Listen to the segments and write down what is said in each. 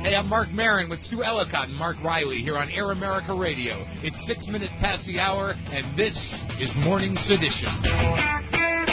Hey, I'm Mark Maron with Sue Ellicott and Mark Riley here on Air America Radio. It's 6 minutes past the hour, and this is Morning Sedition.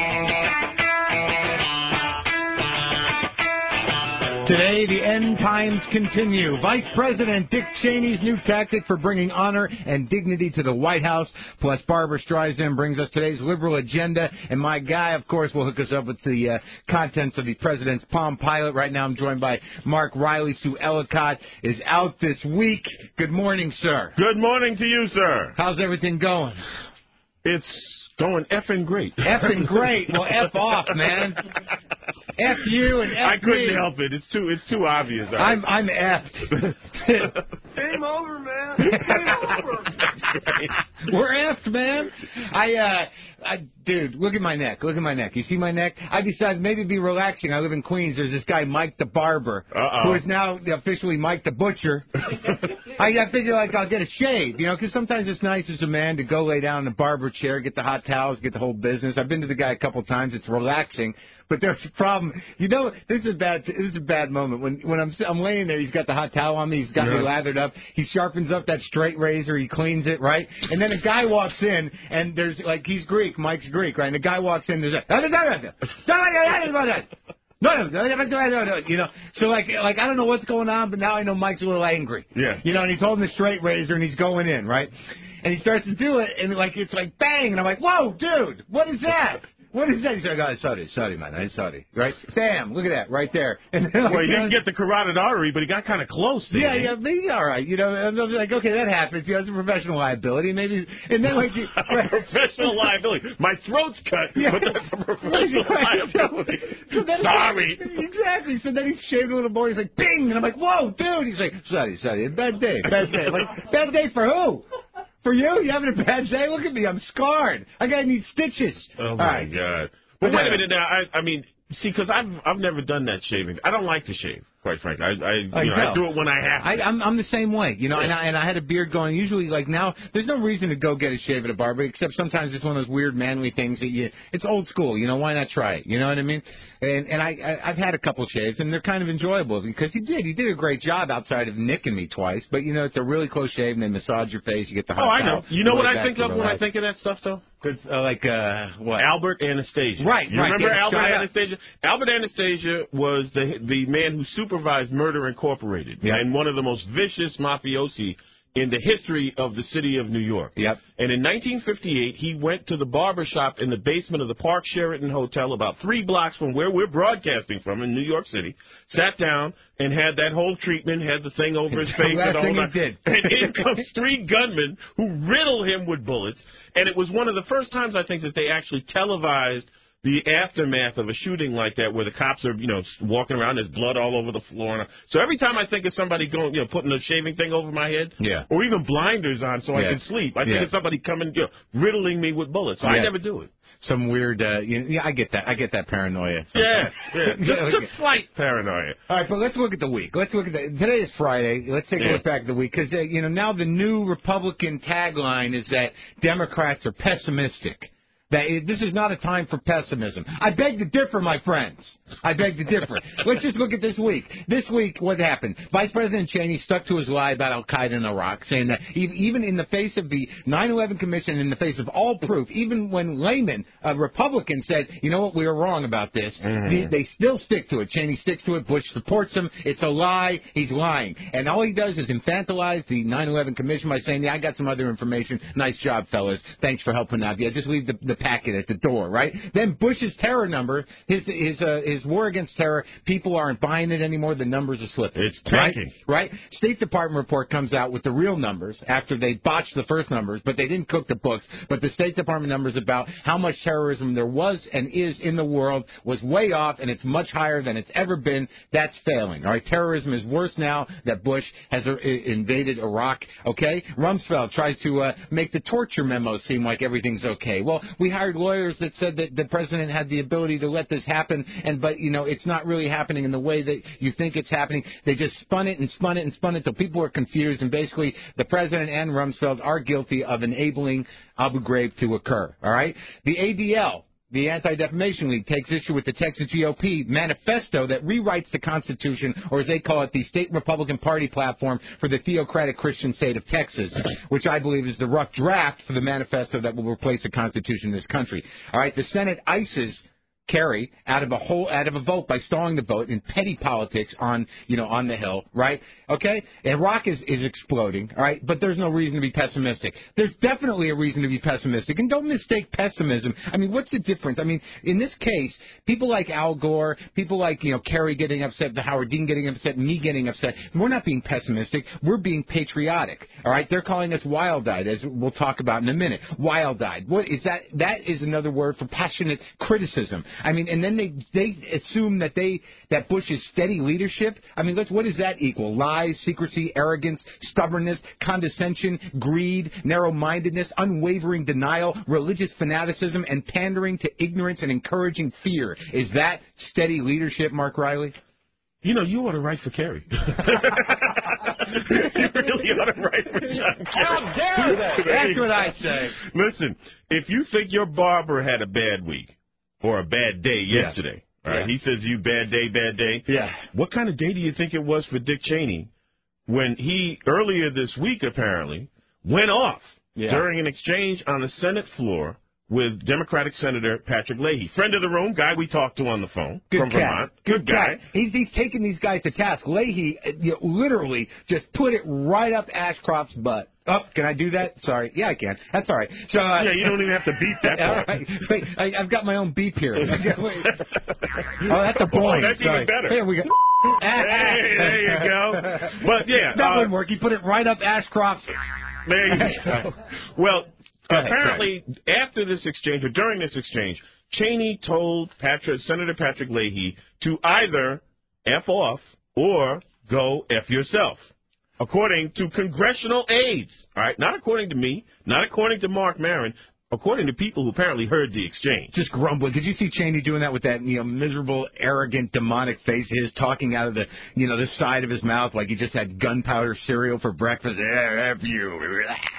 Today, the end times continue. Vice President Dick Cheney's new tactic for bringing honor and dignity to the White House, plus Barbara Streisand brings us today's liberal agenda. And my guy, of course, will hook us up with the contents of the President's Palm Pilot. Right now, I'm joined by Mark Riley. Sue Ellicott is out this week. Good morning, sir. Good morning to you, sir. How's everything going? It's going effing great. Effing great. Well, F off, man. F you and F I couldn't me. help it. It's too obvious. Right? I'm effed. Game over, man. Game over. We're effed, man. Dude, look at my neck. Look at my neck. You see my neck? I decided maybe it'd be relaxing. I live in Queens. There's this guy, Mike the Barber, who is now officially Mike the Butcher. I figure, like, I'll get a shave, you know, because sometimes it's nice as a man to go lay down in the barber chair, get the hot towels, get the whole business. I've been to the guy a couple times. It's relaxing. But there's a problem. You know, this is a bad moment. When I'm laying there, he's got the hot towel on me. He's got me lathered up. He sharpens up that straight razor. He cleans it, right? And then a guy walks in, and there's, like, he's Greek. Mike's Greek, right? And the guy walks in, there's no, you know, so like I don't know what's going on, but now I know Mike's a little angry. Yeah. You know, and he told him the straight razor, and he's going in, right? And he starts to do it, and like it's like bang, and I'm like, whoa, dude, what is that? What is that? He's like, oh, sorry, man, I'm sorry. Right? Sam, look at that, right there. And then, well, he didn't get the carotid artery, but he got kind of close there. Yeah, maybe all right. You know, I was like, okay, that happens. You know, it's a professional liability, maybe. And then, like, professional liability. My throat's cut, but that's a professional liability. So sorry. Exactly. So then he shaved a little more. He's like, bing, and I'm like, whoa, dude. He's like, sorry, bad day. Like, bad day for who? For you? You having a bad day? Look at me. I'm scarred. I need stitches. Oh, my God. But wait a minute now. I mean, see, because I've never done that shaving. I don't like to shave, quite frankly. I do it when I have to. I'm the same way, you know, and I had a beard going. Usually, like now, there's no reason to go get a shave at a barber, except sometimes it's one of those weird manly things that it's old school, you know, why not try it? You know what I mean? And I've had a couple shaves, and they're kind of enjoyable because he did a great job outside of nicking me twice. But, you know, it's a really close shave, and they massage your face, you get the hot I know. towel, You know what I think of when I think of that stuff, though? Good, what? Albert Anastasia. Right, you remember Albert Anastasia? Albert Anastasia was the man who supervised Murder Incorporated and one of the most vicious mafiosi in the history of the city of New York. Yep. And in 1958, he went to the barber shop in the basement of the Park Sheraton Hotel about 3 blocks from where we're broadcasting from in New York City, sat down and had that whole treatment, had the thing over his face. Last thing he did. And in comes 3 gunmen who riddle him with bullets. And it was one of the first times, I think, that they actually televised the aftermath of a shooting like that where the cops are, you know, walking around, there's blood all over the floor. So every time I think of somebody going, you know, putting a shaving thing over my head, or even blinders on so I can sleep, I think of somebody coming, you know, riddling me with bullets. So I never do it. Some weird, I get that. I get that paranoia. Yeah. Just slight paranoia. All right, but let's look at the week. Today is Friday. Let's take a look back at the week because, you know, now the new Republican tagline is that Democrats are pessimistic. This is not a time for pessimism. I beg to differ, my friends. I beg to differ. Let's just look at this week. This week, what happened? Vice President Cheney stuck to his lie about al-Qaeda in Iraq, saying that even in the face of the 9/11 Commission, in the face of all proof, even when laymen, Republicans said, you know what, we were wrong about this, they still stick to it. Cheney sticks to it. Bush supports him. It's a lie. He's lying. And all he does is infantilize the 9/11 Commission by saying, I got some other information. Nice job, fellas. Thanks for helping out. Yeah, just leave the packet at the door, right? Then Bush's terror number, his war against terror, people aren't buying it anymore. The numbers are slipping. It's tanking. Right? State Department report comes out with the real numbers after they botched the first numbers, but they didn't cook the books. But the State Department numbers about how much terrorism there was and is in the world was way off, and it's much higher than it's ever been. That's failing. All right? Terrorism is worse now that Bush has invaded Iraq. Okay? Rumsfeld tries to make the torture memo seem like everything's okay. Well, we hired lawyers that said that the president had the ability to let this happen, but you know it's not really happening in the way that you think it's happening. They just spun it and spun it and spun it till people were confused, and basically the president and Rumsfeld are guilty of enabling Abu Ghraib to occur. All right, the ADL. The Anti-Defamation League takes issue with the Texas GOP manifesto that rewrites the Constitution, or as they call it, the state Republican Party platform for the theocratic Christian state of Texas, which I believe is the rough draft for the manifesto that will replace the Constitution in this country. All right, the Senate ices Kerry out of a vote by stalling the vote in petty politics on the Hill, right? Okay? Iraq is exploding, all right? But there's no reason to be pessimistic. There's definitely a reason to be pessimistic. And don't mistake pessimism. I mean, what's the difference? I mean, in this case, people like Al Gore, people like, Kerry getting upset, the Howard Dean getting upset, me getting upset, we're not being pessimistic. We're being patriotic, all right? They're calling us wild-eyed, as we'll talk about in a minute. Wild-eyed. What is that? That is another word for passionate criticism. I mean, and then they assume that Bush's steady leadership, I mean, what does that equal? Lies, secrecy, arrogance, stubbornness, condescension, greed, narrow-mindedness, unwavering denial, religious fanaticism, and pandering to ignorance and encouraging fear. Is that steady leadership, Mark Riley? You ought to write for Kerry. You really ought to write for John Kerry. How dare they? That's what I say. Listen, if you think your barber had a bad week, or a bad day yesterday. Yeah. All right, he says you bad day. Yeah. What kind of day do you think it was for Dick Cheney when he, earlier this week apparently, went off during an exchange on the Senate floor with Democratic Senator Patrick Leahy, friend of the room, guy we talked to on the phone from Vermont. Good guy. He's taking these guys to task. Leahy literally just put it right up Ashcroft's butt. Oh, can I do that? Sorry. Yeah, I can. That's all right. So you don't even have to beep that part. All right. Wait, I've got my own beep here. Oh, that's a boing. That's Sorry. even better. Here we go. Hey, there you go. But, that wouldn't work. He put it right up Ashcroft's. There you go. Well, apparently, after this exchange, or during this exchange, Cheney told Senator Patrick Leahy to either F off or go F yourself, according to congressional aides. All right, not according to me, not according to Mark Maron, according to people who apparently heard the exchange. Just grumbling. Did you see Cheney doing that with that miserable, arrogant, demonic face of his, talking out of the the side of his mouth like he just had gunpowder cereal for breakfast? F you.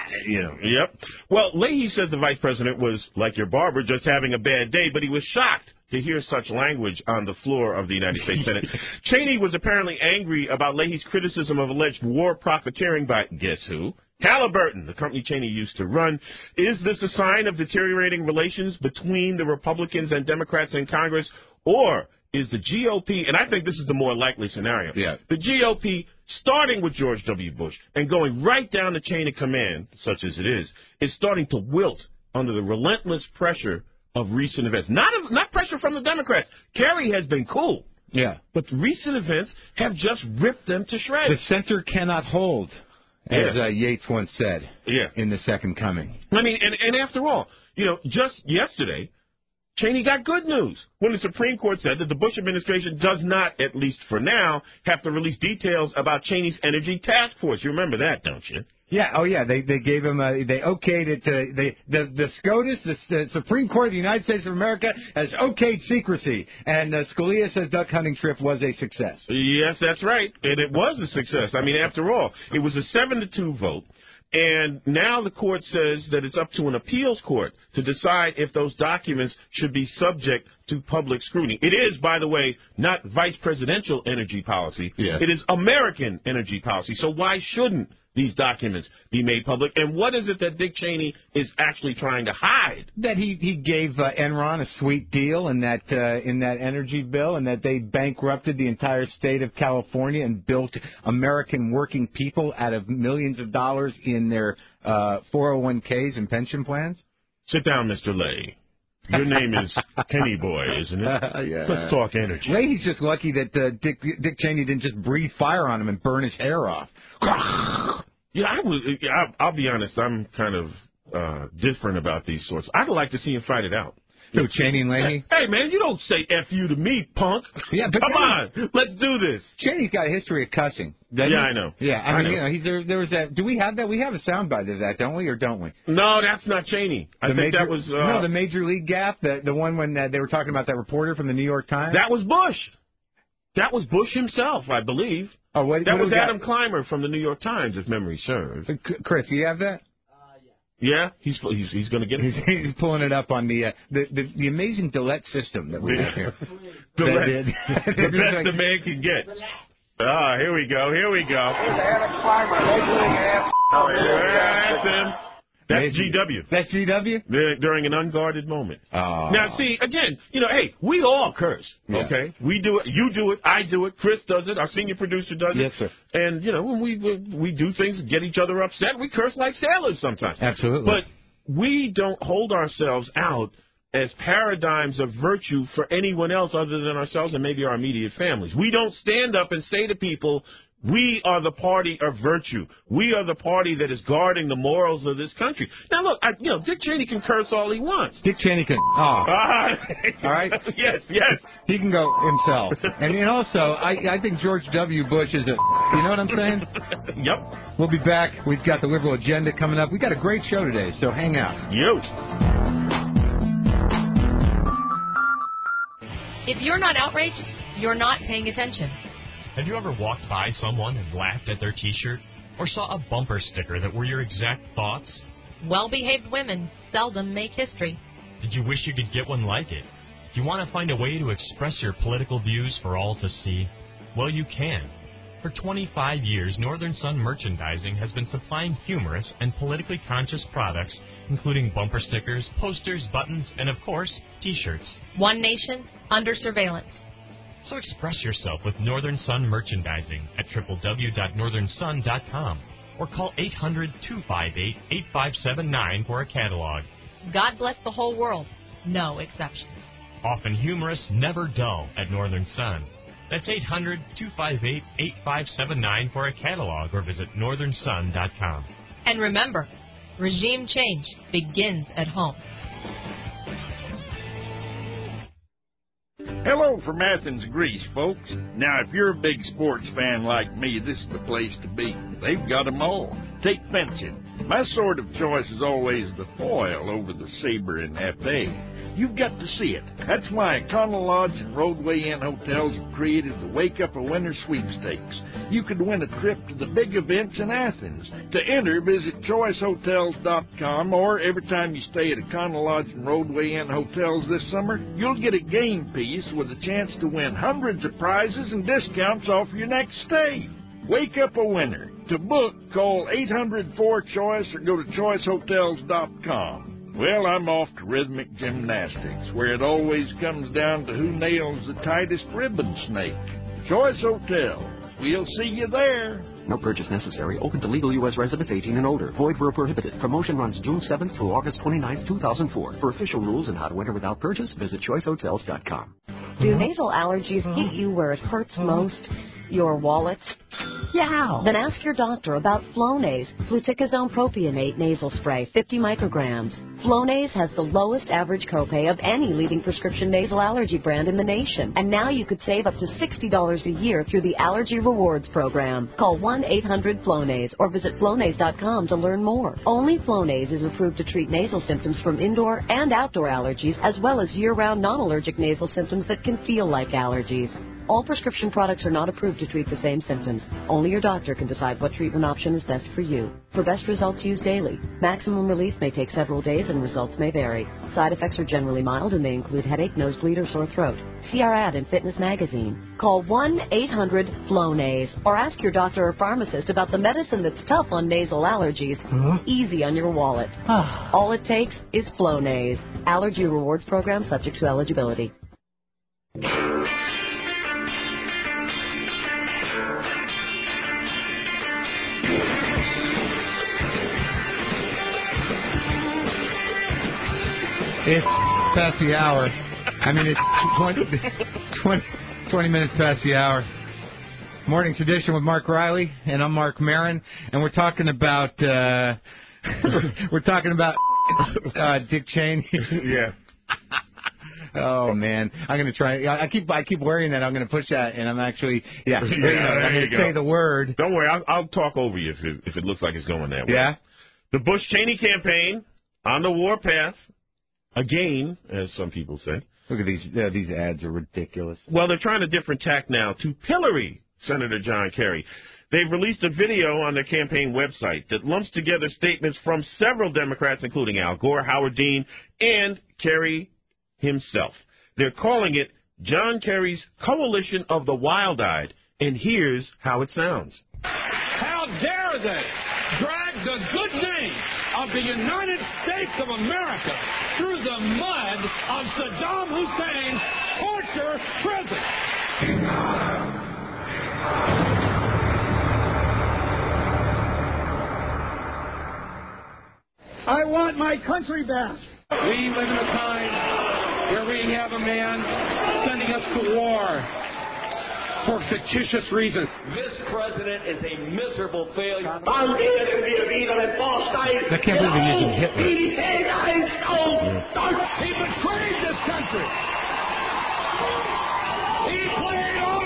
Yep. Well, Leahy said the vice president was like your barber, just having a bad day, but he was shocked to hear such language on the floor of the United States Senate. Cheney was apparently angry about Leahy's criticism of alleged war profiteering by, guess who? Halliburton, the company Cheney used to run. Is this a sign of deteriorating relations between the Republicans and Democrats in Congress, or is the GOP, and I think this is the more likely scenario, the GOP, starting with George W. Bush and going right down the chain of command, such as it is starting to wilt under the relentless pressure of recent events. Not pressure from the Democrats. Kerry has been cool. Yeah. But recent events have just ripped them to shreds. The center cannot hold, as Yates once said in The Second Coming. I mean, and after all, just yesterday, Cheney got good news when the Supreme Court said that the Bush administration does not, at least for now, have to release details about Cheney's energy task force. You remember that, don't you? Yeah. Oh, yeah. They gave him they okayed it. The SCOTUS, the Supreme Court of the United States of America, has okayed secrecy, and Scalia says duck hunting trip was a success. Yes, that's right, and it was a success. I mean, after all, it was a 7-2 vote. And now the court says that it's up to an appeals court to decide if those documents should be subject to public scrutiny. It is, by the way, not vice presidential energy policy. Yeah. It is American energy policy. So why shouldn't these documents be made public? And what is it that Dick Cheney is actually trying to hide? That he gave Enron a sweet deal in that energy bill, and that they bankrupted the entire state of California and built American working people out of millions of dollars in their 401ks and pension plans. Sit down, Mr. Lay. Your name is Kenny Boy, isn't it? Yeah. Let's talk energy. Leahy's just lucky that Dick Cheney didn't just breathe fire on him and burn his hair off. Yeah, I'll be honest. I'm kind of different about these sorts. I'd like to see him fight it out. Who, Cheney and Leahy? Hey, man, you don't say F you to me, punk. Yeah, but come on, let's do this. Cheney's got a history of cussing. I know. Yeah, I mean, there was that. Do we have that? We have a soundbite of that, don't we, or don't we? No, that's not Cheney. I think that was... no, the Major League gaffe, the one when they were talking about that reporter from the New York Times? That was Bush. That was Bush himself, I believe. Oh, that was Adam Clymer from the New York Times, if memory serves. Chris, do you have that? Yeah, he's going to get it. He's pulling it up on the amazing Delette system that we have here. Delette, the best the man can get. Ah, here we go. Oh, yeah, that's him. That's GW. That's GW? During an unguarded moment. Oh. Now, see, again, hey, we all curse, okay? Yeah. We do it. You do it. I do it. Chris does it. Our senior producer does it. Yes, sir. And, when we do things and get each other upset, we curse like sailors sometimes. Absolutely. But we don't hold ourselves out as paradigms of virtue for anyone else other than ourselves and maybe our immediate families. We don't stand up and say to people, we are the party of virtue. We are the party that is guarding the morals of this country. Now, look, Dick Cheney can curse all he wants. Dick Cheney can. Oh. All right? Yes. He can go himself. And also, I think George W. Bush is you know what I'm saying? Yep. We'll be back. We've got the liberal agenda coming up. We got a great show today, so hang out. If you're not outraged, you're not paying attention. Have you ever walked by someone and laughed at their T-shirt? Or saw a bumper sticker that were your exact thoughts? Well-behaved women seldom make history. Did you wish you could get one like it? Do you want to find a way to express your political views for all to see? Well, you can. For 25 years, Northern Sun Merchandising has been supplying humorous and politically conscious products, including bumper stickers, posters, buttons, and, of course, T-shirts. One nation, under surveillance. So express yourself with Northern Sun Merchandising at www.northernsun.com or call 800-258-8579 for a catalog. God bless the whole world. No exceptions. Often humorous, never dull at Northern Sun. That's 800-258-8579 for a catalog or visit northernsun.com. And remember, regime change begins at home. Hello from Athens, Greece, folks. Now, if you're a big sports fan like me, this is the place to be. They've got 'em all. Take fencing. My sort of choice is always the foil over the saber and épée. You've got to see it. That's why Econo Lodge and Roadway Inn Hotels have created the Wake Up a Winner sweepstakes. You could win a trip to the big events in Athens. To enter, visit choicehotels.com, or every time you stay at Econo Lodge and Roadway Inn Hotels this summer, you'll get a game piece with a chance to win hundreds of prizes and discounts off your next stay. Wake up a winner. To book, call 800-4CHOICE or go to choicehotels.com. Well, I'm off to rhythmic gymnastics, where it always comes down to who nails the tightest ribbon snake. Choice Hotel. We'll see you there. No purchase necessary. Open to legal U.S. residents 18 and older. Void where prohibited. Promotion runs June 7th through August 29th, 2004. For official rules and how to enter without purchase, visit choicehotels.com. Do nasal allergies hit you where it hurts most? Your wallet? Yeah. Then ask your doctor about Flonase, fluticasone propionate nasal spray, 50 micrograms. Flonase has the lowest average copay of any leading prescription nasal allergy brand in the nation. And now you could save up to $60 a year through the Allergy Rewards program. Call 1-800-FLONASE or visit Flonase.com to learn more. Only Flonase is approved to treat nasal symptoms from indoor and outdoor allergies, as well as year-round non-allergic nasal symptoms that can feel like allergies. All prescription products are not approved to treat the same symptoms. Only your doctor can decide what treatment option is best for you. For best results, use daily. Maximum relief may take several days and results may vary. Side effects are generally mild and may include headache, nosebleed, or sore throat. See our ad in Fitness Magazine. Call 1-800-FLONASE or ask your doctor or pharmacist about the medicine that's tough on nasal allergies, easy on your wallet. All it takes is Flonase. Allergy Rewards program subject to eligibility. It's past the hour. I mean, it's 20 minutes past the hour. Morning's edition with Mark Riley, and I'm Mark Maron, and we're talking about Dick Cheney. Yeah. Oh man, I'm gonna try. I keep worrying that I'm gonna push that, and I'm actually I'm gonna say the word. Don't worry, I'll talk over you if it looks like it's going that way. Yeah. The Bush-Cheney campaign on the warpath again, as some people say. Look at these. These ads are ridiculous. Well, they're trying a different tack now to pillory Senator John Kerry. They've released a video on their campaign website that lumps together statements from several Democrats, including Al Gore, Howard Dean, and Kerry himself. They're calling it John Kerry's Coalition of the Wild-Eyed, and here's how it sounds. How dare they drag the good name of the United States of America through the mud of Saddam Hussein's torture prison. I want my country back. We live in a time where we have a man sending us to war for fictitious reasons. This president is a miserable failure. I can't believe he mentioned Hitler. He betrayed this country. He played on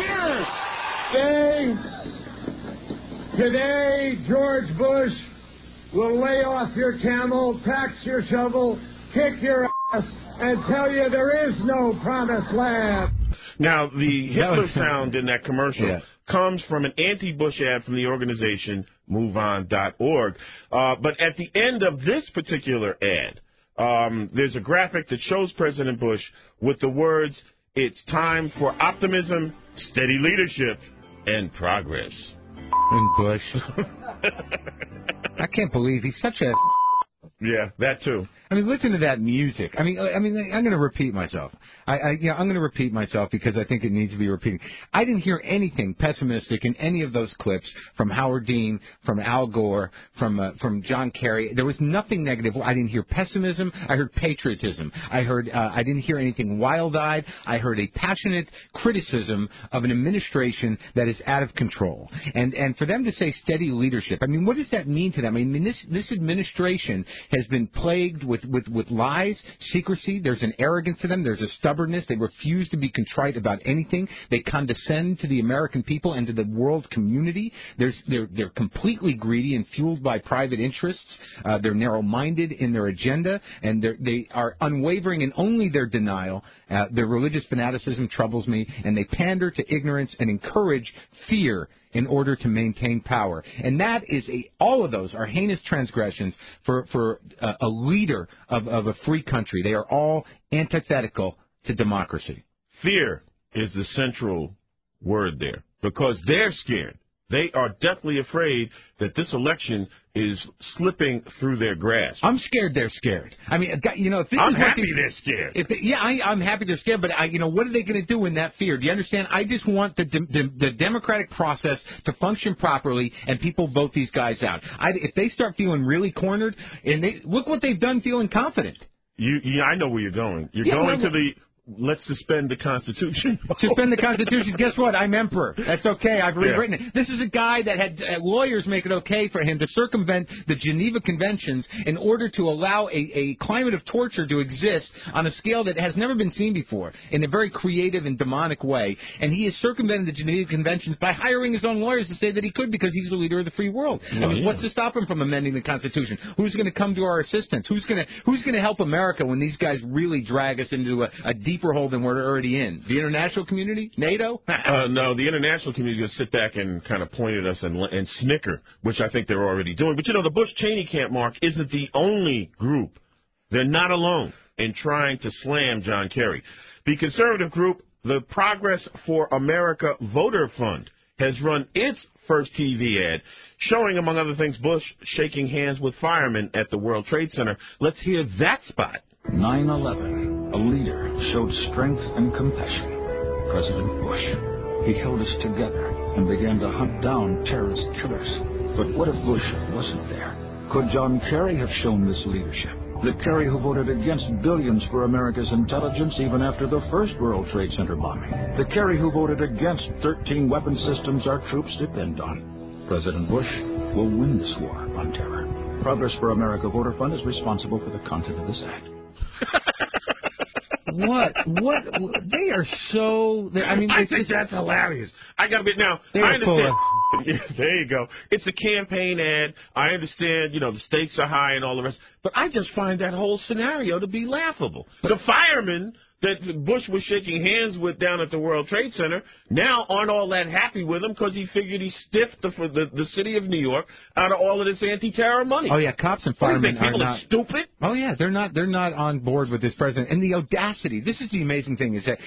our fears. Today, George Bush will lay off your camel, tax your shovel, kick your ass, and tell you there is no promised land. Now, the Hitler sound in that commercial comes from an anti-Bush ad from the organization MoveOn.org. But at the end of this particular ad, there's a graphic that shows President Bush with the words, "It's time for optimism, steady leadership, and progress." And Bush. I can't believe he's such a... Yeah, that too. I mean, listen to that music. I mean, I'm going to repeat myself. I'm going to repeat myself because I think it needs to be repeated. I didn't hear anything pessimistic in any of those clips from Howard Dean, from Al Gore, from John Kerry. There was nothing negative. I didn't hear pessimism. I heard patriotism. I didn't hear anything wild-eyed. I heard a passionate criticism of an administration that is out of control. And for them to say steady leadership, I mean, what does that mean to them? I mean, this administration has been plagued with lies, secrecy. There's an arrogance to them. There's a stubbornness. They refuse to be contrite about anything. They condescend to the American people and to the world community. They're completely greedy and fueled by private interests. They're narrow-minded in their agenda, and they are unwavering in only their denial. Their religious fanaticism troubles me, and they pander to ignorance and encourage fear in order to maintain power. And that is all of those are heinous transgressions for a leader of a free country. They are all antithetical to democracy. Fear is the central word there because they're scared. They are deathly afraid that this election is slipping through their grasp. I'm scared they're scared. I mean, if this I'm is happy they're scared. I'm happy they're scared, but what are they going to do in that fear? Do you understand? I just want the democratic process to function properly and people vote these guys out. If they start feeling really cornered, and look what they've done feeling confident. I know where you're going. You're going to the... Let's suspend the Constitution. Suspend the Constitution. Guess what? I'm emperor. That's okay. I've rewritten it. This is a guy that had lawyers make it okay for him to circumvent the Geneva Conventions in order to allow a climate of torture to exist on a scale that has never been seen before in a very creative and demonic way. And he has circumvented the Geneva Conventions by hiring his own lawyers to say that he could because he's the leader of the free world. What's to stop him from amending the Constitution? Who's going to come to our assistance? Who's going to help America when these guys really drag us into a deeper hole than we're already in? The international community? NATO? No, the international community is going to sit back and kind of point at us and snicker, which I think they're already doing. But, the Bush-Cheney camp, Mark, isn't the only group. They're not alone in trying to slam John Kerry. The conservative group, the Progress for America Voter Fund, has run its first TV ad showing, among other things, Bush shaking hands with firemen at the World Trade Center. Let's hear that spot. 9/11, a leader showed strength and compassion. President Bush. He held us together and began to hunt down terrorist killers. But what if Bush wasn't there? Could John Kerry have shown this leadership? The Kerry who voted against billions for America's intelligence even after the first World Trade Center bombing. The Kerry who voted against 13 weapon systems our troops depend on. President Bush will win this war on terror. Progress for America Voter Fund is responsible for the content of this act. What? They are so... I think that's hilarious. I got to be... Now, I understand... There you go. It's a campaign ad. I understand, the stakes are high and all the rest, but I just find that whole scenario to be laughable. The firemen that Bush was shaking hands with down at the World Trade Center now aren't all that happy with him because he figured he stiffed the city of New York out of all of this anti-terror money. Oh yeah, cops and firemen are not stupid. Oh yeah, they're not on board with this president. And the audacity. This is the amazing thing is that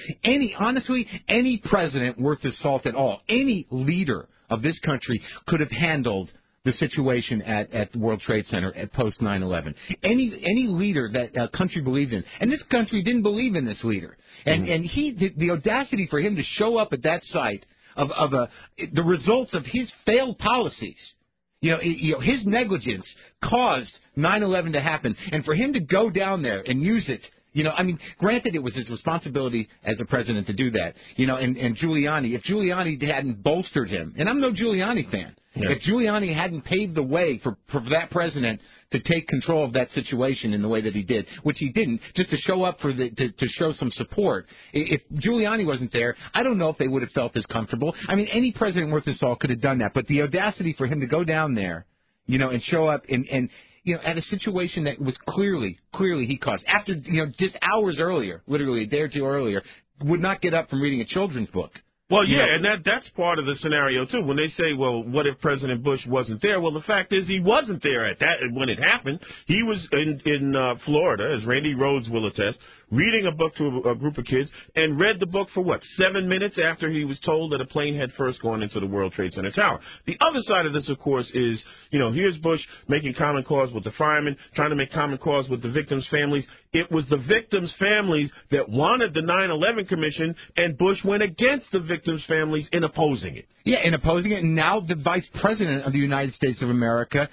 any president worth his salt at all, any leader of this country could have handled the situation at the World Trade Center at post 9/11. Any leader that a country believed in, and this country didn't believe in this leader, and the audacity for him to show up at that site of the results of his failed policies. His negligence caused 9/11 to happen, and for him to go down there and use it. Granted, it was his responsibility as a president to do that. And Giuliani, if Giuliani hadn't bolstered him, and I'm no Giuliani fan, if Giuliani hadn't paved the way for that president to take control of that situation in the way that he did, which he didn't, just to show up to show some support. If Giuliani wasn't there, I don't know if they would have felt as comfortable. Any president worth his salt could have done that, but the audacity for him to go down there, and show up and at a situation that was clearly he caused. After, just hours earlier, literally a day or two earlier, would not get up from reading a children's book. Well, yeah, and that's part of the scenario, too. When they say, well, what if President Bush wasn't there? Well, the fact is he wasn't there when it happened. He was in Florida, as Randy Rhodes will attest, reading a book to a group of kids, and read the book for, 7 minutes after he was told that a plane had first gone into the World Trade Center tower. The other side of this, of course, is, here's Bush making common cause with the firemen, trying to make common cause with the victims' families. It was the victims' families that wanted the 9/11 Commission, and Bush went against the victims' families in opposing it. Yeah, in opposing it, and now the Vice President of the United States of America,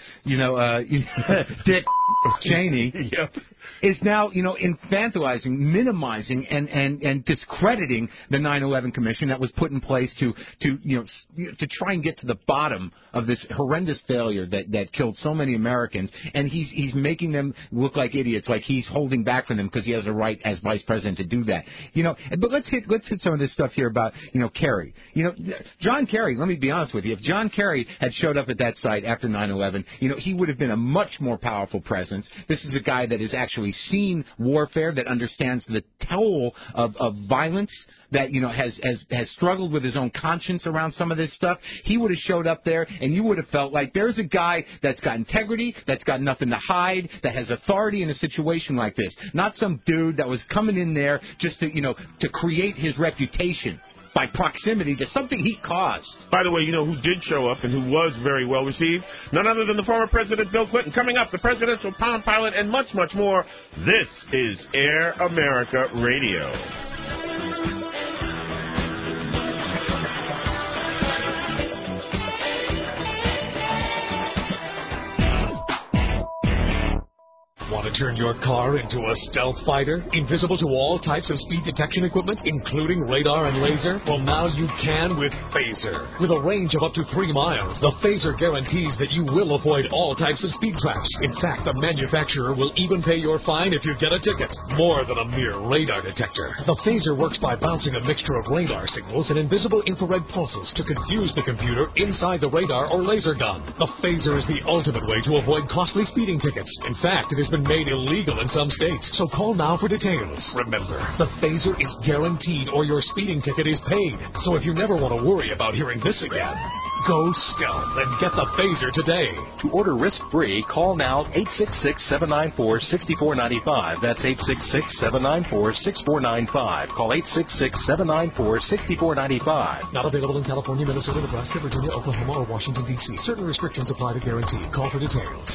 Dick Cheney, is now, infantilizing, minimizing, and discrediting the 9/11 Commission that was put in place to try and get to the bottom of this horrendous failure that killed so many Americans, and he's making them look like idiots, like he's holding back from them because he has a right as Vice President to do that. But let's hit some of this stuff here about Kerry. John Kerry. Let me be honest with you. If John Kerry had showed up at that site after 9/11, he would have been a much more powerful presence. This is a guy that has actually seen warfare, that understands the toll of violence, that has struggled with his own conscience around some of this stuff. He would have showed up there, and you would have felt like there's a guy that's got integrity, that's got nothing to hide, that has authority in a situation like this. Not some dude that was coming in there just to create his reputation by proximity to something he caused. By the way, who did show up and who was very well received? None other than the former President Bill Clinton. Coming up, the presidential Palm Pilot and much, much more. This is Air America Radio. Want to turn your car into a stealth fighter? Invisible to all types of speed detection equipment, including radar and laser? Well, now you can with Phaser. With a range of up to 3 miles, the Phaser guarantees that you will avoid all types of speed traps. In fact, the manufacturer will even pay your fine if you get a ticket. More than a mere radar detector. The Phaser works by bouncing a mixture of radar signals and invisible infrared pulses to confuse the computer inside the radar or laser gun. The Phaser is the ultimate way to avoid costly speeding tickets. In fact, it has been made illegal in some states, so call now for details. Remember, the Phaser is guaranteed or your speeding ticket is paid. So if you never want to worry about hearing this again, go stealth and get the Phaser today. To order risk-free, call now 866-794-6495. That's 866-794-6495. Call 866-794-6495. Not available in California, Minnesota, Nebraska, Virginia, Oklahoma, or Washington, D.C. Certain restrictions apply to guarantee. Call for details.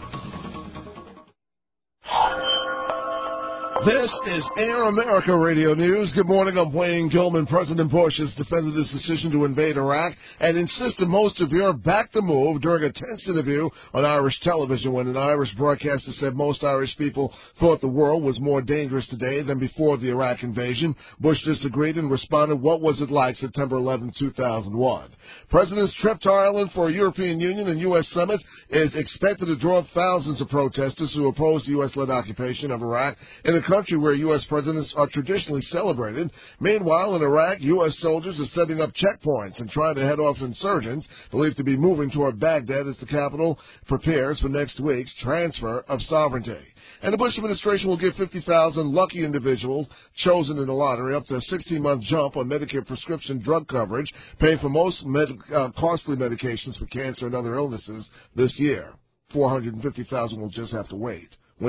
This is Air America Radio News. Good morning. I'm Wayne Gilman. President Bush has defended his decision to invade Iraq and insisted most of Europe back the move during a tense interview on Irish television when an Irish broadcaster said most Irish people thought the world was more dangerous today than before the Iraq invasion. Bush disagreed and responded, "What was it like September 11, 2001? President's trip to Ireland for a European Union and U.S. summit is expected to draw thousands of protesters who oppose the U.S.-led occupation of Iraq in a country where U.S. presidents are traditionally celebrated. Meanwhile, in Iraq, U.S. soldiers are setting up checkpoints and trying to head off insurgents believed to be moving toward Baghdad as the capital prepares for next week's transfer of sovereignty. And the Bush administration will give 50,000 lucky individuals chosen in the lottery up to a 16-month jump on Medicare prescription drug coverage, paying for most costly medications for cancer and other illnesses this year. 450,000 will just have to wait.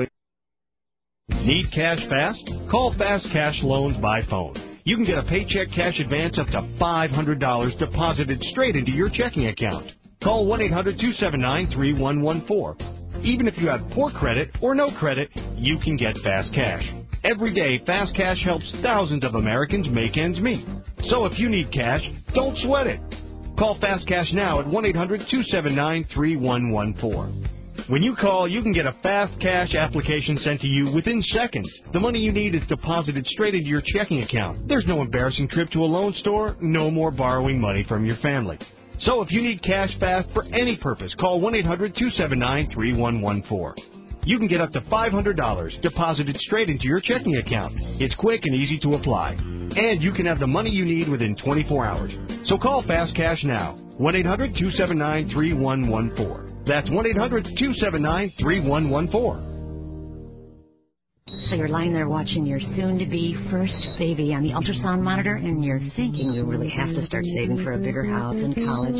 Need cash fast? Call Fast Cash Loans by phone. You can get a paycheck cash advance up to $500 deposited straight into your checking account. Call 1-800-279-3114. Even if you have poor credit or no credit, you can get Fast Cash. Every day, Fast Cash helps thousands of Americans make ends meet. So if you need cash, don't sweat it. Call Fast Cash now at 1-800-279-3114. When you call, you can get a Fast Cash application sent to you within seconds. The money you need is deposited straight into your checking account. There's no embarrassing trip to a loan store, no more borrowing money from your family. So if you need cash fast for any purpose, call 1-800-279-3114. You can get up to $500 deposited straight into your checking account. It's quick and easy to apply. And you can have the money you need within 24 hours. So call Fast Cash now. 1-800-279-3114. That's 1-800-279-3114. So you're lying there watching your soon-to-be first baby on the ultrasound monitor, and you're thinking you really have to start saving for a bigger house and college.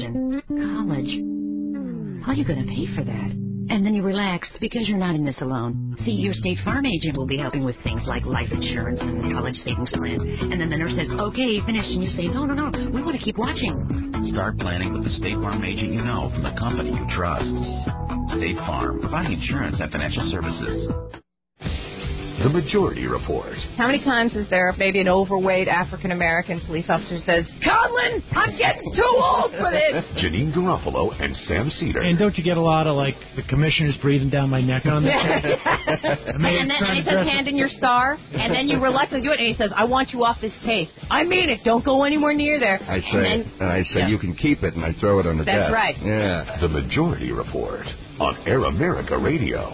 How are you going to pay for that? And then you relax because you're not in this alone. See, your State Farm agent will be helping with things like life insurance and college savings plans. And then the nurse says, okay, finished. And you say, no, we want to keep watching. Start planning with the State Farm agent you know from the company you trust. State Farm, providing insurance and financial services. The Majority Report. How many times is there maybe an overweight African-American police officer says, Conlon, I'm getting too old for this? Janine Garofalo and Sam Cedar. And don't you get a lot of, like, the commissioner's breathing down my neck on this? And then he says, hand in your star, and then you reluctantly do it, and he says, I want you off this case. I mean it. Don't go anywhere near there. I say, you can keep it, and I throw it on the desk. That's right. Yeah. The Majority Report on Air America Radio.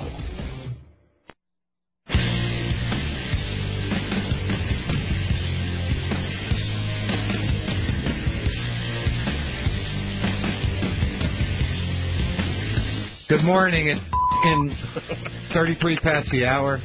Good morning. It's in 33 past the hour.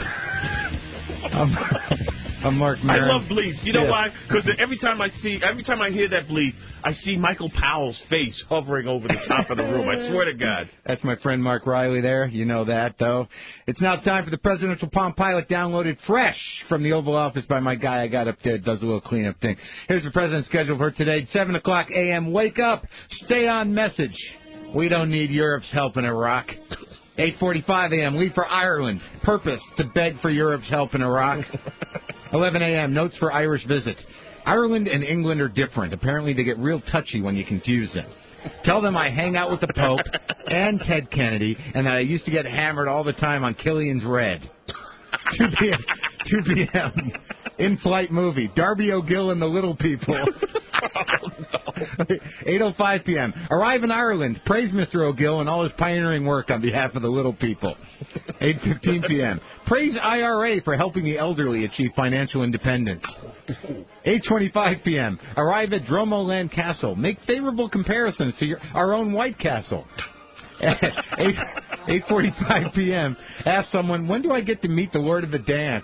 I'm Mark Maron. I love bleeps. You know why? Because every time I hear that bleep, I see Michael Powell's face hovering over the top of the room. I swear to God. That's my friend Mark Riley there. You know that, though. It's now time for the Presidential Palm Pilot, downloaded fresh from the Oval Office by my guy I got up there, does a little cleanup thing. Here's the President's schedule for today. 7 o'clock a.m. Wake up. Stay on message. We don't need Europe's help in Iraq. 8:45 a.m. Leave for Ireland. Purpose to beg for Europe's help in Iraq. 11 a.m. Notes for Irish visit. Ireland and England are different. Apparently they get real touchy when you confuse them. Tell them I hang out with the Pope and Ted Kennedy, and that I used to get hammered all the time on Killian's Red. 2 p.m. In-flight movie. Darby O'Gill and the Little People. 8:05 p.m. Arrive in Ireland. Praise Mr. O'Gill and all his pioneering work on behalf of the little people. 8:15 p.m. Praise IRA for helping the elderly achieve financial independence. 8:25 p.m. Arrive at Dromoland Castle. Make favorable comparisons to our own White Castle. 8:45 p.m. Ask someone, when do I get to meet the Lord of the Dance?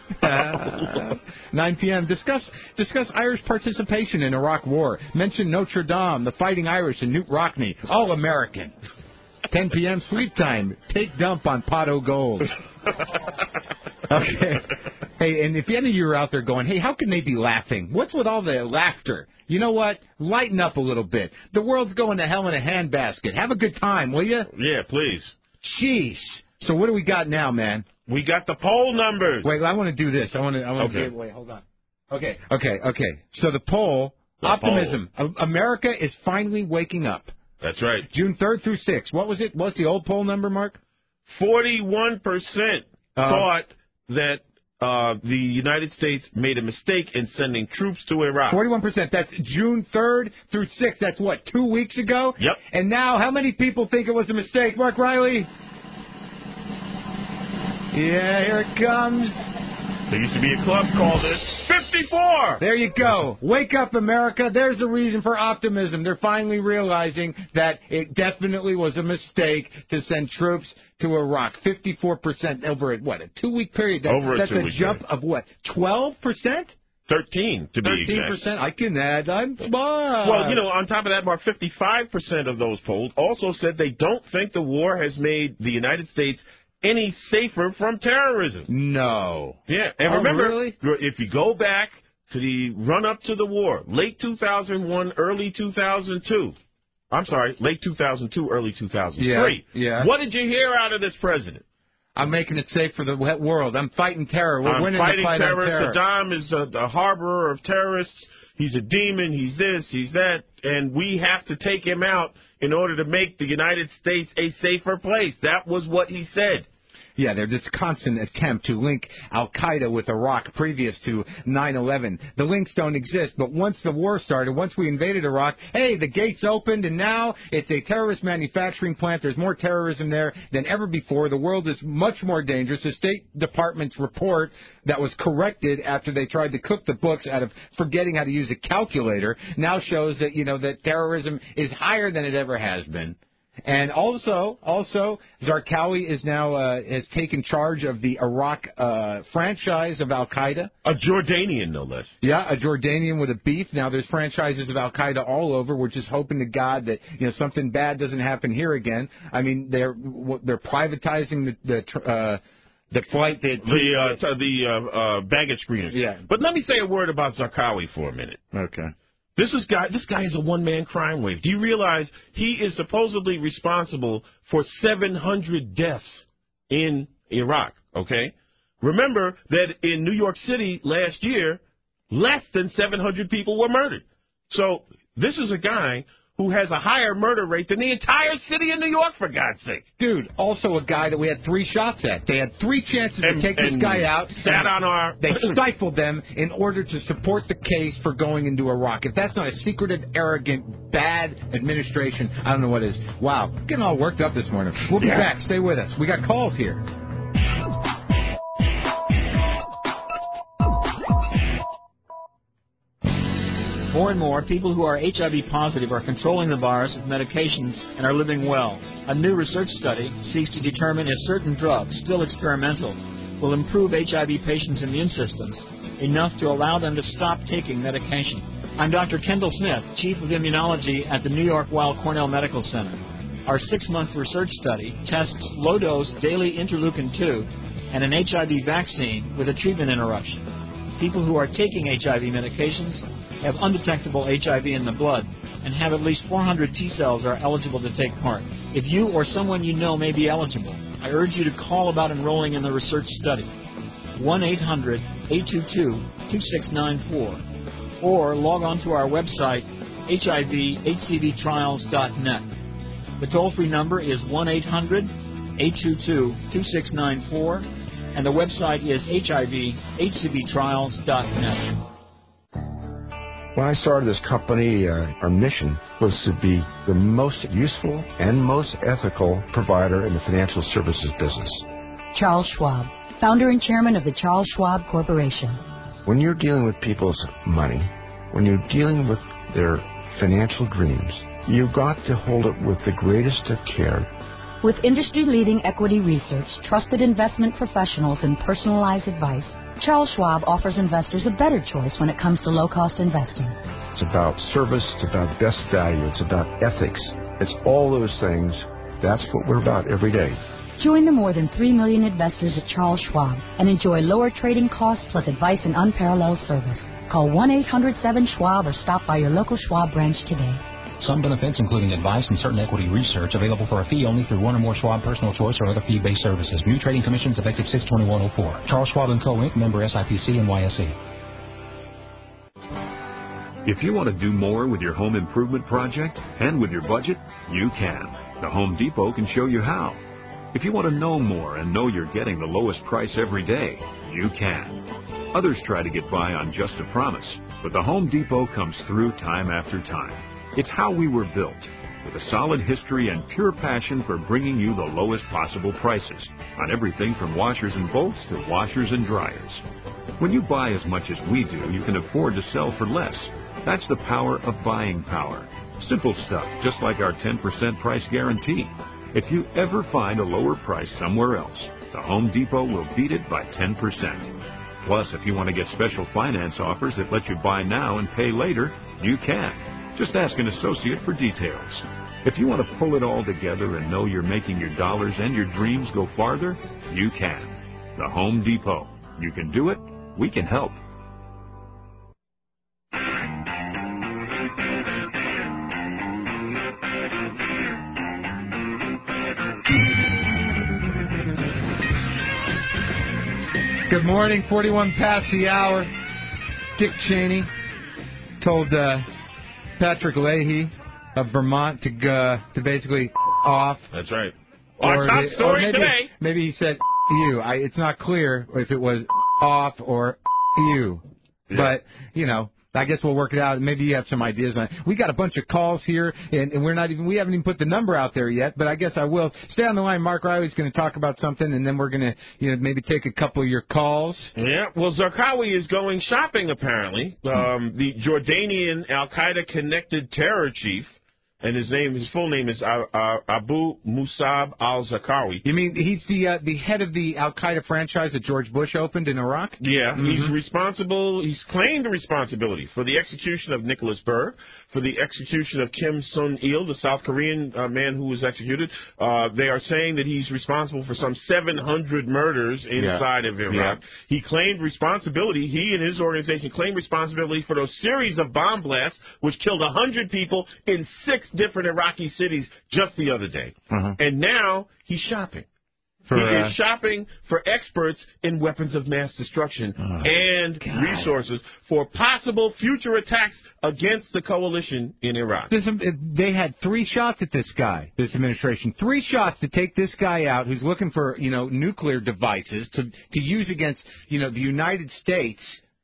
9 p.m. Discuss Irish participation in Iraq War. Mention Notre Dame, the Fighting Irish, and Newt Rockney. All American. 10 p.m. Sleep time. Take dump on Pot O' Gold. Okay. Hey, and if any of you are out there going, hey, how can they be laughing? What's with all the laughter? You know what? Lighten up a little bit. The world's going to hell in a handbasket. Have a good time, will you? Yeah, please. Jeez. So what do we got now, man? We got the poll numbers. Wait, I want to do this. I want to. Wait, hold on. Okay. So the poll, optimism. America is finally waking up. That's right. June 3rd through 6th. What was it? What's the old poll number, Mark? 41% thought that the United States made a mistake in sending troops to Iraq. 41%. That's June 3rd through 6th. That's what, 2 weeks ago? Yep. And now, how many people think it was a mistake, Mark Riley? Yeah, here it comes. There used to be a club called it 54. There you go. Wake up, America. There's a reason for optimism. They're finally realizing that it definitely was a mistake to send troops to Iraq. 54% over, what, a 2-week period? That's a jump of, what, 12%? 13, to be exact. 13%. I can add. I'm smart. Well, on top of that, Mark, 55% of those polled also said they don't think the war has made the United States any safer from terrorism. No. Yeah, and remember, really? if you go back to the run-up to the war, late 2001, early 2002. I'm sorry, late 2002, early 2003. Yeah. What did you hear out of this president? I'm making it safe for the world. I'm fighting terror. We're winning fighting the fight terror. on terror. Saddam is the harborer of terrorists. He's a demon. He's this. He's that. And we have to take him out in order to make the United States a safer place. That was what he said. Yeah, there's this constant attempt to link Al-Qaeda with Iraq previous to 9/11. The links don't exist, but once the war started, once we invaded Iraq, hey, the gates opened, and now it's a terrorist manufacturing plant. There's more terrorism there than ever before. The world is much more dangerous. The State Department's report that was corrected after they tried to cook the books out of forgetting how to use a calculator now shows that, that terrorism is higher than it ever has been. And also, Zarqawi is now has taken charge of the Iraq franchise of Al-Qaeda. A Jordanian, no less. Yeah, a Jordanian with a beef. Now, there's franchises of Al-Qaeda all over. We're just hoping to God that, something bad doesn't happen here again. I mean, they're privatizing the flight that... The baggage screeners. Yeah. But let me say a word about Zarqawi for a minute. Okay. This guy is a one-man crime wave. Do you realize he is supposedly responsible for 700 deaths in Iraq, okay? Remember that in New York City last year, less than 700 people were murdered. So this is a guy who has a higher murder rate than the entire city of New York, for God's sake. Dude, also a guy that we had 3 shots at. They had 3 chances to take this guy out. They stifled them in order to support the case for going into Iraq. If that's not a secretive, arrogant, bad administration, I don't know what is. Wow, getting all worked up this morning. We'll be back. Stay with us. We got calls here. More and more, people who are HIV positive are controlling the virus with medications and are living well. A new research study seeks to determine if certain drugs, still experimental, will improve HIV patients' immune systems enough to allow them to stop taking medication. I'm Dr. Kendall Smith, Chief of Immunology at the New York Weill Cornell Medical Center. Our 6-month research study tests low-dose daily interleukin-2 and an HIV vaccine with a treatment interruption. People who are taking HIV medications have undetectable HIV in the blood and have at least 400 T cells are eligible to take part. If you or someone you know may be eligible, I urge you to call about enrolling in the research study. 1-800-822-2694 or log on to our website, hivhcvtrials.net. The toll-free number is 1-800-822-2694 and the website is hivhcvtrials.net. When I started this company, our mission was to be the most useful and most ethical provider in the financial services business. Charles Schwab, founder and chairman of the Charles Schwab Corporation. When you're dealing with people's money, when you're dealing with their financial dreams, you've got to hold it with the greatest of care. With industry-leading equity research, trusted investment professionals, and personalized advice, Charles Schwab offers investors a better choice when it comes to low-cost investing. It's about service, it's about best value, it's about ethics. It's all those things. That's what we're about every day. Join the more than 3 million investors at Charles Schwab and enjoy lower trading costs plus advice and unparalleled service. Call 1-800-7-SCHWAB or stop by your local Schwab branch today. Some benefits, including advice and certain equity research, available for a fee only through one or more Schwab Personal Choice or other fee-based services. New trading commissions effective 6/21/04. Charles Schwab & Co. Inc., member SIPC and NYSE. If you want to do more with your home improvement project and with your budget, you can. The Home Depot can show you how. If you want to know more and know you're getting the lowest price every day, you can. Others try to get by on just a promise, but the Home Depot comes through time after time. It's how we were built. with a solid history and pure passion for bringing you the lowest possible prices on everything from washers and bolts to washers and dryers. When you buy as much as we do, you can afford to sell for less. That's the power of buying power. Simple stuff, just like our 10% price guarantee. If you ever find a lower price somewhere else, the Home Depot will beat it by 10%. Plus, if you want to get special finance offers that let you buy now and pay later, you can. Just ask an associate for details. If you want to pull it all together and know you're making your dollars and your dreams go farther, you can. The Home Depot. You can do it. We can help. Good morning, 41 past the hour. Dick Cheney told Patrick Leahy of Vermont to basically off. That's right. Our top story today. Maybe he said you. It's not clear if it was off or you. Yeah. But, you know, I guess we'll work it out. Maybe you have some ideas on it. We got a bunch of calls here, and we haven't even put the number out there yet, but I guess I will. Stay on the line. Mark Riley's going to talk about something, and then we're going to, maybe take a couple of your calls. Yeah, well, Zarqawi is going shopping, apparently. The Jordanian al-Qaeda-connected terror chief, and his full name is Abu Musab al-Zarqawi. You mean he's the head of the al-Qaeda franchise that George Bush opened in Iraq? Yeah, He's responsible. He's claimed responsibility for the execution of Nicholas Berg, for the execution of Kim Sun-il, the South Korean man who was executed. They are saying that he's responsible for some 700 murders inside of Iraq. Yeah. He claimed responsibility. He and his organization claimed responsibility for those series of bomb blasts which killed 100 people in 6 different Iraqi cities just the other day. And now he's shopping. He is shopping for experts in weapons of mass destruction and resources for possible future attacks against the coalition in Iraq. They had 3 shots at this guy, this administration. 3 shots to take this guy out who's looking for, nuclear devices to use against, the United States.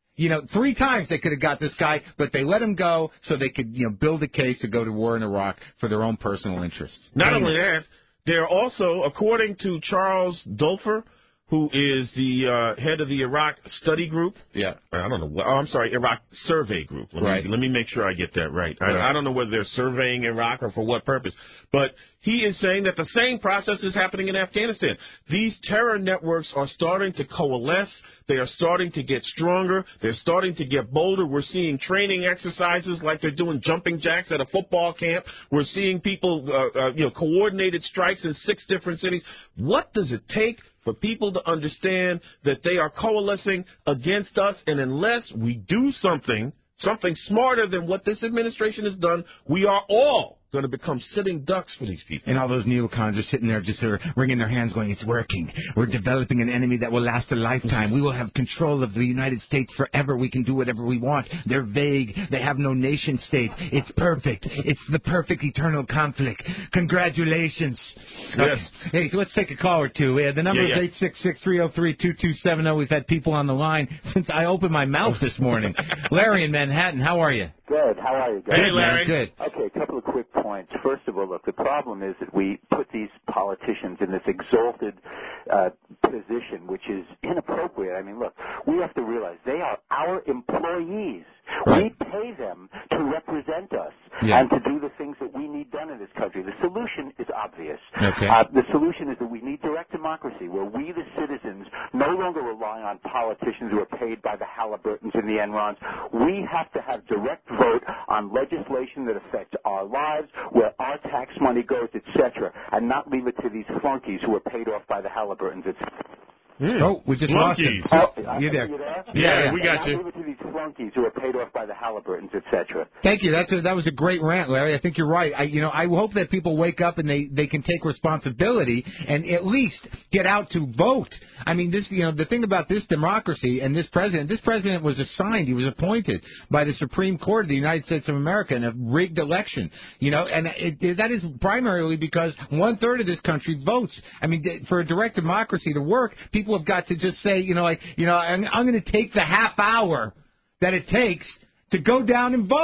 3 times they could have got this guy, but they let him go so they could, build a case to go to war in Iraq for their own personal interests. Not only that, they're also, according to Charles Dulfer, who is the head of the Iraq Study Group. Yeah. I don't know. Iraq Survey Group. Let me make sure I get that right. I don't know whether they're surveying Iraq or for what purpose. But he is saying that the same process is happening in Afghanistan. These terror networks are starting to coalesce. They are starting to get stronger. They're starting to get bolder. We're seeing training exercises like they're doing jumping jacks at a football camp. We're seeing people, coordinated strikes in 6 different cities. What does it take for people to understand that they are coalescing against us, and unless we do something smarter than what this administration has done, we are all going to become sitting ducks for these people. And all those neocons are sitting there just wringing their hands going, it's working. We're developing an enemy that will last a lifetime. We will have control of the United States forever. We can do whatever we want. They're vague. They have no nation state. It's perfect. It's the perfect eternal conflict. Congratulations. Yes. Hey, so let's take a call or two. The number is 866-303-2270. We've had people on the line since I opened my mouth this morning. Larry in Manhattan, how are you? Good. How are you guys? Hey, Larry. Good. Okay, a couple of quick points. First of all, look, the problem is that we put these politicians in this exalted position, which is inappropriate. I mean, look, we have to realize they are our employees. Right. We pay them to represent us and to do the things that we need done in this country. The solution is obvious. Okay. The solution is that we need direct democracy, where we, the citizens, no longer rely on politicians who are paid by the Halliburtons and the Enrons. We have to have direct vote on legislation that affects our lives, where our tax money goes, etc., and not leave it to these flunkies who are paid off by the Halliburtons, etc. Oh, we just lost him. You there? Yeah, we got you. Leave it to these flunkies who are paid off by the Halliburtons, etc. Thank you. That was a great rant, Larry. I think you're right. I hope that people wake up and they can take responsibility and at least get out to vote. I mean, the thing about this democracy and this president was assigned, he was appointed by the Supreme Court of the United States of America in a rigged election. And that is primarily because 1/3 of this country votes. I mean, for a direct democracy to work, people have got to just say, I'm going to take the half hour that it takes to go down and vote.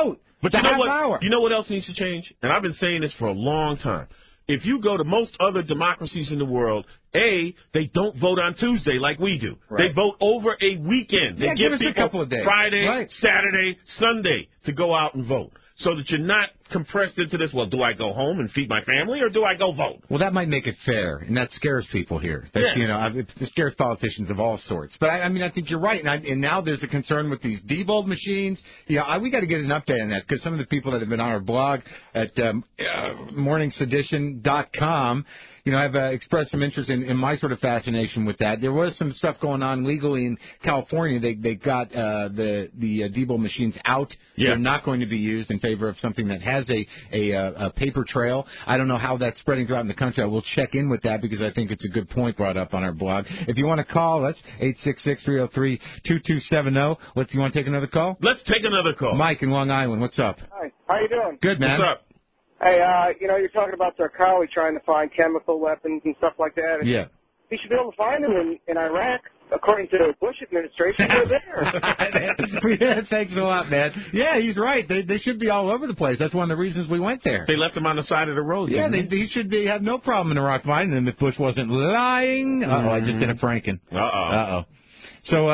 But you know what else needs to change? And I've been saying this for a long time. If you go to most other democracies in the world, they don't vote on Tuesday like we do. Right. They vote over a weekend. They give give us people a couple of days. Friday, Saturday, Sunday to go out and vote. So that you're not compressed into this, well, do I go home and feed my family or do I go vote? Well, that might make it fair, and that scares people here. That's, it scares politicians of all sorts. But, I think you're right. And now there's a concern with these Diebold machines. We got to get an update on that because some of the people that have been on our blog at morningsedition.com have expressed some interest in my sort of fascination with that. There was some stuff going on legally in California. They got the Diebold machines out. Yeah. They're not going to be used in favor of something that has a paper trail. I don't know how that's spreading throughout in the country. I will check in with that because I think it's a good point brought up on our blog. If you want to call us, 866-303-2270. You want to take another call? Let's take another call. Mike in Long Island, what's up? Hi, how you doing? Good, man. What's up? Hey, you're talking about Zarqawi trying to find chemical weapons and stuff like that. And yeah. He should be able to find them in Iraq. According to the Bush administration, they're there. Yeah, thanks a lot, man. Yeah, he's right. They should be all over the place. That's one of the reasons we went there. They left them on the side of the road. Yeah, he should have no problem in Iraq finding them if Bush wasn't lying. Uh-oh, I just did a Franken. Uh-oh. So,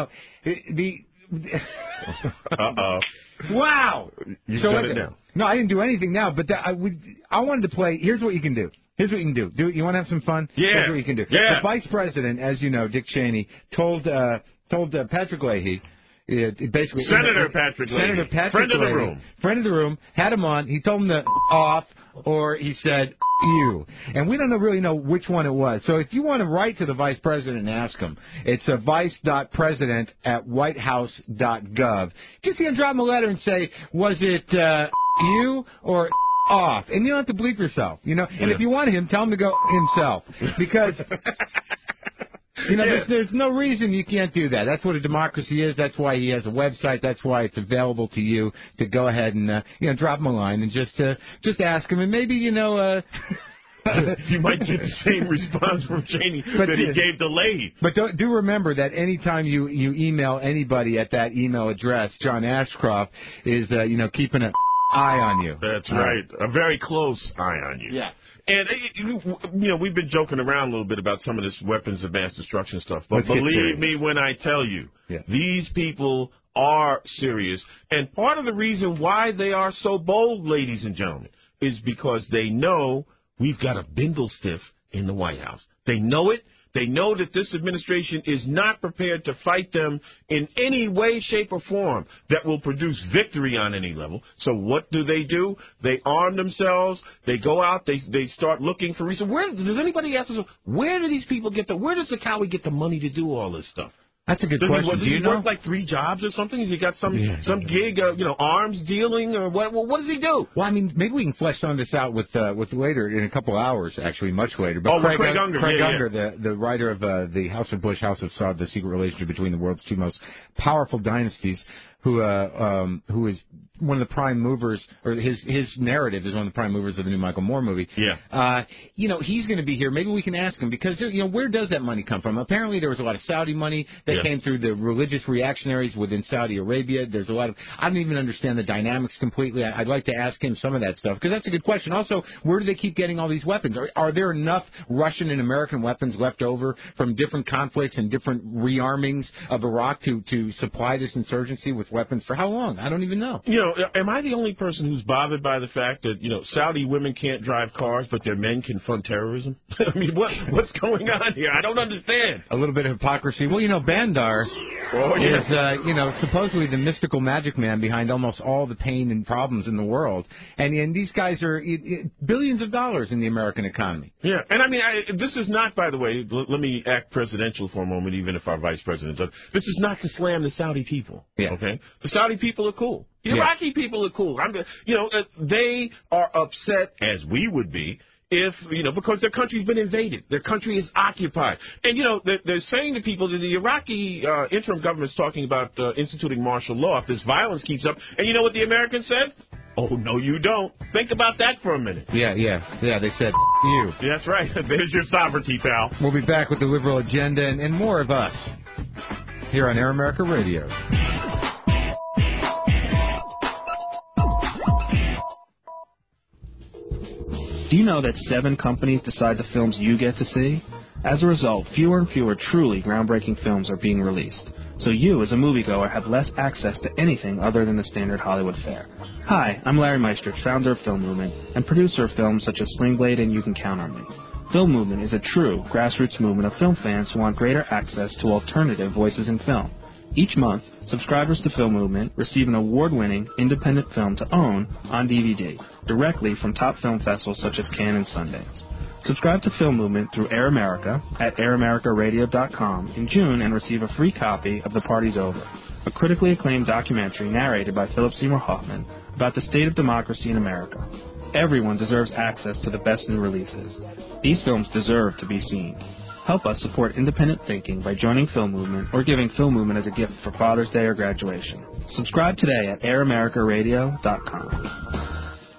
Uh-oh. Wow. You shut it down. No, I didn't do anything now, but I wanted to play. Here's what you can do. You want to have some fun? Yeah. Here's what you can do. Yeah. The vice president, as you know, Dick Cheney, told Patrick Leahy, basically Senator Patrick Leahy, friend of the room, had him on. He told him to off, or he said you. And we don't really know which one it was. So if you want to write to the vice president and ask him, it's vice.president@whitehouse.gov. Just drop him a letter and say, was it you or off? And you don't have to bleep yourself, And if you want him, tell him to go himself. Because... There's no reason you can't do that. That's what a democracy is. That's why he has a website. That's why it's available to you to go ahead and drop him a line and just ask him, and maybe you might get the same response from Cheney that he gave to Leahy. But do remember that anytime you email anybody at that email address, John Ashcroft is keeping an eye on you. That's right, a very close eye on you. Yeah. And, we've been joking around a little bit about some of this weapons of mass destruction stuff. But believe me when I tell you, these people are serious. And part of the reason why they are so bold, ladies and gentlemen, is because they know we've got a bindle stiff in the White House. They know it. They know that this administration is not prepared to fight them in any way, shape, or form that will produce victory on any level. So what do? They arm themselves. They go out. They start looking for reasons. Where does anybody ask us? Where do these people where does Zarqawi get the money to do all this stuff? That's a good question. Does he work like 3 jobs or something? Has he got some gig, arms dealing or what? What does he do? Well, maybe we can flesh some of this out with later in a couple of hours, actually, much later. But Craig Unger, the writer of the House of Bush, House of Saud, the secret relationship between the world's two most powerful dynasties, who is one of the prime movers, or his narrative is one of the prime movers of the new Michael Moore movie. Yeah. He's going to be here. Maybe we can ask him because where does that money come from? Apparently, there was a lot of Saudi money that came through the religious reactionaries within Saudi Arabia. There's a lot of I don't even understand the dynamics completely. I'd like to ask him some of that stuff because that's a good question. Also, where do they keep getting all these weapons? Are there enough Russian and American weapons left over from different conflicts and different rearmings of Iraq to supply this insurgency with weapons for how long? I don't even know. Am I the only person who's bothered by the fact that, Saudi women can't drive cars, but their men can fund terrorism? I mean, what's going on here? I don't understand. A little bit of hypocrisy. Well, Bandar is, supposedly the mystical magic man behind almost all the pain and problems in the world. And these guys are billions of dollars in the American economy. Yeah, and this is not, by the way, let me act presidential for a moment, even if our vice president does. This is not to slam the Saudi people. Yeah. Okay? The Saudi people are cool. The Iraqi people are cool. They are upset, as we would be, if, because their country's been invaded. Their country is occupied. And, they're saying to people that the Iraqi interim government's talking about instituting martial law if this violence keeps up. And you know what the Americans said? Oh, no, you don't. Think about that for a minute. Yeah, they said, you. Yeah, that's right. There's your sovereignty, pal. We'll be back with the liberal agenda and more of us here on Air America Radio. Do you know that 7 companies decide the films you get to see? As a result, fewer and fewer truly groundbreaking films are being released. So you, as a moviegoer, have less access to anything other than the standard Hollywood fare. Hi, I'm Larry Meistrich, founder of Film Movement, and producer of films such as Sling Blade and You Can Count on Me. Film Movement is a true grassroots movement of film fans who want greater access to alternative voices in film. Each month, subscribers to Film Movement receive an award-winning independent film to own on DVD, directly from top film festivals such as Cannes and Sundance. Subscribe to Film Movement through Air America at AirAmericaRadio.com in June and receive a free copy of The Party's Over, a critically acclaimed documentary narrated by Philip Seymour Hoffman about the state of democracy in America. Everyone deserves access to the best new releases. These films deserve to be seen. Help us support independent thinking by joining Film Movement or giving Film Movement as a gift for Father's Day or graduation. Subscribe today at AirAmericaRadio.com.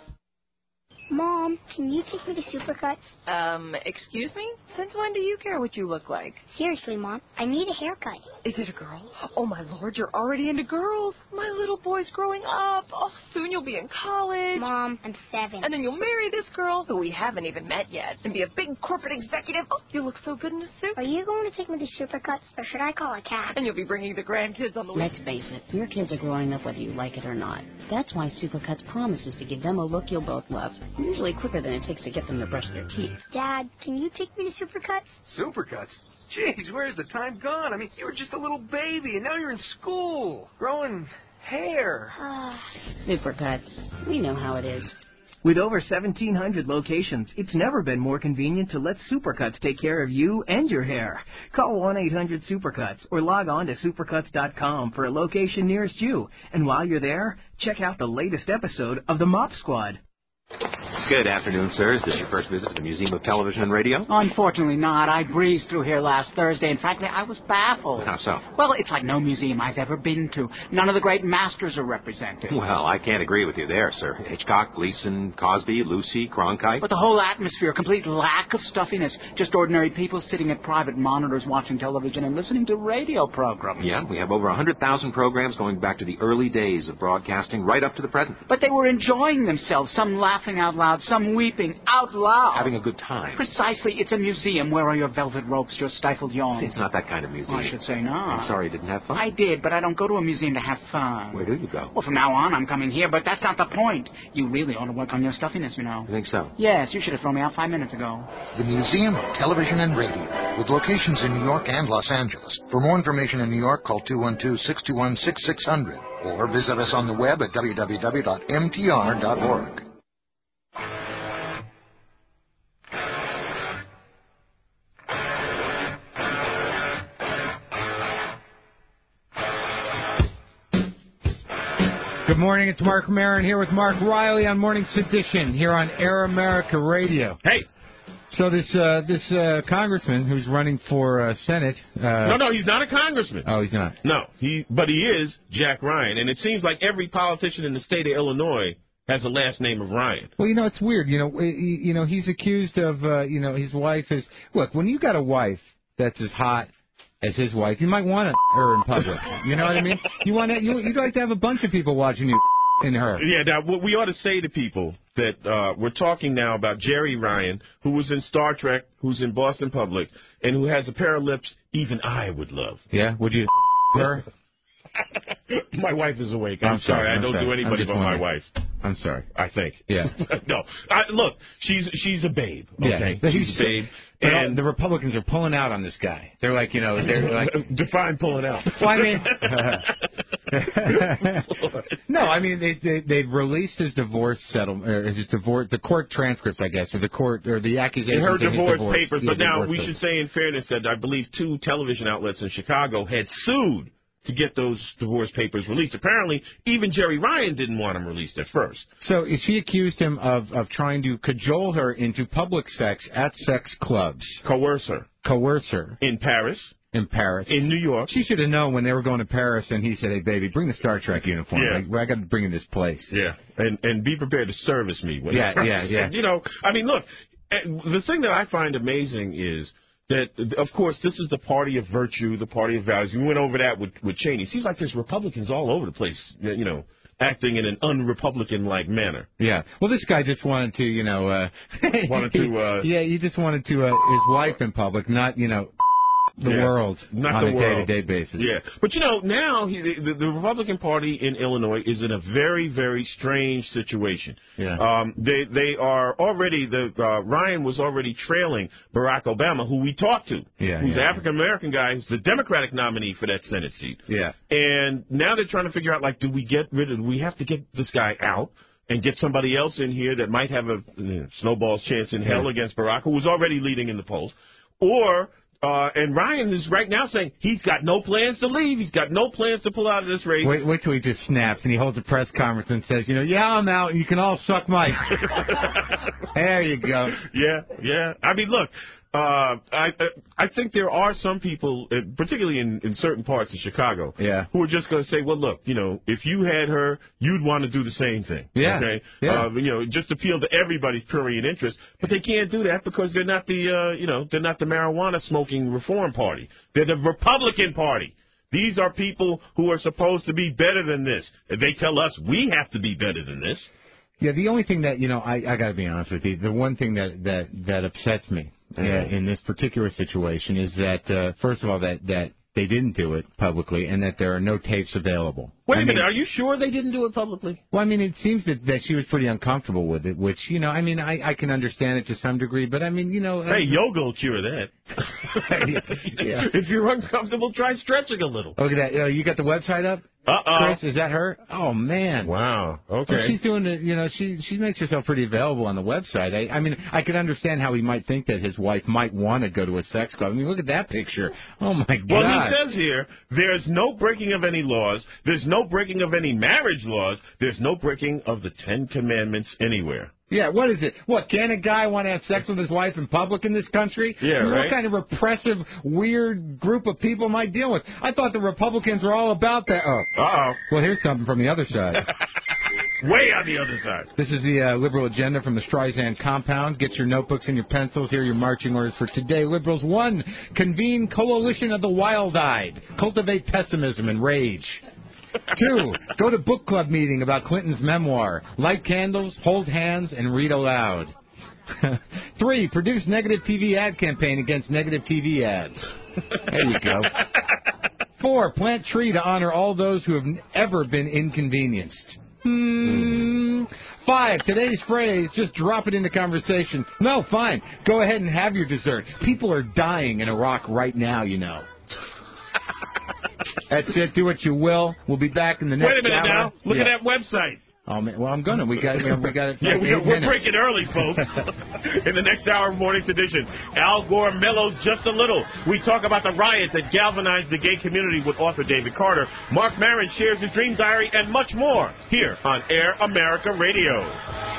Mom, can you take me to Supercuts? Excuse me? Since when do you care what you look like? Seriously, Mom, I need a haircut. Is it a girl? Oh, my Lord, you're already into girls. My little boy's growing up. Oh, soon you'll be in college. Mom, I'm 7. And then you'll marry this girl, who we haven't even met yet, and be a big corporate executive. Oh, you look so good in a suit. Are you going to take me to Supercuts, or should I call a cab? And you'll be bringing the grandkids on the way. Let's face it, your kids are growing up whether you like it or not. That's why Supercuts promises to give them a look you'll both love, usually quicker than it takes to get them to brush their teeth. Dad, can you take me to Supercuts? Supercuts? Jeez, where's the time gone? I mean, you were just a little baby, and now you're in school, growing hair. Supercuts. We know how it is. With over 1,700 locations, it's never been more convenient to let Supercuts take care of you and your hair. Call 1-800-SUPERCUTS or log on to supercuts.com for a location nearest you. And while you're there, check out the latest episode of The Mop Squad. Good afternoon, sir. Is this your first visit to the Museum of Television and Radio? Unfortunately not. I breezed through here last Thursday, and frankly, I was baffled. How so? Well, it's like no museum I've ever been to. None of the great masters are represented. Well, I can't agree with you there, sir. Hitchcock, Gleason, Cosby, Lucy, Cronkite. But the whole atmosphere, complete lack of stuffiness. Just ordinary people sitting at private monitors watching television and listening to radio programs. Yeah, we have over 100,000 programs going back to the early days of broadcasting right up to the present. But they were enjoying themselves, some laughing out loud, some weeping out loud. Having a good time. Precisely. It's a museum. Where are your velvet ropes, your stifled yawns? It's not that kind of museum. I should say not. I'm sorry you didn't have fun. I did, but I don't go to a museum to have fun. Where do you go? Well, from now on, I'm coming here, but that's not the point. You really ought to work on your stuffiness, you know. You think so? Yes, you should have thrown me out 5 minutes ago. The Museum of Television and Radio, with locations in New York and Los Angeles. For more information in New York, call 212-621-6600 or visit us on the web at www.mtr.org. Good morning, it's Mark Maron here with Mark Riley on Morning Sedition here on Air America Radio. Hey! So this congressman who's running for Senate... No, he's not a congressman. Oh, he's not? No, but he is Jack Ryan, and it seems like every politician in the state of Illinois has a last name of Ryan. Well, it's weird. He's accused of, his wife is... Look, when you got a wife that's as hot as his wife, you might want her in public. You know what I mean? You'd like to have a bunch of people watching you in her. Yeah, now what we ought to say to people that we're talking now about Jerry Ryan, who was in Star Trek, who's in Boston Public, and who has a pair of lips even I would love. Yeah? Would you her? My wife is awake. I'm sorry. I don't do anybody but my wife. I'm sorry. I think. Yeah. No. Look, she's a babe. Okay. Yeah. She's a babe. And the Republicans are pulling out on this guy. They're like, they're like... Define pulling out. Well, I mean... No, I mean, they've released his divorce settlement, or his divorce, the court transcripts, I guess, or the accusations. In her divorce papers. But now, we papers. should say in fairness that I believe 2 television outlets in Chicago had sued to get those divorce papers released. Apparently, even Jerry Ryan didn't want them released at first. So she accused him of trying to cajole her into public sex at sex clubs. Coerce her. In Paris. In New York. She should have known when they were going to Paris and he said, hey, baby, bring the Star Trek uniform. Yeah. I got to bring in this place. Yeah. And be prepared to service me. When Yeah. I mean, look, the thing that I find amazing is that, of course, this is the party of virtue, the party of values. We went over that with Cheney. It seems like there's Republicans all over the place, acting in an un-Republican-like manner. Yeah. Well, this guy just wanted to, he just wanted to his wife in public, not, the world not on the a world. day-to-day basis. Yeah. But, now the Republican Party in Illinois is in a very, very strange situation. Yeah. They are already, Ryan was already trailing Barack Obama, who we talked to, who's an African-American guy who's the Democratic nominee for that Senate seat. Yeah. And now they're trying to figure out, do we have to get this guy out and get somebody else in here that might have a snowball's chance in hell against Barack, who was already leading in the polls, or... and Ryan is right now saying he's got no plans to leave. He's got no plans to pull out of this race. Wait till he just snaps and he holds a press conference and says, I'm out and you can all suck my... There you go. Yeah. I mean, look, I think there are some people, particularly in certain parts of Chicago, who are just going to say, well, look, if you had her, you'd want to do the same thing. Yeah. Okay. Yeah. Just appeal to everybody's prurient interest, but they can't do that because they're not they're not the marijuana smoking reform party. They're the Republican Party. These are people who are supposed to be better than this. And they tell us we have to be better than this. Yeah. The only thing that I got to be honest with you. The one thing that upsets me. In this particular situation is that, first of all, that they didn't do it publicly and that there are no tapes available. Wait a minute, are you sure they didn't do it publicly? Well, I mean, it seems that she was pretty uncomfortable with it, which, I can understand it to some degree, but I mean, Hey, yoga will cure that. Yeah. If you're uncomfortable, try stretching a little. Look at that. You got the website up? Chris, is that her? Oh, man. Wow. Okay. Well, she's doing it, she makes herself pretty available on the website. I mean, I could understand how he might think that his wife might want to go to a sex club. I mean, look at that picture. Oh, my God. Well, he says here, there's no breaking of any laws. There's no breaking of any marriage laws. There's no breaking of the 10 Commandments anywhere. Yeah, what is it? What, can a guy want to have sex with his wife in public in this country? Yeah, right. What kind of repressive, weird group of people am I dealing with? I thought the Republicans were all about that. Oh. Uh-oh. Well, here's something from the other side. Way on the other side. This is the liberal agenda from the Streisand compound. Get your notebooks and your pencils. Here are your marching orders for today. Liberals, 1, convene coalition of the wild-eyed. Cultivate pessimism and rage. 2, go to book club meeting about Clinton's memoir. Light candles, hold hands, and read aloud. 3, produce negative TV ad campaign against negative TV ads. There you go. 4, plant tree to honor all those who have ever been inconvenienced. 5, today's phrase, just drop it into conversation. No, fine. Go ahead and have your dessert. People are dying in Iraq right now, That's it. Do what you will. We'll be back in the next hour. Wait a minute now. Look at that website. Oh, man. Well, I'm gonna. We got it. We're breaking early, folks. In the next hour of Morning's Edition, Al Gore mellows just a little. We talk about the riot that galvanized the gay community with author David Carter. Mark Maron shares his dream diary and much more here on Air America Radio.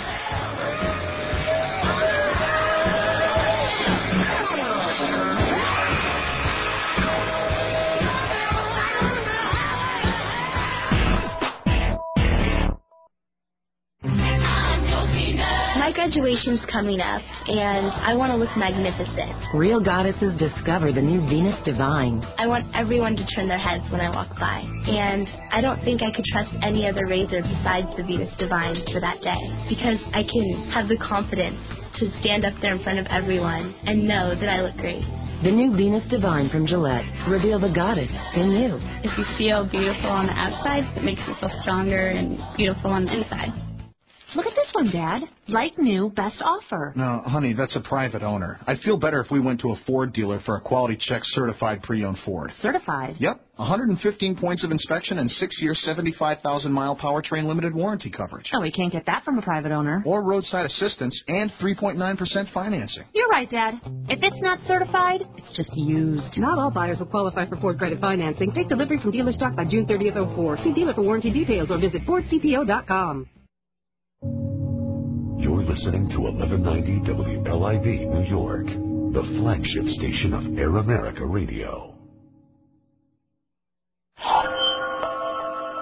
My graduation's coming up, and I want to look magnificent. Real goddesses discover the new Venus Divine. I want everyone to turn their heads when I walk by, and I don't think I could trust any other razor besides the Venus Divine for that day, because I can have the confidence to stand up there in front of everyone and know that I look great. The new Venus Divine from Gillette. Reveal the goddess in you. If you feel beautiful on the outside, it makes you feel stronger and beautiful on the inside. Look at this one, Dad. Like new, best offer. No, honey, that's a private owner. I'd feel better if we went to a Ford dealer for a quality check certified pre-owned Ford. Certified? Yep. 115 points of inspection and 6-year, 75,000-mile powertrain limited warranty coverage. Oh, we can't get that from a private owner. Or roadside assistance and 3.9% financing. You're right, Dad. If it's not certified, it's just used. Not all buyers will qualify for Ford credit financing. Take delivery from dealer stock by June 30th, 04. See dealer for warranty details or visit FordCPO.com. You're listening to 1190 WLIV New York, the flagship station of Air America Radio.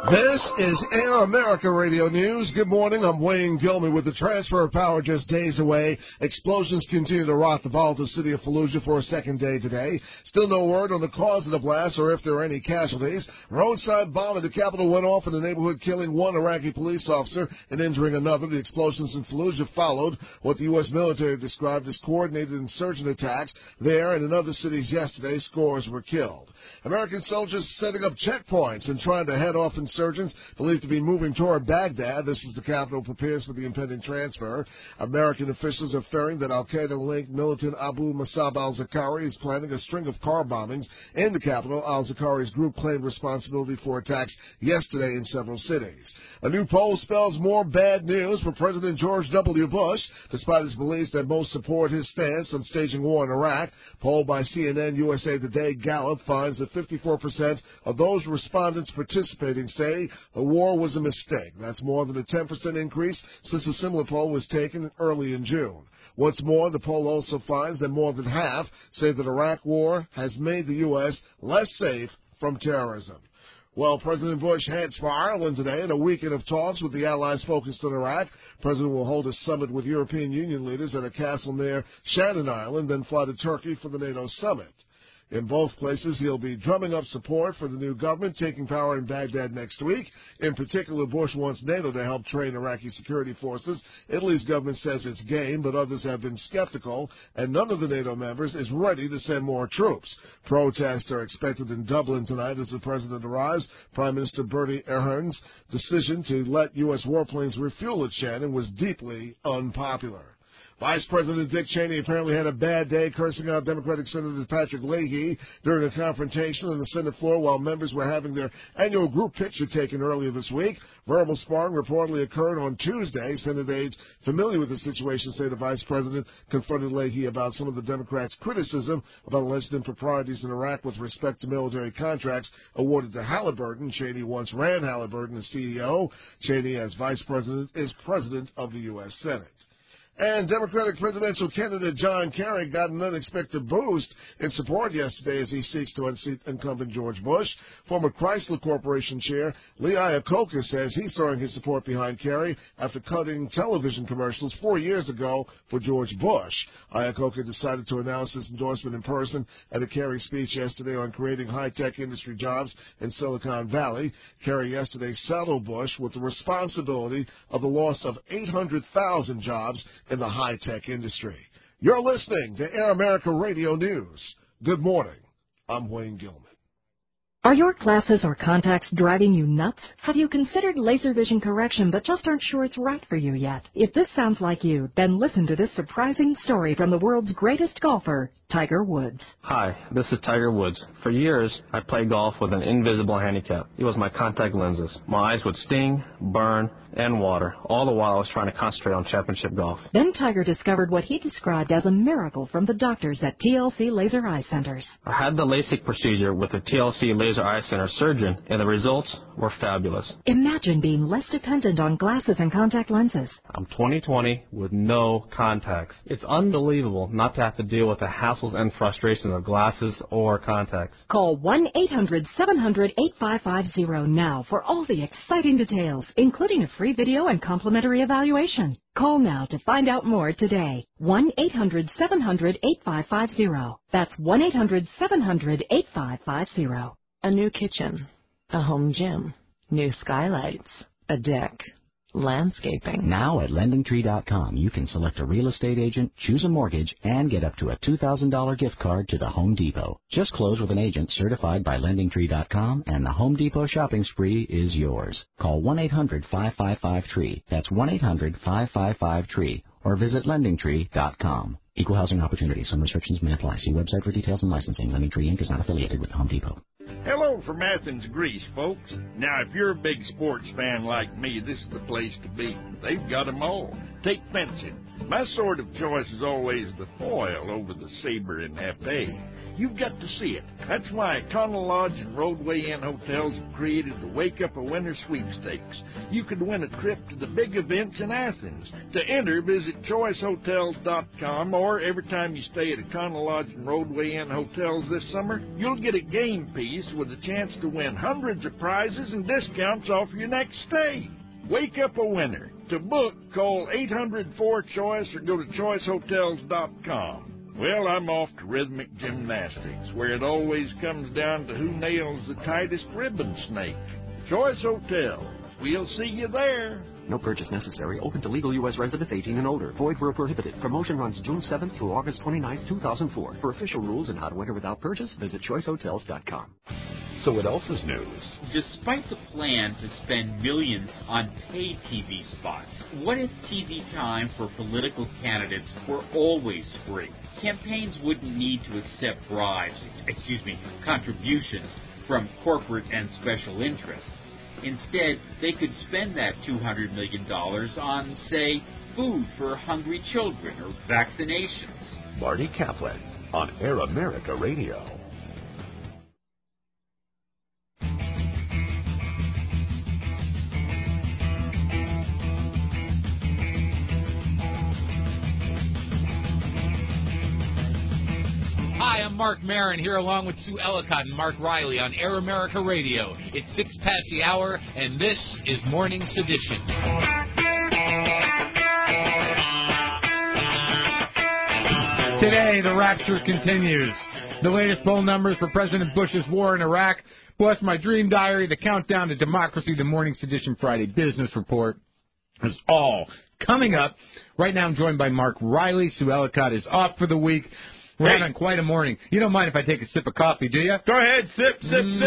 This is Air America Radio News. Good morning. I'm Wayne Gilman. With the transfer of power just days away, explosions continue to rock the volatile city of Fallujah for a second day today. Still no word on the cause of the blast or if there are any casualties. A roadside bomb at the capital went off in the neighborhood, killing one Iraqi police officer and injuring another. The explosions in Fallujah followed what the U.S. military described as coordinated insurgent attacks there and in other cities yesterday. Scores were killed. American soldiers setting up checkpoints and trying to head off insurgents believed to be moving toward Baghdad. This is the capital prepares for the impending transfer. American officials are fearing that al-Qaeda-linked militant Abu Musab al-Zakari is planning a string of car bombings in the capital. Al-Zakari's group claimed responsibility for attacks yesterday in several cities. A new poll spells more bad news for President George W. Bush, despite his beliefs that most support his stance on staging war in Iraq. Poll by CNN USA Today Gallup finds that 54% of those respondents participating say the war was a mistake. That's more than a 10% increase since a similar poll was taken early in June. What's more, the poll also finds that more than half say that Iraq war has made the U.S. less safe from terrorism. Well, President Bush heads for Ireland today in a weekend of talks with the allies focused on Iraq. The president will hold a summit with European Union leaders at a castle near Shannon Island, then fly to Turkey for the NATO summit. In both places, he'll be drumming up support for the new government taking power in Baghdad next week. In particular, Bush wants NATO to help train Iraqi security forces. Italy's government says it's game, but others have been skeptical, and none of the NATO members is ready to send more troops. Protests are expected in Dublin tonight as the president arrives. Prime Minister Bertie Ahern's decision to let U.S. warplanes refuel at Shannon was deeply unpopular. Vice President Dick Cheney apparently had a bad day, cursing out Democratic Senator Patrick Leahy during a confrontation on the Senate floor while members were having their annual group picture taken earlier this week. Verbal sparring reportedly occurred on Tuesday. Senate aides familiar with the situation say the Vice President confronted Leahy about some of the Democrats' criticism about alleged improprieties in Iraq with respect to military contracts awarded to Halliburton. Cheney once ran Halliburton as CEO. Cheney, as Vice President, is President of the U.S. Senate. And Democratic presidential candidate John Kerry got an unexpected boost in support yesterday as he seeks to unseat incumbent George Bush. Former Chrysler Corporation chair Lee Iacocca says he's throwing his support behind Kerry after cutting television commercials 4 years ago for George Bush. Iacocca decided to announce his endorsement in person at a Kerry speech yesterday on creating high-tech industry jobs in Silicon Valley. Kerry yesterday saddled Bush with the responsibility of the loss of 800,000 jobs in the high-tech industry. You're listening to Air America Radio News. Good morning. I'm Wayne Gilman. Are your glasses or contacts driving you nuts? Have you considered laser vision correction but just aren't sure it's right for you yet? If this sounds like you, then listen to this surprising story from the world's greatest golfer, Tiger Woods. Hi, this is Tiger Woods. For years, I played golf with an invisible handicap. It was my contact lenses. My eyes would sting, burn, and water, all the while I was trying to concentrate on championship golf. Then Tiger discovered what he described as a miracle from the doctors at TLC Laser Eye Centers. I had the LASIK procedure with the TLC Laser Eye Center surgeon, and the results were fabulous. Imagine being less dependent on glasses and contact lenses. I'm 20/20 with no contacts. It's unbelievable not to have to deal with the hassles and frustrations of glasses or contacts. Call 1-800-700-8550 now for all the exciting details, including a free video and complimentary evaluation. Call now to find out more today. 1-800-700-8550. That's 1-800-700-8550. A new kitchen, a home gym, new skylights, a deck, landscaping. Now at LendingTree.com, you can select a real estate agent, choose a mortgage, and get up to a $2,000 gift card to the Home Depot. Just close with an agent certified by LendingTree.com, and the Home Depot shopping spree is yours. Call 1-800-5553. That's 1-800-555-TREE. Or visit LendingTree.com. Equal housing opportunity. Some restrictions may apply. See website for details and licensing. LendingTree Inc. is not affiliated with the Home Depot. Hello from Athens, Greece, folks. Now, if you're a big sports fan like me, this is the place to be. They've got 'em all. Take fencing. My sword of choice is always the foil over the saber and épée. You've got to see it. That's why Econo Lodge and Roadway Inn hotels have created the Wake Up a Winner sweepstakes. You could win a trip to the big events in Athens. To enter, visit choicehotels.com, or every time you stay at Econo Lodge and Roadway Inn hotels this summer, you'll get a game piece with a chance to win hundreds of prizes and discounts off your next stay. Wake up a winner. To book, call 800-4CHOICE or go to choicehotels.com. Well, I'm off to rhythmic gymnastics, where it always comes down to who nails the tightest ribbon snake. Choice Hotels. We'll see you there. No purchase necessary. Open to legal U.S. residents 18 and older. Void where prohibited. Promotion runs June 7th through August 29th, 2004. For official rules and how to enter without purchase, visit choicehotels.com. So what else is news? Despite the plan to spend millions on paid TV spots, what if TV time for political candidates were always free? Campaigns wouldn't need to accept contributions from corporate and special interests. Instead, they could spend that $200 million on, say, food for hungry children or vaccinations. Marty Kaplan on Air America Radio. Hi, I'm Mark Maron here along with Sue Ellicott and Mark Riley on Air America Radio. It's 6 past the hour, and this is Morning Sedition. Today, the rapture continues. The latest poll numbers for President Bush's war in Iraq, plus my dream diary, the countdown to democracy, the Morning Sedition Friday business report is all coming up. Right now, I'm joined by Mark Riley. Sue Ellicott is off for the week. We're out on quite a morning. You don't mind if I take a sip of coffee, do you? Go ahead, sip.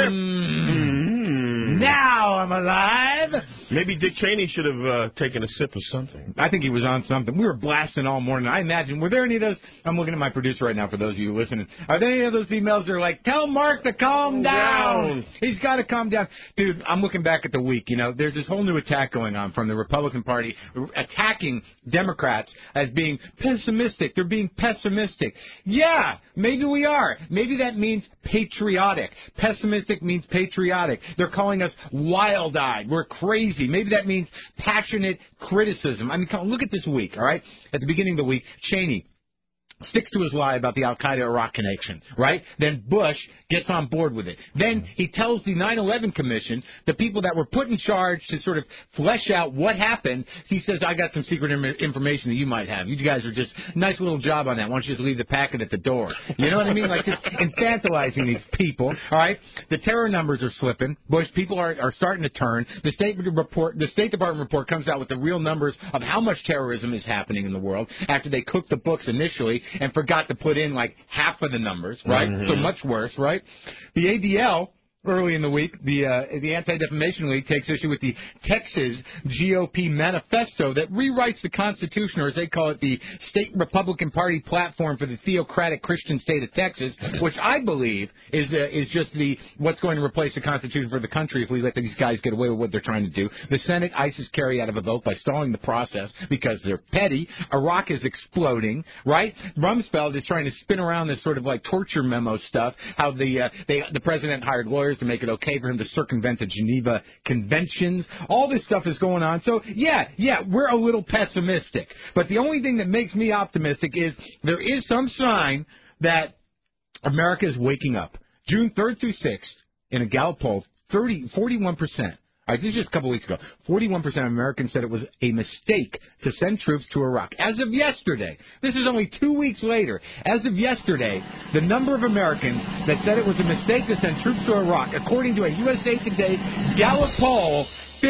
Now I'm alive. Maybe Dick Cheney should have taken a sip of something. I think he was on something. We were blasting all morning. I imagine, were there any of those? I'm looking at my producer right now for those of you listening. Are there any of those emails that are like, tell Mark to calm down. He's got to calm down. Dude, I'm looking back at the week. You know, there's this whole new attack going on from the Republican Party, attacking Democrats as being pessimistic. They're being pessimistic. Yeah, maybe we are. Maybe that means patriotic. Pessimistic means patriotic. They're calling us wild-eyed. We're crazy. Maybe that means passionate criticism. I mean, look at this week, all right? At the beginning of the week, Cheney sticks to his lie about the Al-Qaeda-Iraq connection, right? Then Bush gets on board with it. Then he tells the 9/11 Commission, the people that were put in charge to sort of flesh out what happened, he says, I got some secret information that you might have. You guys are just, nice little job on that. Why don't you just leave the packet at the door? You know what I mean? Like just infantilizing these people, all right? The terror numbers are slipping. Bush, people are starting to the State Department report comes out with the real numbers of how much terrorism is happening in the world after they cooked the books initially and forgot to put in like half of the numbers, right? Mm-hmm. So much worse, right? The ADL, early in the week, the Anti-Defamation League takes issue with the Texas GOP manifesto that rewrites the Constitution, or as they call it, the State Republican Party platform for the theocratic Christian state of Texas, which I believe is just what's going to replace the Constitution for the country if we let these guys get away with what they're trying to do. The Senate ISIS carry out of a vote by stalling the process because they're petty. Iraq is exploding, right? Rumsfeld is trying to spin around this sort of like torture memo stuff, how the president hired lawyers to make it okay for him to circumvent the Geneva Conventions. All this stuff is going on. So, yeah, we're a little pessimistic. But the only thing that makes me optimistic is there is some sign that America is waking up. June 3rd through 6th, in a Gallup poll, 41%. All right, this is just a couple weeks ago. 41% of Americans said it was a mistake to send troops to Iraq. As of yesterday, this is only 2 weeks later, as of yesterday, the number of Americans that said it was a mistake to send troops to Iraq, according to a USA Today Gallup poll,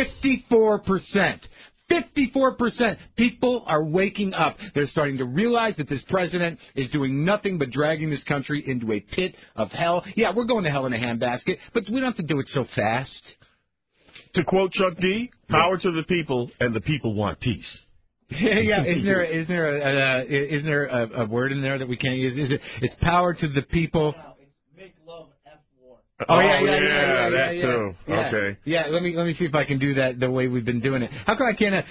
54%. 54%. People are waking up. They're starting to realize that this president is doing nothing but dragging this country into a pit of hell. Yeah, we're going to hell in a handbasket, but we don't have to do it so fast. To quote Chuck D, power to the people, and the people want peace. Yeah, isn't there a word in there that we can't use? It's power to the people. Make love F war. Oh yeah, that too. Yeah. Okay. Yeah, let me see if I can do that the way we've been doing it. How come I can't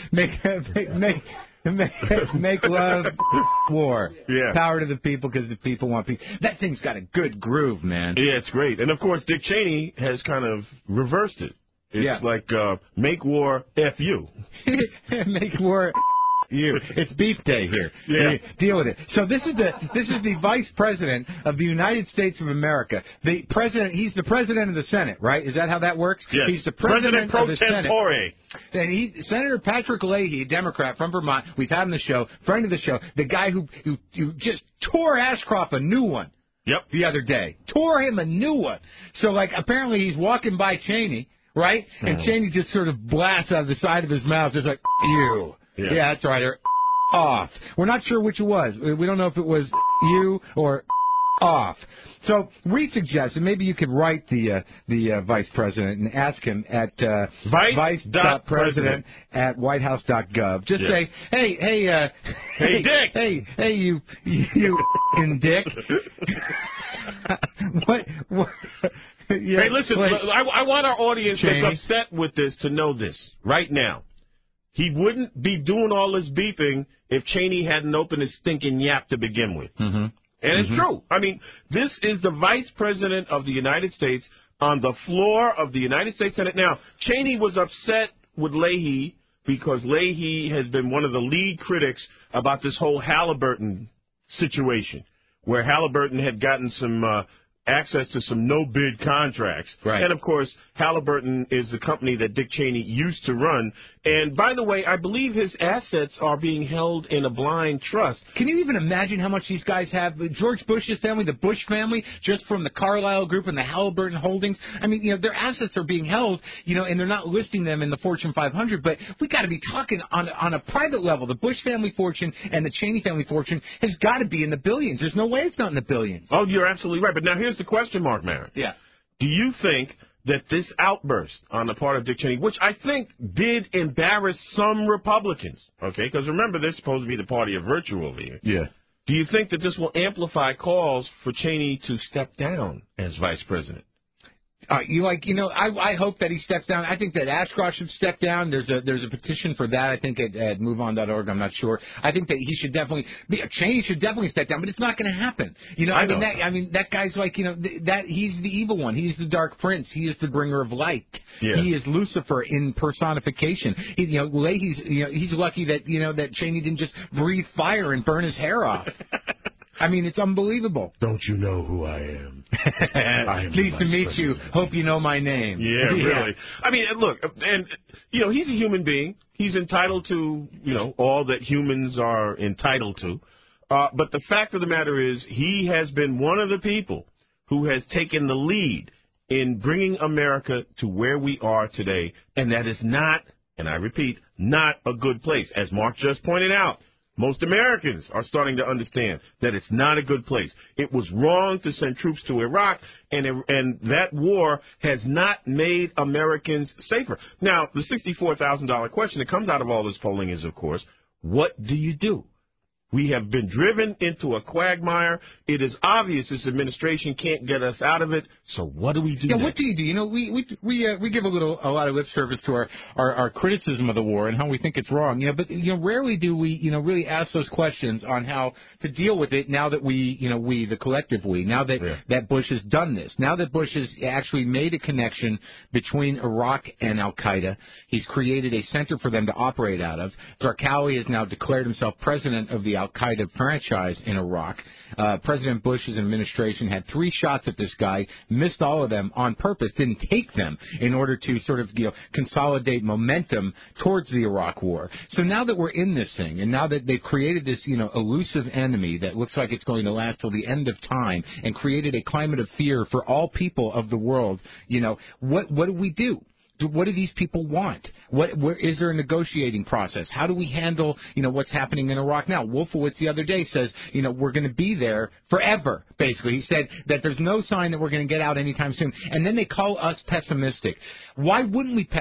make love war? Yeah. Power to the people because the people want peace. That thing's got a good groove, man. Yeah, it's great. And of course, Dick Cheney has kind of reversed it. It's like make war F you. Make war you. It's beef day here. Yeah. Deal with it. So this is the Vice President of the United States of America. The president. He's the President of the Senate, right? Is that how that works? Yes. He's the President pro of the Senate. tempore. And Senator Patrick Leahy, a Democrat from Vermont. We've had him on the show. Friend of the show. The guy who just tore Ashcroft a new one. Yep. The other day. Tore him a new one. So, like, apparently he's walking by Cheney, right? And Cheney just sort of blasts out of the side of his mouth, just like, you. Yeah, that's right. Or off. We're not sure which it was. We don't know if it was you or off. So we suggested maybe you could write the vice president and ask him at vice.president@whitehouse.gov. Just say, hey, Dick. Hey, you in Dick. what? Hey, listen, I want our audience Cheney. that's upset with this to know this right now. He wouldn't be doing all this beeping if Cheney hadn't opened his stinking yap to begin with. Mm-hmm. And it's true. I mean, this is the Vice President of the United States on the floor of the United States Senate. Now, Cheney was upset with Leahy because Leahy has been one of the lead critics about this whole Halliburton situation, where Halliburton had gotten some access to some no-bid contracts. Right. And, of course, Halliburton is the company that Dick Cheney used to run. And, by the way, I believe his assets are being held in a blind trust. Can you even imagine how much these guys have? George Bush's family, the Bush family, just from the Carlyle Group and the Halliburton Holdings. I mean, their assets are being held, and they're not listing them in the Fortune 500. But we got to be talking on a private level. The Bush family fortune and the Cheney family fortune has got to be in the billions. There's no way it's not in the billions. Oh, you're absolutely right. But now here's the question, Mark Maron. Yeah. Do you think that this outburst on the part of Dick Cheney, which I think did embarrass some Republicans, okay, because remember, they're supposed to be the party of virtue over here. Yeah. Do you think that this will amplify calls for Cheney to step down as vice president? I hope that he steps down. I think that Ashcroft should step down. There's a petition for that, I think, at MoveOn.org. I'm not sure. I think that he should definitely Cheney should definitely step down, but it's not going to happen. That guy's like, that he's the evil one. He's the dark prince. He is the bringer of light. Yeah. He is Lucifer in personification. Leahy's, he's lucky that that Cheney didn't just breathe fire and burn his hair off. I mean, it's unbelievable. Don't you know who I am? Pleased to meet you. Hope you know my name. Yeah, really. I mean, look, and, he's a human being. He's entitled to, all that humans are entitled to. But the fact of the matter is he has been one of the people who has taken the lead in bringing America to where we are today. And that is not, and I repeat, not a good place. As Mark just pointed out, most Americans are starting to understand that it's not a good place. It was wrong to send troops to Iraq, and that war has not made Americans safer. Now, the $64,000 question that comes out of all this polling is, of course, what do you do? We have been driven into a quagmire. It is obvious this administration can't get us out of it. So what do we do? Yeah, next? what do you do? We give a lot of lip service to our criticism of the war and how we think it's wrong. But rarely do we really ask those questions on how to deal with it. Now that we the collective now that Bush has done this, now that Bush has actually made a connection between Iraq and Al Qaeda, he's created a center for them to operate out of. Zarqawi has now declared himself president of the Al Qaeda franchise in Iraq. President Bush's administration had 3 shots at this guy, missed all of them on purpose, didn't take them in order to sort of consolidate momentum towards the Iraq war. So now that we're in this thing, and now that they've created this elusive enemy that looks like it's going to last till the end of time, and created a climate of fear for all people of the world, what do we do? What do these people want? Where is there a negotiating process? How do we handle, what's happening in Iraq now? Wolfowitz the other day says, we're going to be there forever, basically. He said that there's no sign that we're going to get out anytime soon. And then they call us pessimistic. Why wouldn't we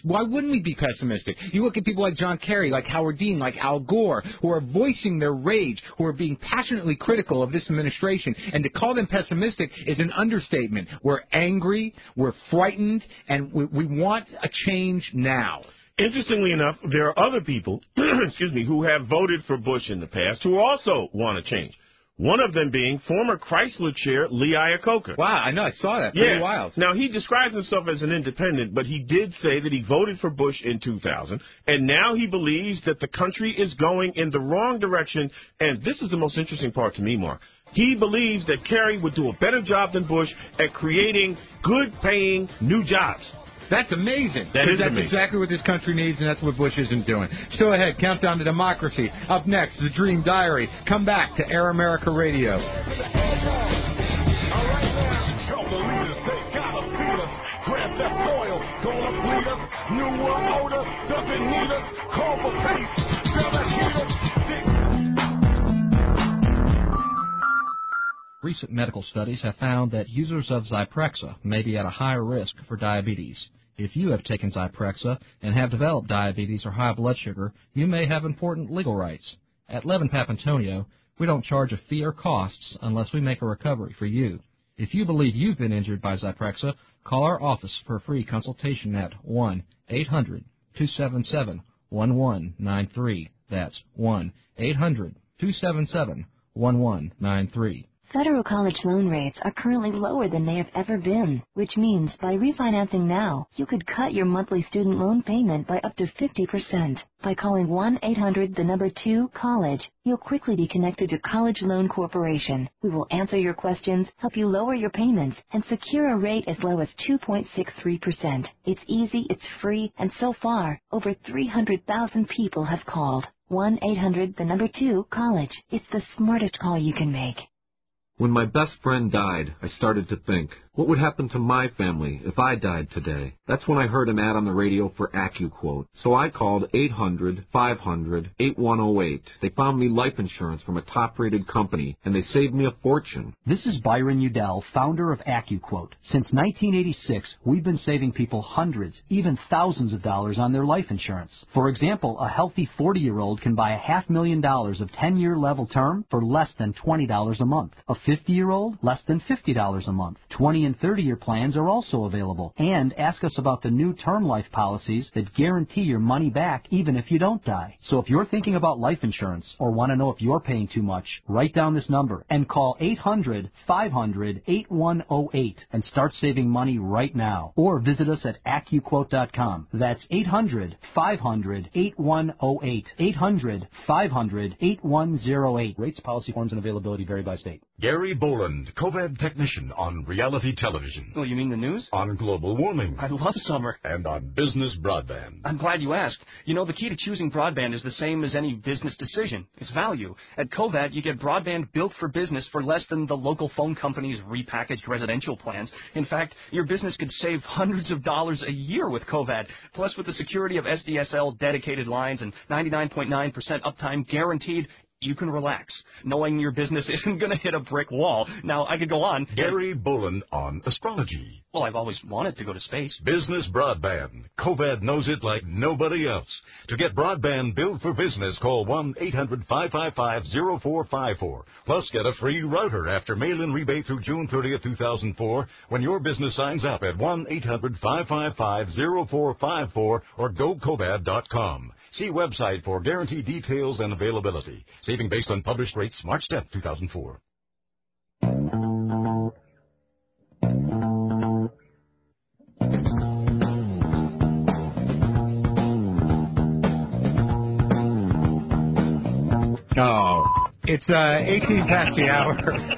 be pessimistic? You look at people like John Kerry, like Howard Dean, like Al Gore, who are voicing their rage, who are being passionately critical of this administration. And to call them pessimistic is an understatement. We're angry, we're frightened, and we want a change now. Interestingly enough, there are other people, who have voted for Bush in the past who also want to change. One of them being former Chrysler chair Lee Iacocca. Wow, I know, I saw that. Pretty wild. Now, he describes himself as an independent, but he did say that he voted for Bush in 2000, and now he believes that the country is going in the wrong direction, and this is the most interesting part to me, Mark. He believes that Kerry would do a better job than Bush at creating good-paying new jobs. That's amazing. That's amazing. Exactly what this country needs, and that's what Bush isn't doing. Still ahead, Countdown to Democracy. Up next, The Dream Diary. Come back to Air America Radio. Recent medical studies have found that users of Zyprexa may be at a higher risk for diabetes. If you have taken Zyprexa and have developed diabetes or high blood sugar, you may have important legal rights. At Levin Papantonio, we don't charge a fee or costs unless we make a recovery for you. If you believe you've been injured by Zyprexa, call our office for a free consultation at 1-800-277-1193. That's 1-800-277-1193. Federal college loan rates are currently lower than they have ever been, which means by refinancing now, you could cut your monthly student loan payment by up to 50%. By calling 1-800-2-COLLEGE, you'll quickly be connected to College Loan Corporation. We will answer your questions, help you lower your payments, and secure a rate as low as 2.63%. It's easy, it's free, and so far, over 300,000 people have called. 1-800-2-COLLEGE. It's the smartest call you can make. When my best friend died, I started to think, what would happen to my family if I died today? That's when I heard an ad on the radio for AccuQuote. So I called 800-500-8108. They found me life insurance from a top-rated company, and they saved me a fortune. This is Byron Udell, founder of AccuQuote. Since 1986, we've been saving people hundreds, even thousands of dollars on their life insurance. For example, a healthy 40-year-old can buy $500,000 of 10-year level term for less than $20 a month. A 50-year-old, less than $50 a month. 20 and 30-year plans are also available. And ask us about the new term life policies that guarantee your money back even if you don't die. So if you're thinking about life insurance or want to know if you're paying too much, write down this number and call 800-500-8108 and start saving money right now. Or visit us at AccuQuote.com. That's 800-500-8108. 800-500-8108. Rates, policy forms, and availability vary by state. Gary Boland, COVID technician on reality television. Oh, you mean the news? On global warming. I love summer. And on business broadband. I'm glad you asked. You know, the key to choosing broadband is the same as any business decision. It's value. At Covad, you get broadband built for business for less than the local phone company's repackaged residential plans. In fact, your business could save hundreds of dollars a year with Covad. Plus, with the security of SDSL dedicated lines and 99.9% uptime guaranteed, you can relax, knowing your business isn't going to hit a brick wall. Now, I could go on. Gary Boland on astrology. Well, I've always wanted to go to space. Business broadband. Covad knows it like nobody else. To get broadband built for business, call 1-800-555-0454. Plus, get a free router after mail-in rebate through June 30th, 2004 when your business signs up at 1-800-555-0454 or gocovad.com. See website for guaranteed details and availability. Saving based on published rates March 10th, 2004. Oh, it's 18 past the hour.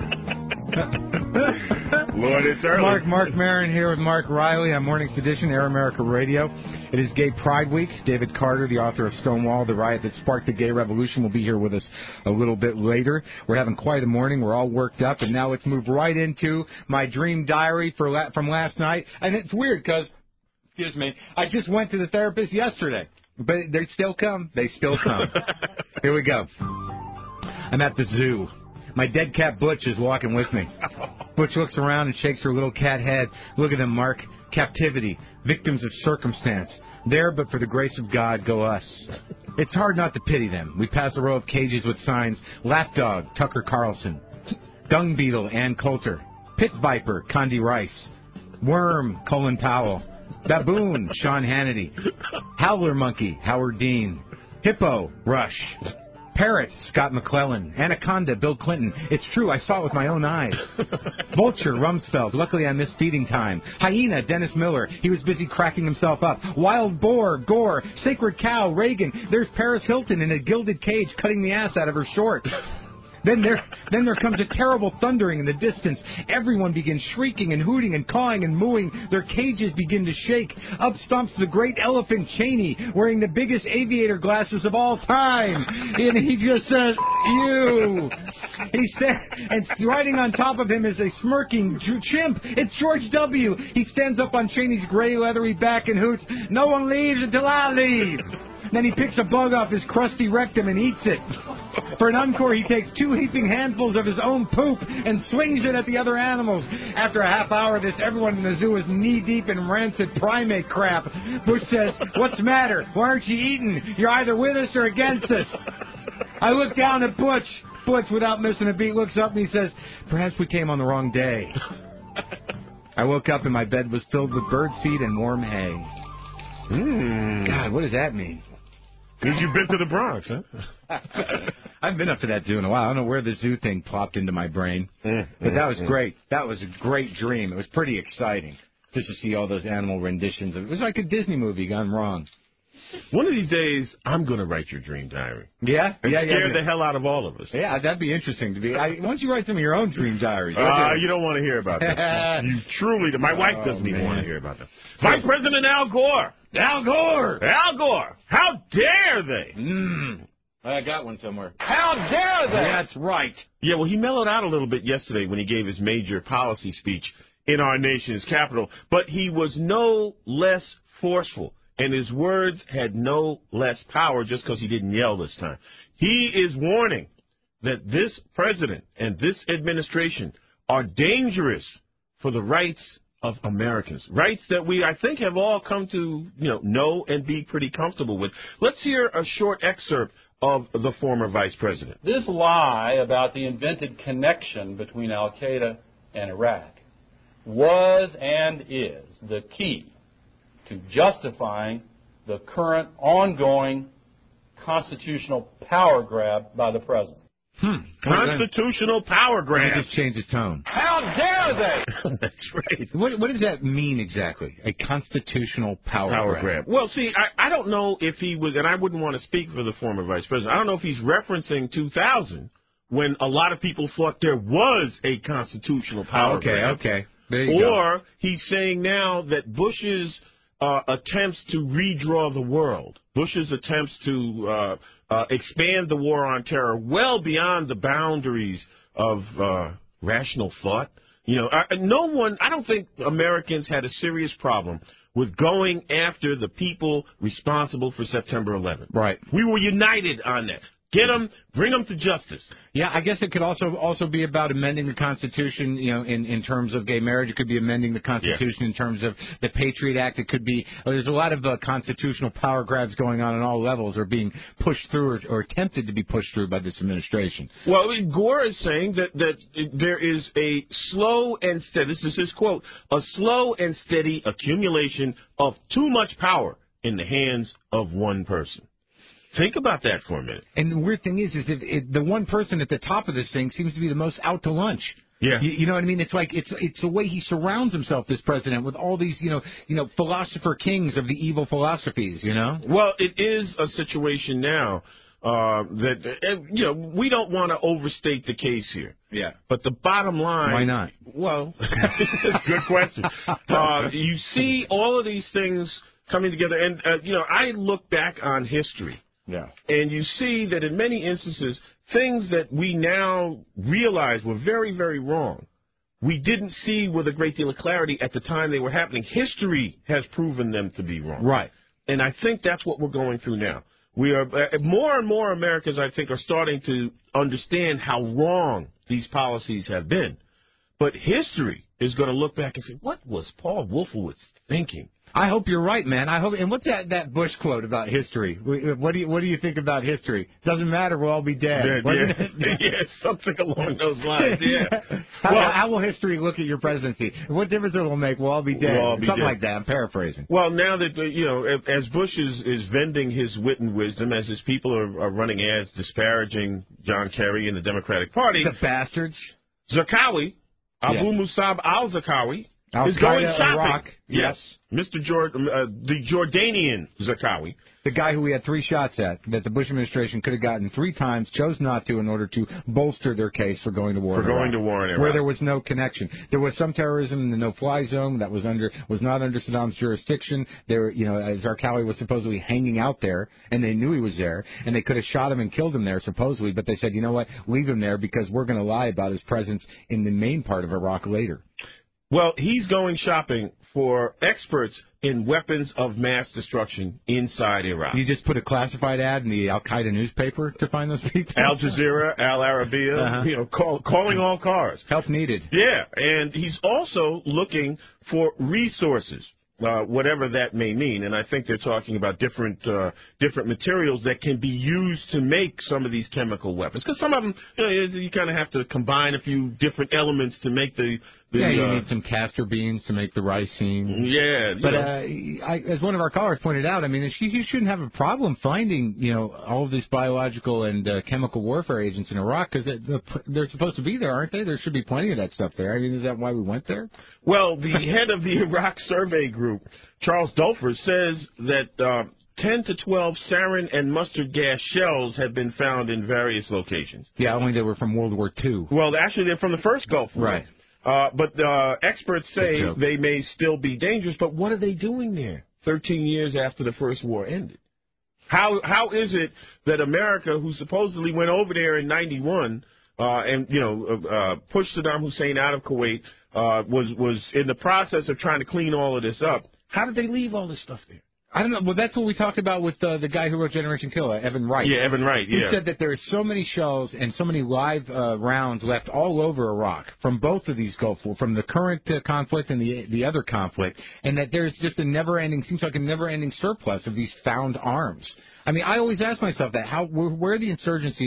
Lord, it's early. Mark Maron here with Mark Riley on Morning's edition, Air America Radio. It is Gay Pride Week. David Carter, the author of Stonewall, the riot that sparked the gay revolution, will be here with us a little bit later. We're having quite a morning. We're all worked up, and now let's move right into my dream diary from last night. And it's weird because, excuse me, I just went to the therapist yesterday, but they still come. They still come. Here we go. I'm at the zoo. My dead cat Butch is walking with me. Butch looks around and shakes her little cat head. Look at them, Mark. Captivity. Victims of circumstance. There, but for the grace of God, go us. It's hard not to pity them. We pass a row of cages with signs. Lapdog, Tucker Carlson. Dung Beetle, Ann Coulter. Pit Viper, Condi Rice. Worm, Colin Powell. Baboon, Sean Hannity. Howler Monkey, Howard Dean. Hippo, Rush. Parrot, Scott McClellan. Anaconda, Bill Clinton. It's true, I saw it with my own eyes. Vulture, Rumsfeld. Luckily I missed feeding time. Hyena, Dennis Miller. He was busy cracking himself up. Wild boar, Gore. Sacred cow, Reagan. There's Paris Hilton in a gilded cage cutting the ass out of her shorts. Then there comes a terrible thundering in the distance. Everyone begins shrieking and hooting and cawing and mooing. Their cages begin to shake. Up stomps the great elephant Cheney, wearing the biggest aviator glasses of all time. And he just says, "You." And riding on top of him is a smirking chimp. It's George W. He stands up on Cheney's gray leathery back and hoots, "No one leaves until I leave." Then he picks a bug off his crusty rectum and eats it. For an encore, he takes 2 heaping handfuls of his own poop and swings it at the other animals. After a half hour of this, everyone in the zoo is knee-deep in rancid primate crap. Bush says, "What's the matter? Why aren't you eating? You're either with us or against us." I look down at Butch. Butch, without missing a beat, looks up and he says, "Perhaps we came on the wrong day." I woke up and my bed was filled with birdseed and warm hay. God, what does that mean? Because you've been to the Bronx, huh? I've been up to that zoo in a while. I don't know where the zoo thing plopped into my brain. But that was great. That was a great dream. It was pretty exciting just to see all those animal renditions. It was like a Disney movie gone wrong. One of these days, I'm going to write your dream diary. Yeah? And scare the hell out of all of us. Yeah, that'd be interesting to be. Why don't you write some of your own dream diaries? You don't want to hear about that. You truly do. My wife doesn't even want to hear about that. Vice President Al Gore. Al Gore! Al Gore! How dare they? I got one somewhere. How dare they? That's right. Yeah, well, he mellowed out a little bit yesterday when he gave his major policy speech in our nation's capital, but he was no less forceful, and his words had no less power just because he didn't yell this time. He is warning that this president and this administration are dangerous for the rights of Americans, rights that we, I think, have all come to know and be pretty comfortable with. Let's hear a short excerpt of the former vice president. This lie about the invented connection between Al-Qaeda and Iraq was and is the key to justifying the current ongoing constitutional power grab by the president. Constitutional power grab. He just changed his tone. How dare they? That's right. What does that mean exactly? A constitutional power grab? Well, see, I don't know if he was, and I wouldn't want to speak for the former vice president. I don't know if he's referencing 2000 when a lot of people thought there was a constitutional power grab. Okay. There you go. Or he's saying now that Bush's attempts to redraw the world, Bush's attempts to expand the war on terror well beyond the boundaries of rational thought. I don't think Americans had a serious problem with going after the people responsible for September 11th. Right. We were united on that. Get them, bring them to justice. Yeah, I guess it could also be about amending the Constitution, in terms of gay marriage. It could be amending the Constitution in terms of the Patriot Act. It could be, there's a lot of constitutional power grabs going on all levels, or being pushed through or attempted to be pushed through by this administration. Well, Gore is saying that there is a slow and steady, this is his quote, a slow and steady accumulation of too much power in the hands of one person. Think about that for a minute. And the weird thing is if the one person at the top of this thing seems to be the most out to lunch. Yeah. You know what I mean? It's like it's the way he surrounds himself, this president, with all these philosopher kings of the evil philosophies. Well, it is a situation now that we don't want to overstate the case here. Yeah. But the bottom line. Why not? Well, good question. You see all of these things coming together, and I look back on history. Yeah. And you see that in many instances, things that we now realize were very, very wrong, we didn't see with a great deal of clarity at the time they were happening. History has proven them to be wrong. Right. And I think that's what we're going through now. We are more and more Americans, I think, are starting to understand how wrong these policies have been. But history is going to look back and say, what was Paul Wolfowitz thinking? I hope you're right, man. I hope. And what's that Bush quote about history? What do you think about history? Doesn't matter. We'll all be dead. Yeah, something along those lines. Yeah. How will history look at your presidency? What difference it will make? We'll all be dead. Something like that. I'm paraphrasing. Well, now that as Bush is vending his wit and wisdom, as his people are running ads disparaging John Kerry and the Democratic Party, the bastards, Zarqawi, Abu Musab al-Zarqawi. Is going shopping. Iraq. Yes. Mr. the Jordanian Zarqawi. The guy who we had 3 shots at, that the Bush administration could have gotten 3 times, chose not to in order to bolster their case for going to war in Iraq. Where there was no connection. There was some terrorism in the no-fly zone that was not under Saddam's jurisdiction. Zarqawi was supposedly hanging out there, and they knew he was there, and they could have shot him and killed him there, supposedly, but they said, you know what, leave him there because we're going to lie about his presence in the main part of Iraq later. Well, he's going shopping for experts in weapons of mass destruction inside Iraq. You just put a classified ad in the Al-Qaeda newspaper to find those people? Al Jazeera, Al Arabiya, calling all cars. Help needed. Yeah, and he's also looking for resources. Whatever that may mean, and I think they're talking about different materials that can be used to make some of these chemical weapons. Because some of them, you kind of have to combine a few different elements to make the you need some castor beans to make the ricin. Yeah, but as one of our callers pointed out, I mean, you shouldn't have a problem finding all of these biological and chemical warfare agents in Iraq because they're supposed to be there, aren't they? There should be plenty of that stuff there. I mean, is that why we went there? Well, the head of the Iraq Survey Group, Charles Dulfer, says that 10 to 12 sarin and mustard gas shells have been found in various locations. Yeah, only they were from World War II. Well, actually, they're from the first Gulf War. Right. But experts say they may still be dangerous. But what are they doing there 13 years after the first war ended? How is it that America, who supposedly went over there in 91 and pushed Saddam Hussein out of Kuwait, was in the process of trying to clean all of this up? How did they leave all this stuff there? I don't know. Well, that's what we talked about with the guy who wrote Generation Kill, Evan Wright. Yeah, Evan Wright, He said that there are so many shells and so many live rounds left all over Iraq from both of these Gulf Wars, from the current conflict and the other conflict, and that there's just seems like a never-ending surplus of these found arms. I mean, I always ask myself that, where are the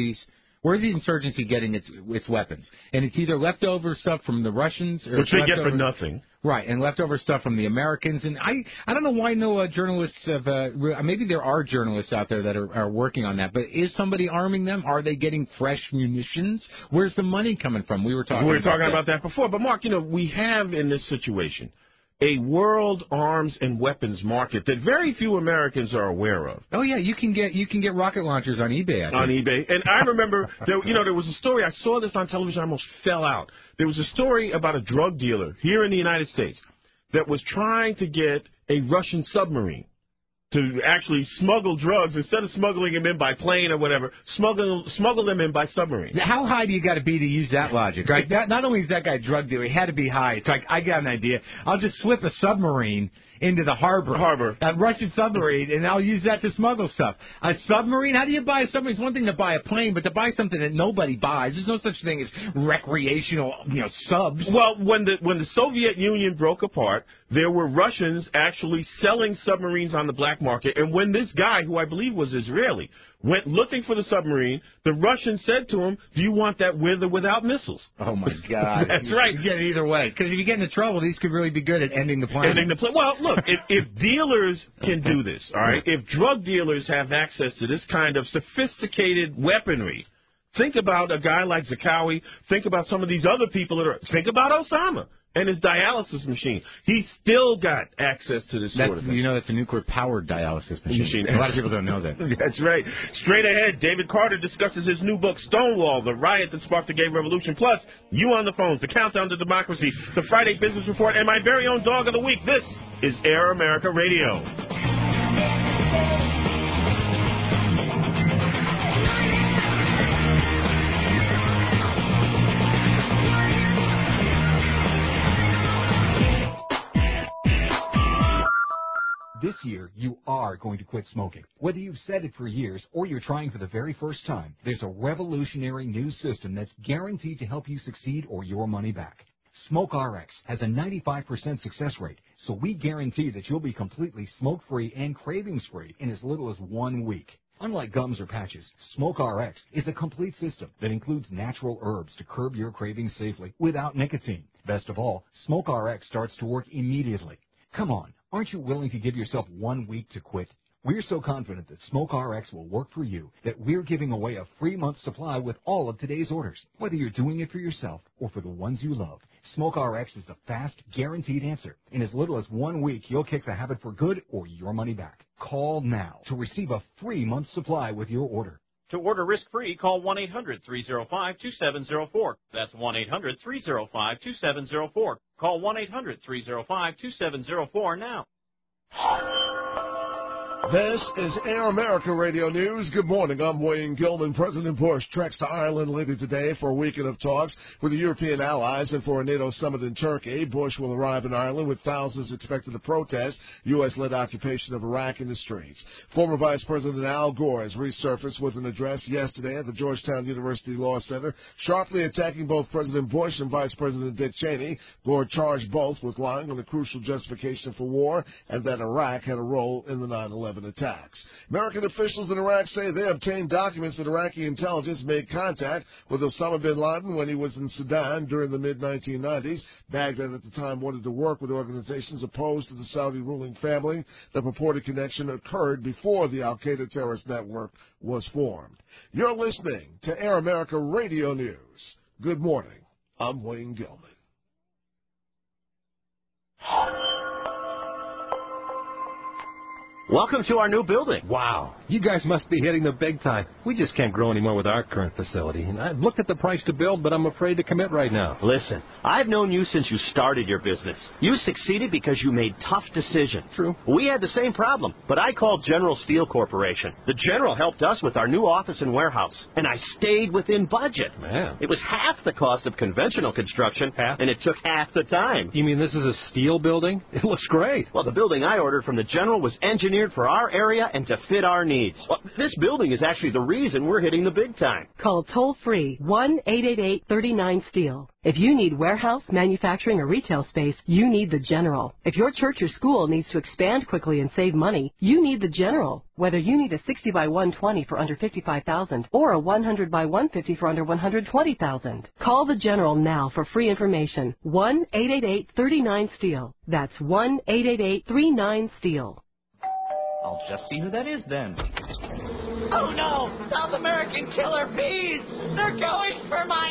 insurgency getting its weapons? And it's either leftover stuff from the Russians, or which they get for nothing. Right, and leftover stuff from the Americans. And I don't know why no journalists have, maybe there are journalists out there that are working on that, but is somebody arming them? Are they getting fresh munitions? Where's the money coming from? We were talking about that before. But, Mark, we have in this situation a world arms and weapons market that very few Americans are aware of. Oh yeah, you can get rocket launchers on eBay. I think. On eBay, and I remember there was a story. I saw this on television. I almost fell out. There was a story about a drug dealer here in the United States that was trying to get a Russian submarine to actually smuggle drugs instead of smuggling them in by plane or whatever. Smuggle them in by submarine. How high do you got to be to use that logic? Right? Not only is that guy a drug dealer, he had to be high. It's like, I got an idea. I'll just slip a submarine into the harbor, a Russian submarine, and I'll use that to smuggle stuff. A submarine? How do you buy a submarine? It's one thing to buy a plane, but to buy something that nobody buys, there's no such thing as recreational, subs. Well, when the Soviet Union broke apart, there were Russians actually selling submarines on the black market, and when this guy, who I believe was Israeli, went looking for the submarine, the Russians said to him, do you want that with or without missiles? Oh, my God. That's right. You get it either way. Because if you get into trouble, these could really be good at ending the plan. Well, look, if dealers can do this, all right, if drug dealers have access to this kind of sophisticated weaponry, think about a guy like Zarqawi, think about some of these other people think about Osama and his dialysis machine. He's still got access to this sort of thing. That's a nuclear-powered dialysis machine. A lot of people don't know that. That's right. Straight ahead, David Carter discusses his new book, Stonewall, The Riot That Sparked the Gay Revolution. Plus, you on the phones, the countdown to democracy, the Friday Business Report, and my very own dog of the week. This is Air America Radio. This year, you are going to quit smoking. Whether you've said it for years or you're trying for the very first time, there's a revolutionary new system that's guaranteed to help you succeed or your money back. SmokeRx has a 95% success rate, so we guarantee that you'll be completely smoke-free and cravings-free in as little as 1 week. Unlike gums or patches, SmokeRx is a complete system that includes natural herbs to curb your cravings safely without nicotine. Best of all, SmokeRx starts to work immediately. Come on, aren't you willing to give yourself 1 week to quit? We're so confident that SmokeRx will work for you that we're giving away a free month's supply with all of today's orders. Whether you're doing it for yourself or for the ones you love, SmokeRx is the fast, guaranteed answer. In as little as 1 week, you'll kick the habit for good or your money back. Call now to receive a free month's supply with your order. To order risk-free, call 1-800-305-2704. That's 1-800-305-2704. Call 1-800-305-2704 now. This is Air America Radio News. Good morning. I'm Wayne Gilman. President Bush treks to Ireland later today for a weekend of talks with the European allies and for a NATO summit in Turkey. Bush will arrive in Ireland with thousands expected to protest U.S.-led occupation of Iraq in the streets. Former Vice President Al Gore has resurfaced with an address yesterday at the Georgetown University Law Center, sharply attacking both President Bush and Vice President Dick Cheney. Gore charged both with lying on the crucial justification for war and that Iraq had a role in the 9/11 attacks. American officials in Iraq say they obtained documents that Iraqi intelligence made contact with Osama bin Laden when he was in Sudan during the mid-1990s. Baghdad at the time wanted to work with organizations opposed to the Saudi ruling family. The purported connection occurred before the al-Qaeda terrorist network was formed. You're listening to Air America Radio News. Good morning. I'm Wayne Gilman. Welcome to our new building. Wow. You guys must be hitting the big time. We just can't grow anymore with our current facility. And I've looked at the price to build, but I'm afraid to commit right now. Listen, I've known you since you started your business. You succeeded because you made tough decisions. True. We had the same problem, but I called General Steel Corporation. The General helped us with our new office and warehouse, and I stayed within budget. Man. It was half the cost of conventional construction, and it took half the time. You mean this is a steel building? It looks great. Well, the building I ordered from the General was engineered for our area and to fit our needs. Well, this building is actually the reason we're hitting the big time. Call toll-free 1-888-39-STEEL. If you need warehouse, manufacturing, or retail space, you need the General. If your church or school needs to expand quickly and save money, you need the General. Whether you need a 60 by 120 for under $55,000 or a 100 by 150 for under $120,000. Call the General now for free information. 1-888-39-STEEL. That's 1-888-39-STEEL. I'll just see who that is then. Oh no! South American killer bees! They're going for my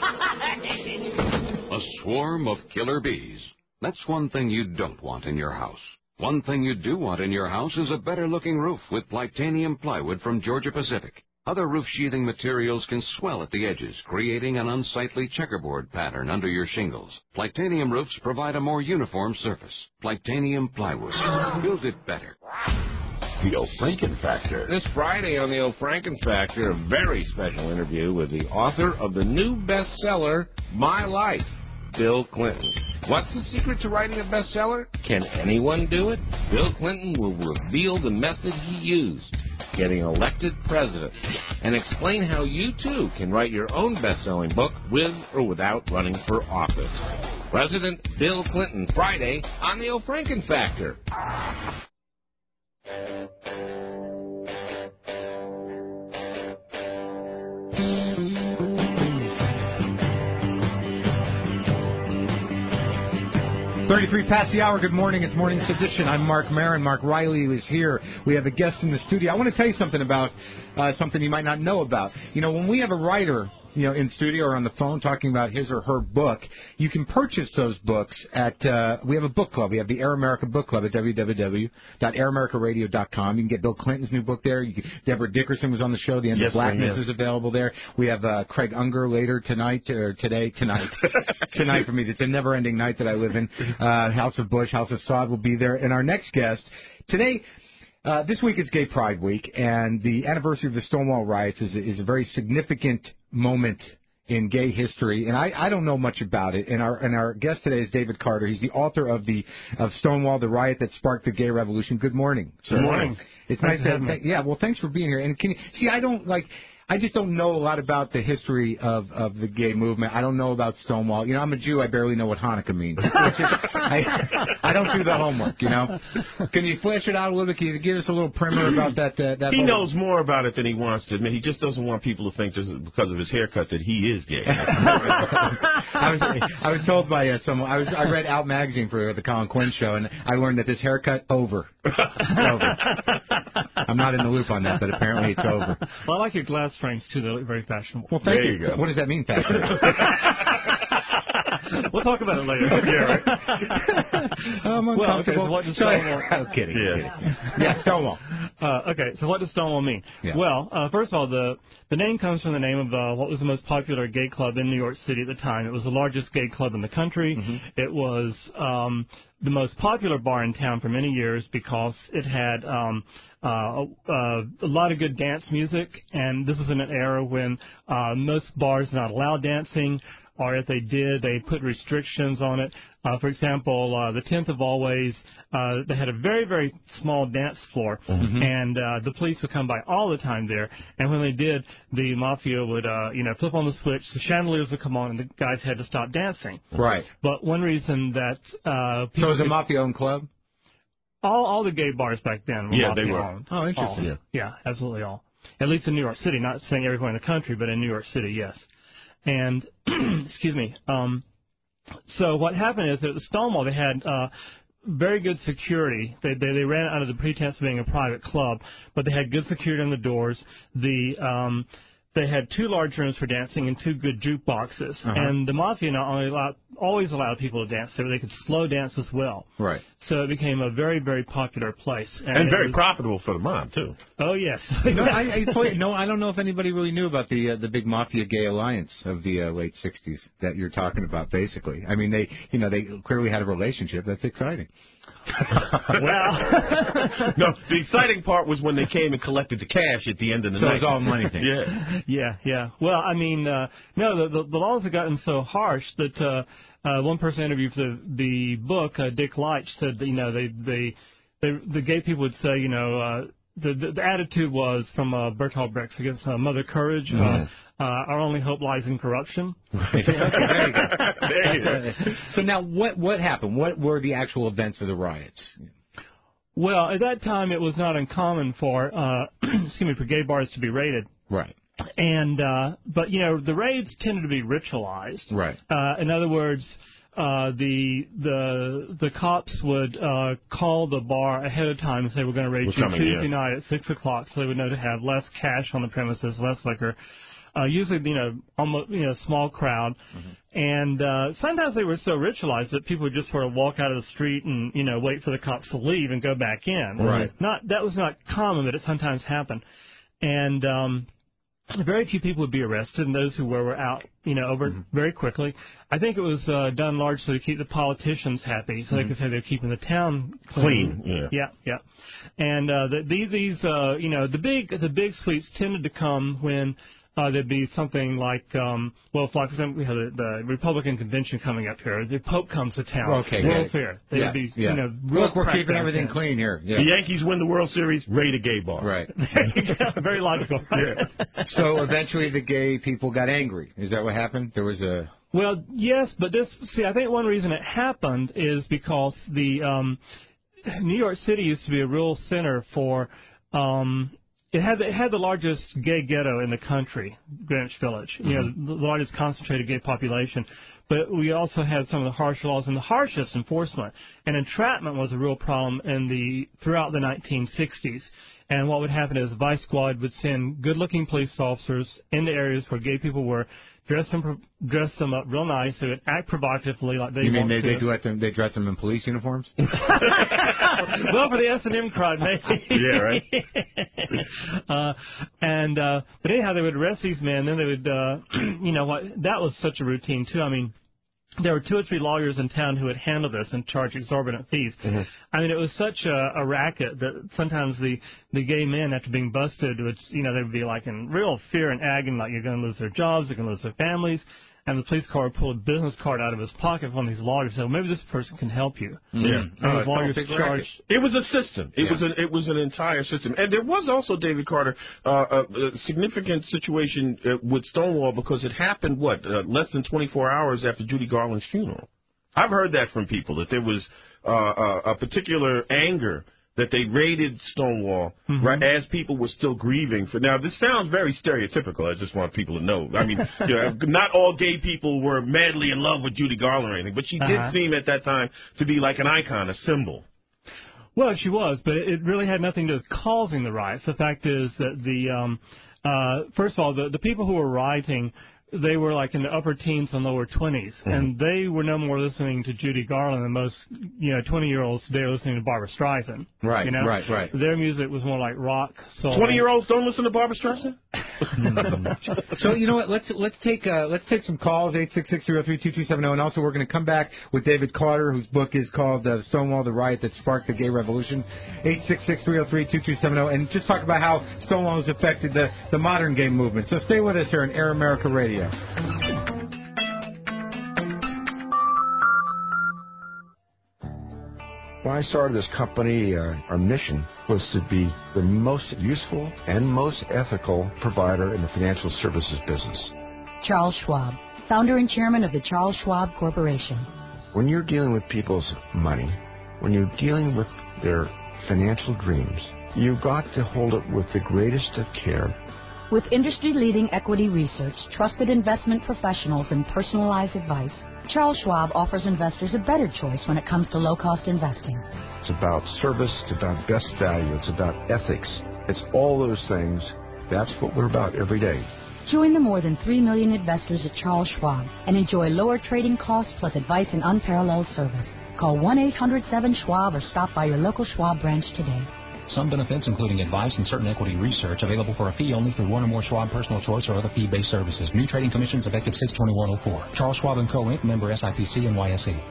eyes! A swarm of killer bees. That's one thing you don't want in your house. One thing you do want in your house is a better-looking roof with Plytanium plywood from Georgia Pacific. Other roof sheathing materials can swell at the edges, creating an unsightly checkerboard pattern under your shingles. Plytanium roofs provide a more uniform surface. Plytanium plywood. Build it better. The O'Franken Factor. This Friday on the O'Franken Factor, a very special interview with the author of the new bestseller, My Life, Bill Clinton. What's the secret to writing a bestseller? Can anyone do it? Bill Clinton will reveal the method he used, getting elected president, and explain how you too can write your own best-selling book with or without running for office. President Bill Clinton, Friday on the O'Franken Factor. 33 past the hour. Good morning. It's Morning's Edition. I'm Mark Maron. Mark Riley is here. We have a guest in the studio. I want to tell you something about something you might not know about. You know, when we have a writer, you know, in studio or on the phone talking about his or her book, you can purchase those books at, we have a book club. We have the Air America Book Club at www.airamericaradio.com. You can get Bill Clinton's new book there. Deborah Dickerson was on the show. The End of Blackness is available there. We have Craig Unger later tonight, or tonight. Tonight for me. It's a never-ending night that I live in. House of Bush, House of Saud will be there. And our next guest today, this week is Gay Pride Week, and the anniversary of the Stonewall riots is a very significant moment in gay history, and I don't know much about it. And our guest today is David Carter. He's the author of Stonewall, the riot that sparked the gay revolution. Good morning, sir. Good morning. It's nice to have you. Yeah, well, thanks for being here. And can you see? I just don't know a lot about the history of the gay movement. I don't know about Stonewall. You know, I'm a Jew. I barely know what Hanukkah means. I don't do the homework, you know. Can you flesh it out a little bit? Can you give us a little primer about that? He knows more about it than he wants to admit. He just doesn't want people to think just because of his haircut that he is gay. I was told by someone. I read Out magazine for the Colin Quinn show, and I learned that this haircut over. I'm not in the loop on that, but apparently it's over. Well, I like your glass frames too. They look very fashionable. Well, thank you. What does that mean, fashionable? We'll talk about it later. Yeah, right. Well, okay, so what does Stonewall... I'm kidding. Yeah, Stonewall. Okay, so what does Stonewall mean? Yeah. Well, first of all, the name comes from the name of what was the most popular gay club in New York City at the time. It was the largest gay club in the country. Mm-hmm. It was the most popular bar in town for many years because it had a lot of good dance music, and this is in an era when most bars did not allow dancing, or if they did, they put restrictions on it. For example, the 10th of Always, they had a very, very small dance floor, and the police would come by all the time there. And when they did, the mafia would, flip on the switch, the chandeliers would come on, and the guys had to stop dancing. Right. But one reason that so it was a mafia-owned club? All the gay bars back then were mafia-owned. Oh, interesting. All. Yeah, absolutely all. At least in New York City, not saying everywhere in the country, but in New York City, yes. And, excuse me, so what happened is that at the Stonewall they had very good security. They ran it under the pretense of being a private club, but they had good security on the doors. They had 2 large rooms for dancing and 2 good jukeboxes. And the mafia not only always allowed people to dance there, but they could slow dance as well. Right. So it became a very, very popular place. And very profitable for the mob, too. Oh, yes. I don't know if anybody really knew about the big mafia-gay alliance of the late 60s that you're talking about, basically. I mean, they clearly had a relationship. That's exciting. Well, no, the exciting part was when they came and collected the cash at the end of the night. So it was all money thing. Yeah. Well, I mean, no, the laws have gotten so harsh that one person interviewed for the book, Dick Leitch, said that, the gay people would say, the attitude was from Bertolt Brecht against Mother Courage. Our only hope lies in corruption. Okay, there you go. So now, what happened? What were the actual events of the riots? Well, at that time, it was not uncommon for for gay bars to be raided. Right. And but the raids tended to be ritualized. Right. In other words, the cops would call the bar ahead of time and say, we're going to raid you Tuesday night at 6 o'clock, so they would know to have less cash on the premises, less liquor. Usually, almost, small crowd. And sometimes they were so ritualized that people would just sort of walk out of the street and, wait for the cops to leave and go back in. Right. That was not common, but it sometimes happened. And very few people would be arrested, and those who were out, over very quickly. I think it was done largely to keep the politicians happy, so they could say they're keeping the town clean. Yeah. And the big sweeps tended to come when there'd be something like, for example, we have the Republican convention coming up here. The Pope comes to town. Okay, World Fair. They'd be, Look, we're keeping everything clean here. Yeah. The Yankees win the World Series, raid a gay bar. Right. Very logical. So eventually the gay people got angry. Is that what happened? There was a... Well, yes, but I think one reason it happened is because the New York City used to be a real center for... It had the largest gay ghetto in the country, Greenwich Village. The largest concentrated gay population. But we also had some of the harsh laws and the harshest enforcement. And entrapment was a real problem throughout the 1960s. And what would happen is the Vice Squad would send good-looking police officers into areers where gay people were, dress them up real nice. They would act provocatively like they want to. You mean they dress them in police uniforms? Well, for the S&M crowd, maybe. Yeah, right. But anyhow, they would arrest these men. Then they would, that was such a routine too. I mean, there were 2 or 3 lawyers in town who would handle this and charge exorbitant fees. I mean, it was such a racket that sometimes the gay men, after being busted, would, they would be like in real fear and agony, like you're going to lose their jobs, they're going to lose their families. and the police car would pull a business card out of his pocket from these lawyers and say, well, maybe this person can help you. Yeah. And his lawyers charged. It was a system. It was an entire system. And there was also, David Carter, a significant situation with Stonewall because it happened, less than 24 hours after Judy Garland's funeral. I've heard that from people, that there was a particular anger that they raided Stonewall right as people were still grieving. Now, this sounds very stereotypical. I just want people to know. I mean, not all gay people were madly in love with Judy Garland or anything, but she did seem at that time to be like an icon, a symbol. Well, she was, but it really had nothing to do with causing the riots. The fact is that first of all, the people who were rioting, they were like in the upper teens and lower 20s, and they were no more listening to Judy Garland than most 20-year-olds today are listening to Barbra Streisand. Right, right. Their music was more like rock, soul. 20-year-olds don't listen to Barbra Streisand? So you know what? Let's take some calls 866-303-2270, and also we're going to come back with David Carter, whose book is called Stonewall: The Riot That Sparked the Gay Revolution. 866-303-2270, and just talk about how Stonewall has affected the modern gay movement. So stay with us here on Air America Radio. When I started this company, our mission was to be the most useful and most ethical provider in the financial services business. Charles Schwab, founder and chairman of the Charles Schwab Corporation. When you're dealing with people's money, when you're dealing with their financial dreams, you've got to hold it with the greatest of care. With industry-leading equity research, trusted investment professionals, and personalized advice, Charles Schwab offers investors a better choice when it comes to low-cost investing. It's about service, it's about best value, it's about ethics. It's all those things. That's what we're about every day. Join the more than 3 million investors at Charles Schwab and enjoy lower trading costs plus advice and unparalleled service. Call 1-800-7-SCHWAB or stop by your local Schwab branch today. Some benefits, including advice and certain equity research, available for a fee only through one or more Schwab Personal Choice or other fee-based services. New trading commissions effective 6/21/04. Charles Schwab & Co. Inc., member SIPC and NYSE.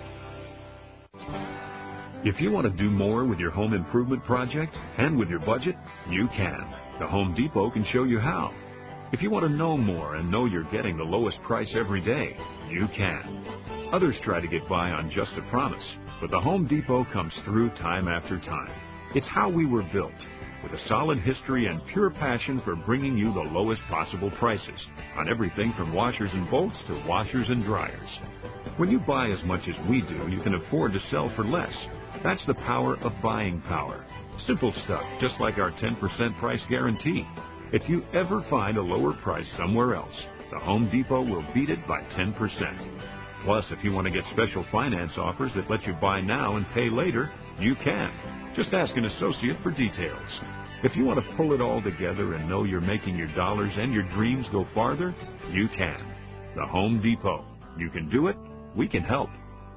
If you want to do more with your home improvement project and with your budget, you can. The Home Depot can show you how. If you want to know more and know you're getting the lowest price every day, you can. Others try to get by on just a promise, but the Home Depot comes through time after time. It's how we were built, with a solid history and pure passion for bringing you the lowest possible prices on everything from washers and bolts to washers and dryers. When you buy as much as we do, you can afford to sell for less. That's the power of buying power. Simple stuff, just like our 10% price guarantee. If you ever find a lower price somewhere else, the Home Depot will beat it by 10%. Plus, if you want to get special finance offers that let you buy now and pay later, you can. Just ask an associate for details. If you want to pull it all together and know you're making your dollars and your dreams go farther, you can. The Home Depot. You can do it. We can help.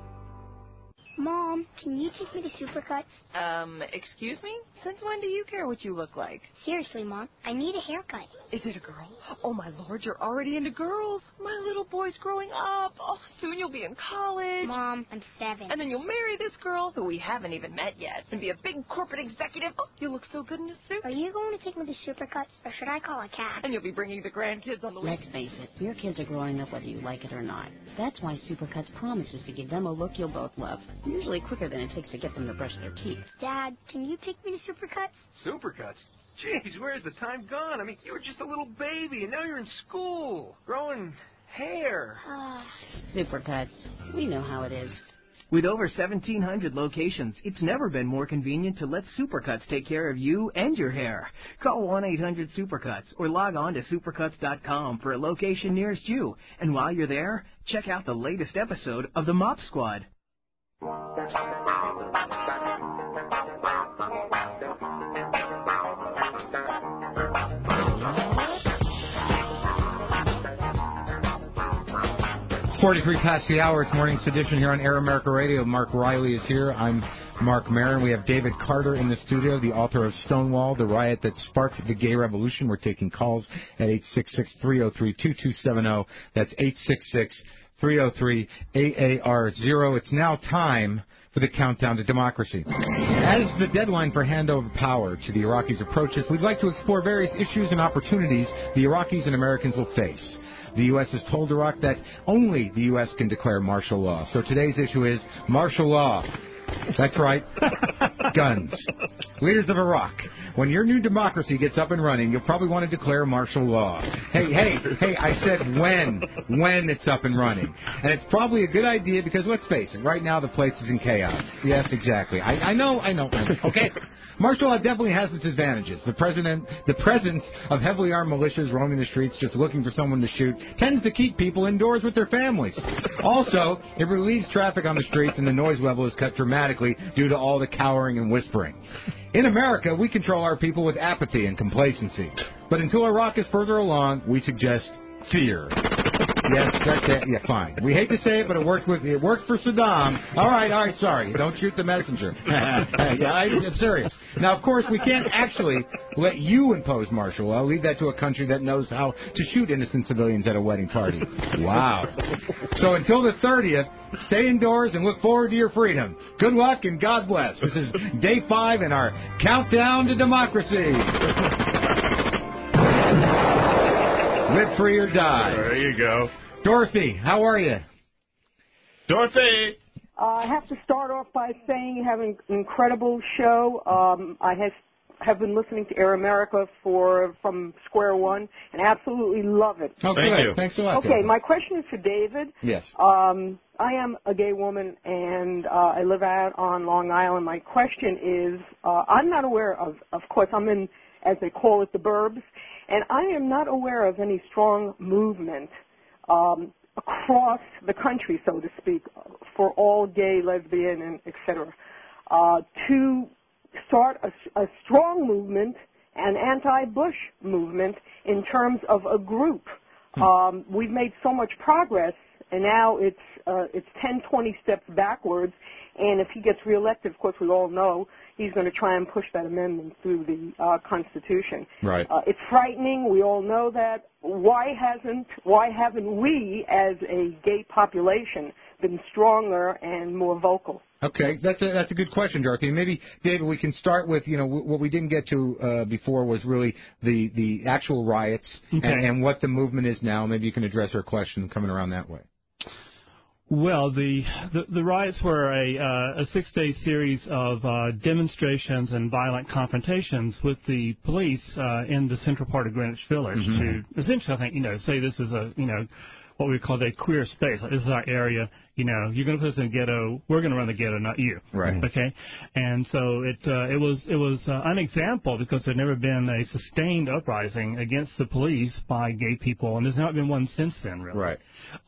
Mom, can you take me to Supercuts? Excuse me? Since when do you care what you look like? Seriously, Mom, I need a haircut. Is it a girl? Oh, my Lord, you're already into girls. My little boy's growing up. Oh, soon you'll be in college. Mom, I'm 7. And then you'll marry this girl, who we haven't even met yet, and be a big corporate executive. Oh, you look so good in a suit. Are you going to take me to Supercuts, or should I call a cab? And you'll be bringing the grandkids on the way. Let's face it, your kids are growing up whether you like it or not. That's why Supercuts promises to give them a look you'll both love, usually quicker than it takes to get them to brush their teeth. Dad, can you take me to Supercuts? Supercuts? Jeez, where's the time gone? I mean, you were just a little baby, and now you're in school, growing hair. Supercuts. We know how it is. With over 1,700 locations, it's never been more convenient to let Supercuts take care of you and your hair. Call 1-800-SUPERCUTS or log on to supercuts.com for a location nearest you. And while you're there, check out the latest episode of The Mop Squad. 43 past the hour. It's Morning Sedition here on Air America Radio. Mark Riley is here. I'm Mark Maron. We have David Carter in the studio, the author of Stonewall, the riot that sparked the gay revolution. We're taking calls at 866-303-2270. That's 866-303-AAR0. It's now time for the countdown to democracy. As the deadline for handover power to the Iraqis approaches, we'd like to explore various issues and opportunities the Iraqis and Americans will face. The U.S. has told Iraq that only the U.S. can declare martial law. So today's issue is martial law. That's right. Guns. Leaders of Iraq, when your new democracy gets up and running, you'll probably want to declare martial law. Hey, I said when it's up and running. And it's probably a good idea because, let's face it, right now the place is in chaos. Yes, exactly. I know. Okay. Martial law definitely has its advantages. The presence of heavily armed militias roaming the streets just looking for someone to shoot tends to keep people indoors with their families. Also, it relieves traffic on the streets and the noise level is cut dramatically due to all the cowering and whispering. In America, we control our people with apathy and complacency. But until Iraq is further along, we suggest fear. Yes, yeah, fine. We hate to say it, but it worked for Saddam. All right, sorry. Don't shoot the messenger. Yeah, I'm serious. Now, of course, we can't actually let you impose martial law. Leave that to a country that knows how to shoot innocent civilians at a wedding party. Wow. So until the 30th, stay indoors and look forward to your freedom. Good luck and God bless. This is day 5 in our countdown to democracy. Live free or die. There you go. Dorothy, how are you? Dorothy! I have to start off by saying you have an incredible show. I have been listening to Air America from square one and absolutely love it. Oh, thank you. Thanks a lot. Okay, my question is for David. Yes. I am a gay woman, and I live out on Long Island. My question is, I'm not aware of course, I'm in, as they call it, the burbs, and I am not aware of any strong movement across the country, so to speak, for all gay, lesbian, and et cetera, to start a strong movement, an anti-Bush movement, in terms of a group. We've made so much progress, and now it's 10, 20 steps backwards, and if he gets reelected, of course, we all know he's going to try and push that amendment through the Constitution. Right. It's frightening. We all know that. Why haven't we, as a gay population, been stronger and more vocal? Okay, that's a good question, Dorothy. Maybe, David, we can start with, what we didn't get to before was really the actual riots and what the movement is now. Maybe you can address our question coming around that way. Well, the riots were a 6-day series of demonstrations and violent confrontations with the police in the central part of Greenwich Village to essentially, I think, say this is what we call a queer space. Like, this is our area. You're going to put us in a ghetto. We're going to run the ghetto, not you. Right. Okay. And so it was an example because there'd never been a sustained uprising against the police by gay people, and there's not been one since then, really. Right.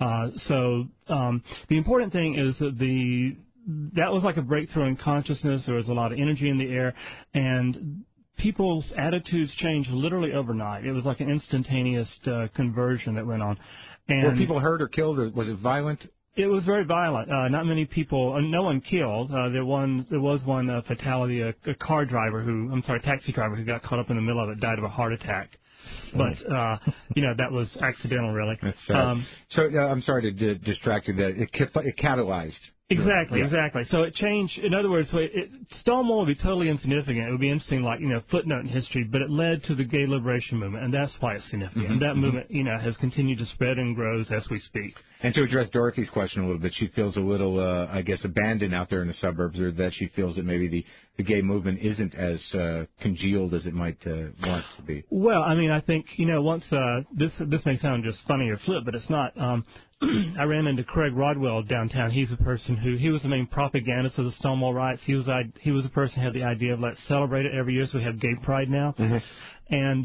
So the important thing is that that was like a breakthrough in consciousness. There was a lot of energy in the air, and people's attitudes changed literally overnight. It was like an instantaneous conversion that went on. And were people hurt or killed, or was it violent? It was very violent. Not many people, no one killed. There was one fatality, a taxi driver who got caught up in the middle of it, died of a heart attack. But, that was accidental, really. That's sad. I'm sorry to distract you. That it catalyzed. Exactly. So it changed. In other words, Stonewall would be totally insignificant. It would be interesting, footnote in history, but it led to the gay liberation movement, and that's why it's significant. And that movement, has continued to spread and grows as we speak. And to address Dorothy's question a little bit, she feels a little, abandoned out there in the suburbs, or that she feels that maybe the gay movement isn't as congealed as it might want to be. Well, I think, once this may sound just funny or flip, but it's not. I ran into Craig Rodwell downtown. He's a person he was the main propagandist of the Stonewall riots. He was a person who had the idea of let's celebrate it every year, so we have Gay Pride now. And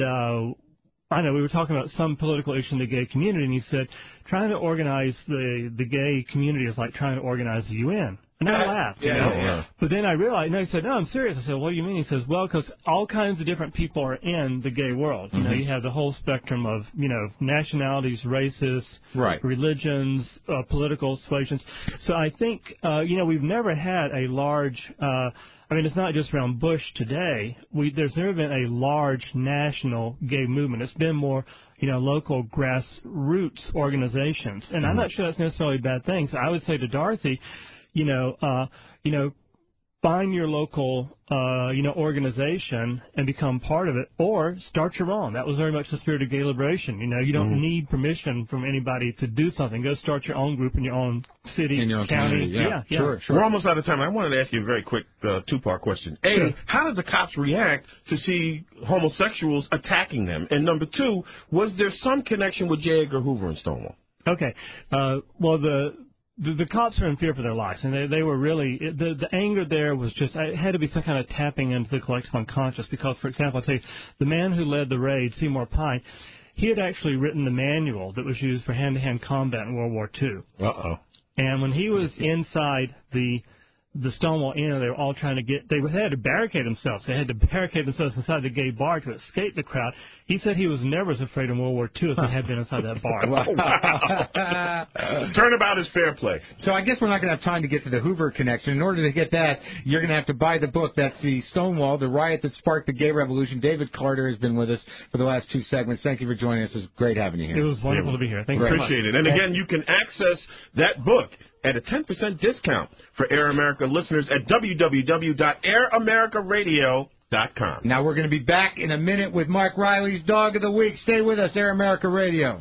I know we were talking about some political issue in the gay community, and he said trying to organize the gay community is like trying to organize the UN. And I laughed. Yeah. But then I realized, he said, no, I'm serious. I said, what do you mean? He says, well, because all kinds of different people are in the gay world. You have the whole spectrum of, nationalities, races, religions, political persuasions. So I think, we've never had a large, it's not just around Bush today. There's never been a large national gay movement. It's been more, local grassroots organizations. And I'm not sure that's necessarily a bad thing. So I would say to Dorothy, find your local, organization and become part of it, or start your own. That was very much the spirit of gay liberation. You don't need permission from anybody to do something. Go start your own group in your own city, in your own county. community. Yeah. Sure. We're almost out of time. I wanted to ask you a very quick two-part question. A, Sure. how did the cops react to see homosexuals attacking them? And number two, was there some connection with J. Edgar Hoover and Stonewall? Okay. Well, the cops are in fear for their lives, and they were really the anger there was just it had to be some kind of tapping into the collective unconscious. Because, for example, I'll tell you, the man who led the raid, Seymour Pine, he had actually written the manual that was used for hand-to-hand combat in World War II. Uh-oh. And when he was inside the Stonewall Inn, they were all trying to they had to barricade themselves. They had to barricade themselves inside the gay bar to escape the crowd. He said he was never as afraid in World War II as he had been inside that bar. Turnabout is fair play. So I guess we're not going to have time to get to the Hoover connection. In order to get that, you're going to have to buy the book. That's the Stonewall, the riot that sparked the gay revolution. David Carter has been with us for the last two segments. Thank you for joining us. It's great having you here. It was wonderful to be here. Thank you very much. Appreciate it. And again, you can access that book at a 10% discount for Air America listeners at www.airamerica.com. Now we're going to be back in a minute with Mark Riley's Dog of the Week. Stay with us, Air America Radio.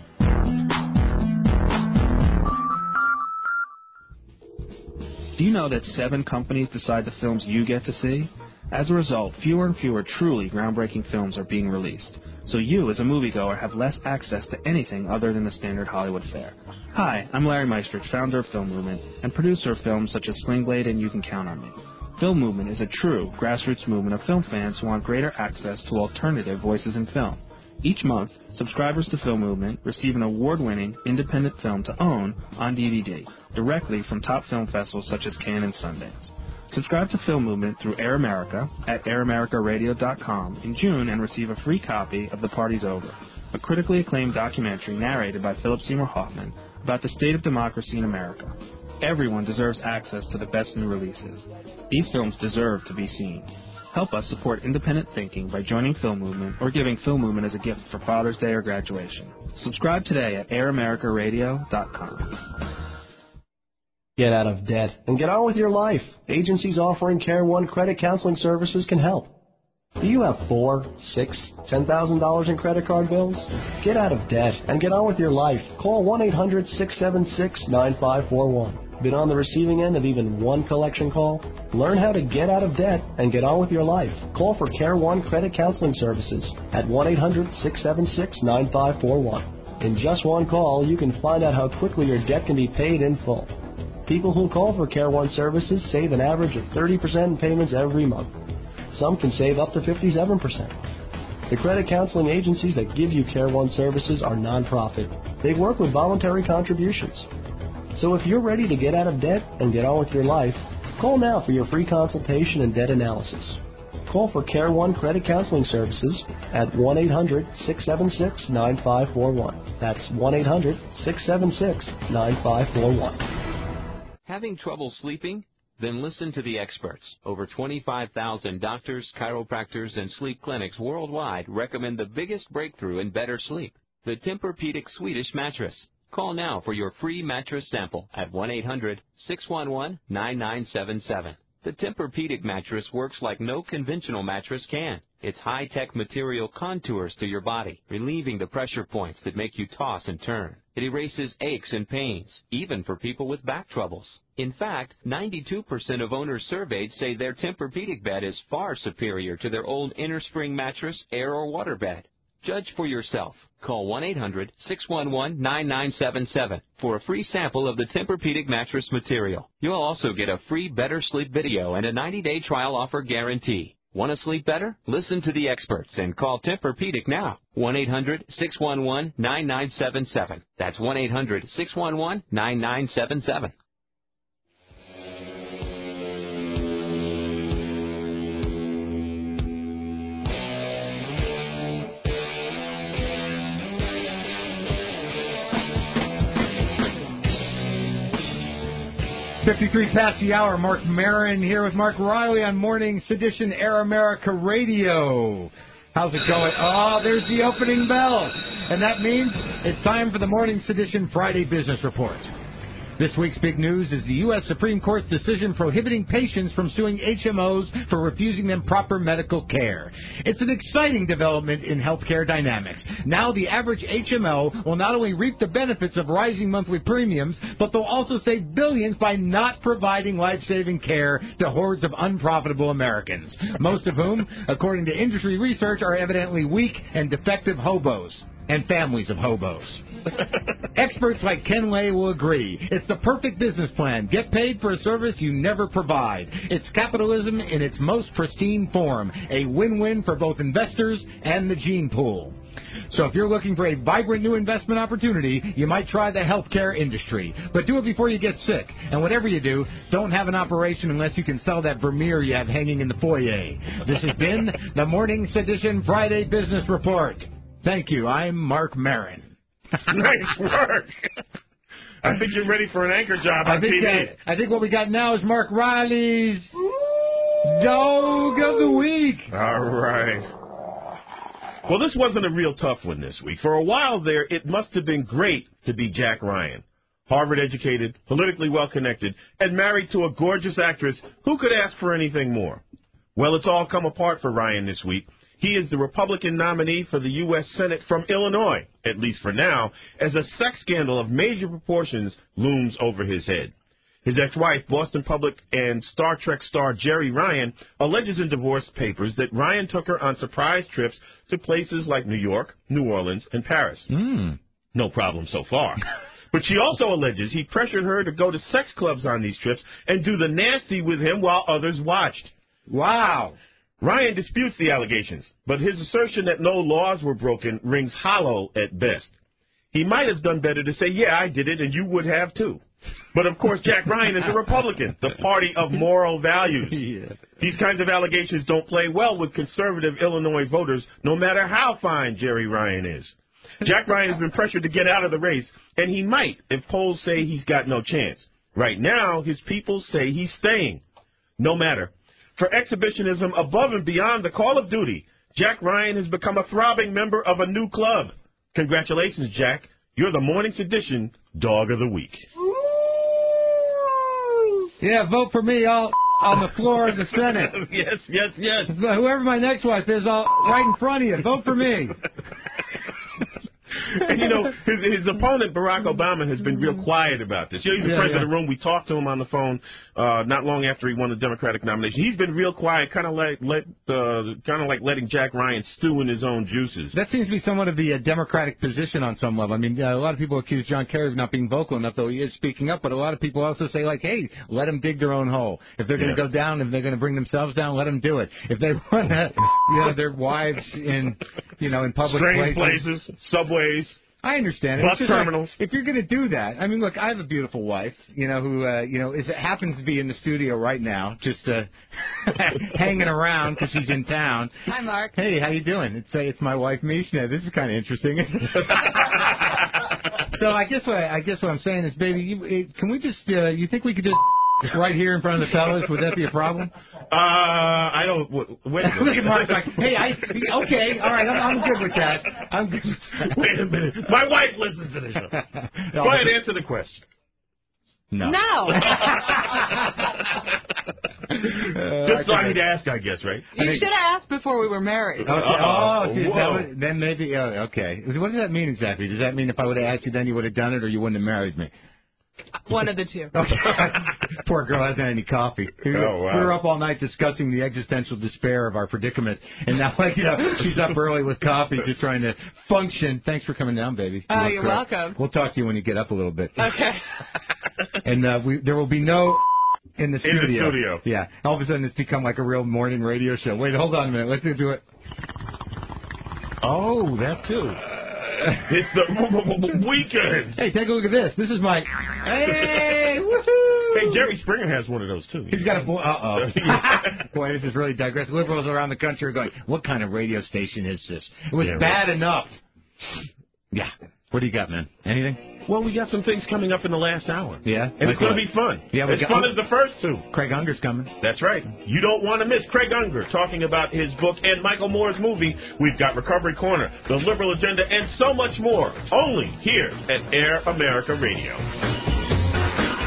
Do you know that 7 companies decide the films you get to see? As a result, fewer and fewer truly groundbreaking films are being released. So you, as a moviegoer, have less access to anything other than the standard Hollywood fare. Hi, I'm Larry Meistrich, founder of Film Movement and producer of films such as Sling Blade and You Can Count on Me. Film Movement is a true grassroots movement of film fans who want greater access to alternative voices in film. Each month, subscribers to Film Movement receive an award-winning independent film to own on DVD, directly from top film festivals such as Cannes and Sundance. Subscribe to Film Movement through Air America at airamerica.radio.com in June and receive a free copy of The Party's Over, a critically acclaimed documentary narrated by Philip Seymour Hoffman about the state of democracy in America. Everyone deserves access to the best new releases. These films deserve to be seen. Help us support independent thinking by joining Film Movement or giving Film Movement as a gift for Father's Day or graduation. Subscribe today at airamerica.radio.com. Get out of debt and get on with your life. Agencies offering Care One credit counseling services can help. Do you have $4,000, $6,000, $10,000 in credit card bills? Get out of debt and get on with your life. Call 1-800-676-9541. Been on the receiving end of even one collection call? Learn how to get out of debt and get on with your life. Call for Care One credit counseling services at 1-800-676-9541. In just one call, you can find out how quickly your debt can be paid in full. People who call for Care One services save an average of 30% in payments every month. Some can save up to 57%. The credit counseling agencies that give you Care One services are nonprofit. They work with voluntary contributions. So if you're ready to get out of debt and get on with your life, call now for your free consultation and debt analysis. Call for Care One credit counseling services at 1-800-676-9541. That's 1-800-676-9541. Having trouble sleeping? Then listen to the experts. Over 25,000 doctors, chiropractors, and sleep clinics worldwide recommend the biggest breakthrough in better sleep, the Tempur-Pedic Swedish mattress. Call now for your free mattress sample at 1-800-611-9977. The Tempur-Pedic mattress works like no conventional mattress can. Its high-tech material contours to your body, relieving the pressure points that make you toss and turn. It erases aches and pains, even for people with back troubles. In fact, 92% of owners surveyed say their Tempur-Pedic bed is far superior to their old innerspring mattress, air, or water bed. Judge for yourself. Call 1-800-611-9977 for a free sample of the Tempur-Pedic mattress material. You'll also get a free Better Sleep video and a 90-day trial offer guarantee. Want to sleep better? Listen to the experts and call Tempur-Pedic now. 1-800-611-9977. That's 1-800-611-9977. .53 past the hour. Mark Maron here with Mark Riley on Morning Sedition Air America Radio. How's it going? Oh, there's the opening bell. And that means it's time for the Morning Sedition Friday Business Report. This week's big news is the U.S. Supreme Court's decision prohibiting patients from suing HMOs for refusing them proper medical care. It's an exciting development in healthcare dynamics. Now the average HMO will not only reap the benefits of rising monthly premiums, but they'll also save billions by not providing life-saving care to hordes of unprofitable Americans, most of whom, according to industry research, are evidently weak and defective hobos. And families of hobos. Experts like Ken Lay will agree. It's the perfect business plan. Get paid for a service you never provide. It's capitalism in its most pristine form. A win-win for both investors and the gene pool. So if you're looking for a vibrant new investment opportunity, you might try the healthcare industry. But do it before you get sick. And whatever you do, don't have an operation unless you can sell that Vermeer you have hanging in the foyer. This has been the Morning Sedition Friday Business Report. Thank you. I'm Mark Maron. Nice work. I think you're ready for an anchor job on TV. I think what we got now is Mark Riley's Dog of the Week. All right. Well, this wasn't a real tough one this week. For a while there, it must have been great to be Jack Ryan. Harvard-educated, politically well-connected, and married to a gorgeous actress. Who could ask for anything more? Well, it's all come apart for Ryan this week. He is the Republican nominee for the U.S. Senate from Illinois, at least for now, as a sex scandal of major proportions looms over his head. His ex-wife, Boston Public and Star Trek star Jeri Ryan, alleges in divorce papers that Ryan took her on surprise trips to places like New York, New Orleans, and Paris. No problem so far. But she also alleges he pressured her to go to sex clubs on these trips and do the nasty with him while others watched. Wow. Ryan disputes the allegations, but his assertion that no laws were broken rings hollow at best. He might have done better to say, yeah, I did it, and you would have too. But, of course, Jack Ryan is a Republican, the party of moral values. Yeah. These kinds of allegations don't play well with conservative Illinois voters, no matter how fine Jeri Ryan is. Jack Ryan has been pressured to get out of the race, and he might if polls say he's got no chance. Right now, his people say he's staying. No matter. For exhibitionism above and beyond the call of duty, Jack Ryan has become a throbbing member of a new club. Congratulations, Jack. You're the Morning Sedition Dog of the Week. Yeah, vote for me on the floor of the Senate. Yes. Whoever my next wife is, right in front of you. Vote for me. And, you know, his opponent, Barack Obama, has been real quiet about this. You know, he's the president of the room. We talked to him on the phone not long after he won the Democratic nomination. He's been real quiet, kind of like letting Jack Ryan stew in his own juices. That seems to be somewhat of the Democratic position on some level. I mean, a lot of people accuse John Kerry of not being vocal enough, though he is speaking up. But a lot of people also say, like, hey, let them dig their own hole. If they're going to go down, if they're going to bring themselves down, let them do it. If they want to, their wives in public places, subways. I understand it. Bus terminals. Like, if you're going to do that, I mean, look, I have a beautiful wife, who, happens to be in the studio right now, just hanging around because she's in town. Hi, Mark. Hey, how you doing? It's my wife, Mishna. This is kind of interesting. So I guess what I'm saying is, baby, can we just? You think we could just? Right here in front of the fellas, would that be a problem? I don't. Wait a minute. Look at Mark's like, hey, okay, all right, I'm good with that. I'm good with that. Wait a minute. My wife listens to this show. Go ahead, answer the question. No. Just so I need to ask, I guess, right? You should have asked before we were married. Okay. Then maybe. Okay. What does that mean exactly? Does that mean if I would have asked you then you would have done it, or you wouldn't have married me? One of the two. Okay. Poor girl hasn't had any coffee. We were up all night discussing the existential despair of our predicament, and now, she's up early with coffee, just trying to function. Thanks for coming down, baby. You're welcome. We'll talk to you when you get up a little bit. Okay. And there will be no in the studio. In the studio. Yeah. All of a sudden, it's become like a real morning radio show. Wait, hold on a minute. Let's do it. Oh, that too. It's the weekend. Hey, take a look at this. This is my. Hey, woohoo! Hey, Jerry Springer has one of those too. He's got a. Boy, this is really digressive. Liberals around the country are going, what kind of radio station is this? It was bad enough. Yeah. What do you got, man? Anything? Well, we got some things coming up in the last hour. Yeah? And it's going to be fun. Yeah, as fun as the first two. Craig Unger's coming. That's right. You don't want to miss Craig Unger talking about his book and Michael Moore's movie. We've got Recovery Corner, The Liberal Agenda, and so much more. Only here at Air America Radio.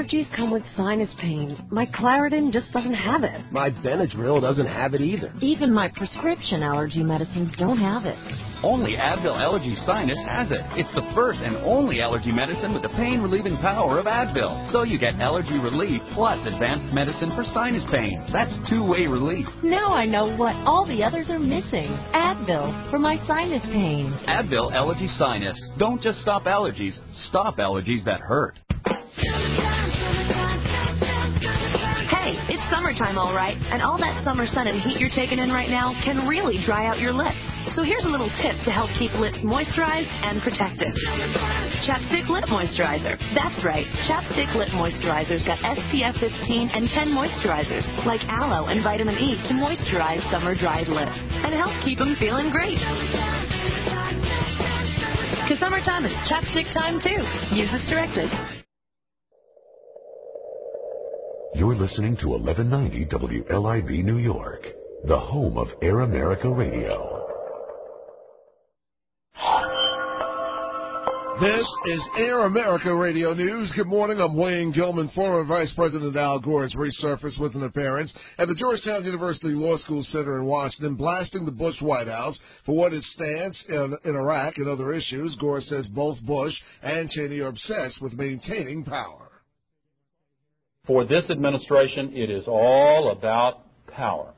allergies come with sinus pain. My Claritin just doesn't have it. My Benadryl doesn't have it either. Even my prescription allergy medicines don't have it. Only Advil Allergy Sinus has it. It's the first and only allergy medicine with the pain-relieving power of Advil. So you get allergy relief plus advanced medicine for sinus pain. That's two-way relief. Now I know what all the others are missing. Advil for my sinus pain. Advil Allergy Sinus. Don't just stop allergies. Stop allergies that hurt. Hey, it's summertime, all right, and all that summer sun and heat you're taking in right now can really dry out your lips. So here's a little tip to help keep lips moisturized and protected. Chapstick Lip Moisturizer. That's right, Chapstick Lip Moisturizer's got SPF 15 and 10 moisturizers, like aloe and vitamin E, to moisturize summer-dried lips and help keep them feeling great. Because summertime is chapstick time, too. Use this directed. You're listening to 1190 WLIV New York, the home of Air America Radio. This is Air America Radio News. Good morning. I'm Wayne Gilman. Former Vice President Al Gore has resurfaced with an appearance at the Georgetown University Law School Center in Washington, blasting the Bush White House for what its stance in Iraq and other issues. Gore says both Bush and Cheney are obsessed with maintaining power. For this administration, it is all about power.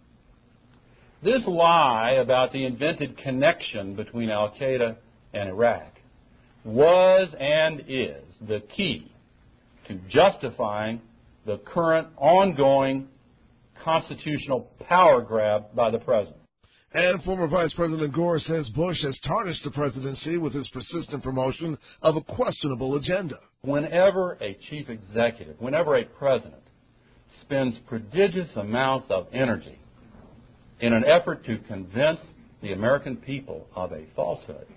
This lie about the invented connection between al-Qaeda and Iraq was and is the key to justifying the current ongoing constitutional power grab by the president. And former Vice President Gore says Bush has tarnished the presidency with his persistent promotion of a questionable agenda. Whenever a chief executive, whenever a president spends prodigious amounts of energy in an effort to convince the American people of a falsehood,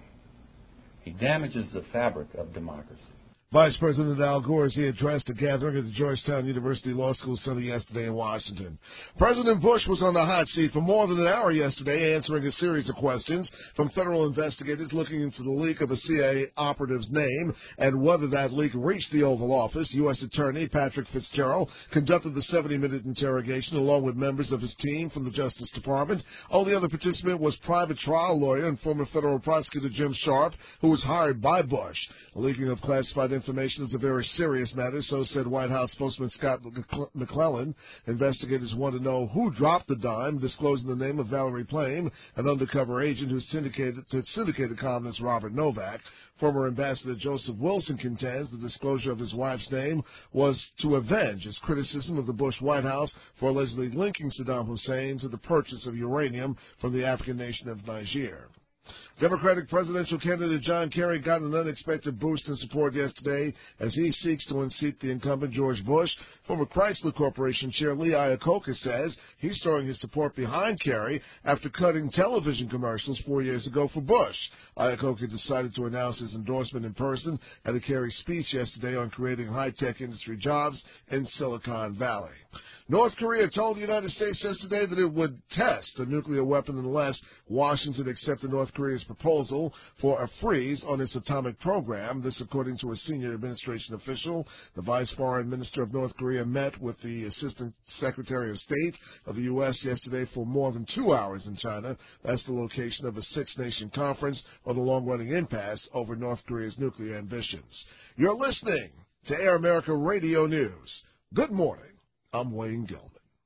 he damages the fabric of democracy. Vice President Al Gore, as he addressed a gathering at the Georgetown University Law School Center yesterday in Washington. President Bush was on the hot seat for more than an hour yesterday, answering a series of questions from federal investigators looking into the leak of a CIA operative's name and whether that leak reached the Oval Office. U.S. Attorney Patrick Fitzgerald conducted the 70-minute interrogation along with members of his team from the Justice Department. Only other participant was private trial lawyer and former federal prosecutor Jim Sharp, who was hired by Bush. The leaking of classified information is a very serious matter, so said White House spokesman Scott McClellan. Investigators want to know who dropped the dime, disclosing the name of Valerie Plame, an undercover agent who syndicated columnist Robert Novak. Former Ambassador Joseph Wilson contends the disclosure of his wife's name was to avenge his criticism of the Bush White House for allegedly linking Saddam Hussein to the purchase of uranium from the African nation of Niger. Democratic presidential candidate John Kerry got an unexpected boost in support yesterday as he seeks to unseat the incumbent George Bush. Former Chrysler Corporation Chair Lee Iacocca says he's throwing his support behind Kerry after cutting television commercials 4 years ago for Bush. Iacocca decided to announce his endorsement in person at a Kerry speech yesterday on creating high-tech industry jobs in Silicon Valley. North Korea told the United States yesterday that it would test a nuclear weapon unless Washington accepted North Korea's proposal for a freeze on its atomic program. This according to a senior administration official. The vice foreign minister of North Korea met with the assistant secretary of state of the U.S. yesterday for more than 2 hours in China. That's the location of a six-nation conference on the long-running impasse over North Korea's nuclear ambitions. You're listening to Air America Radio News. Good morning. I'm Wayne Gilman.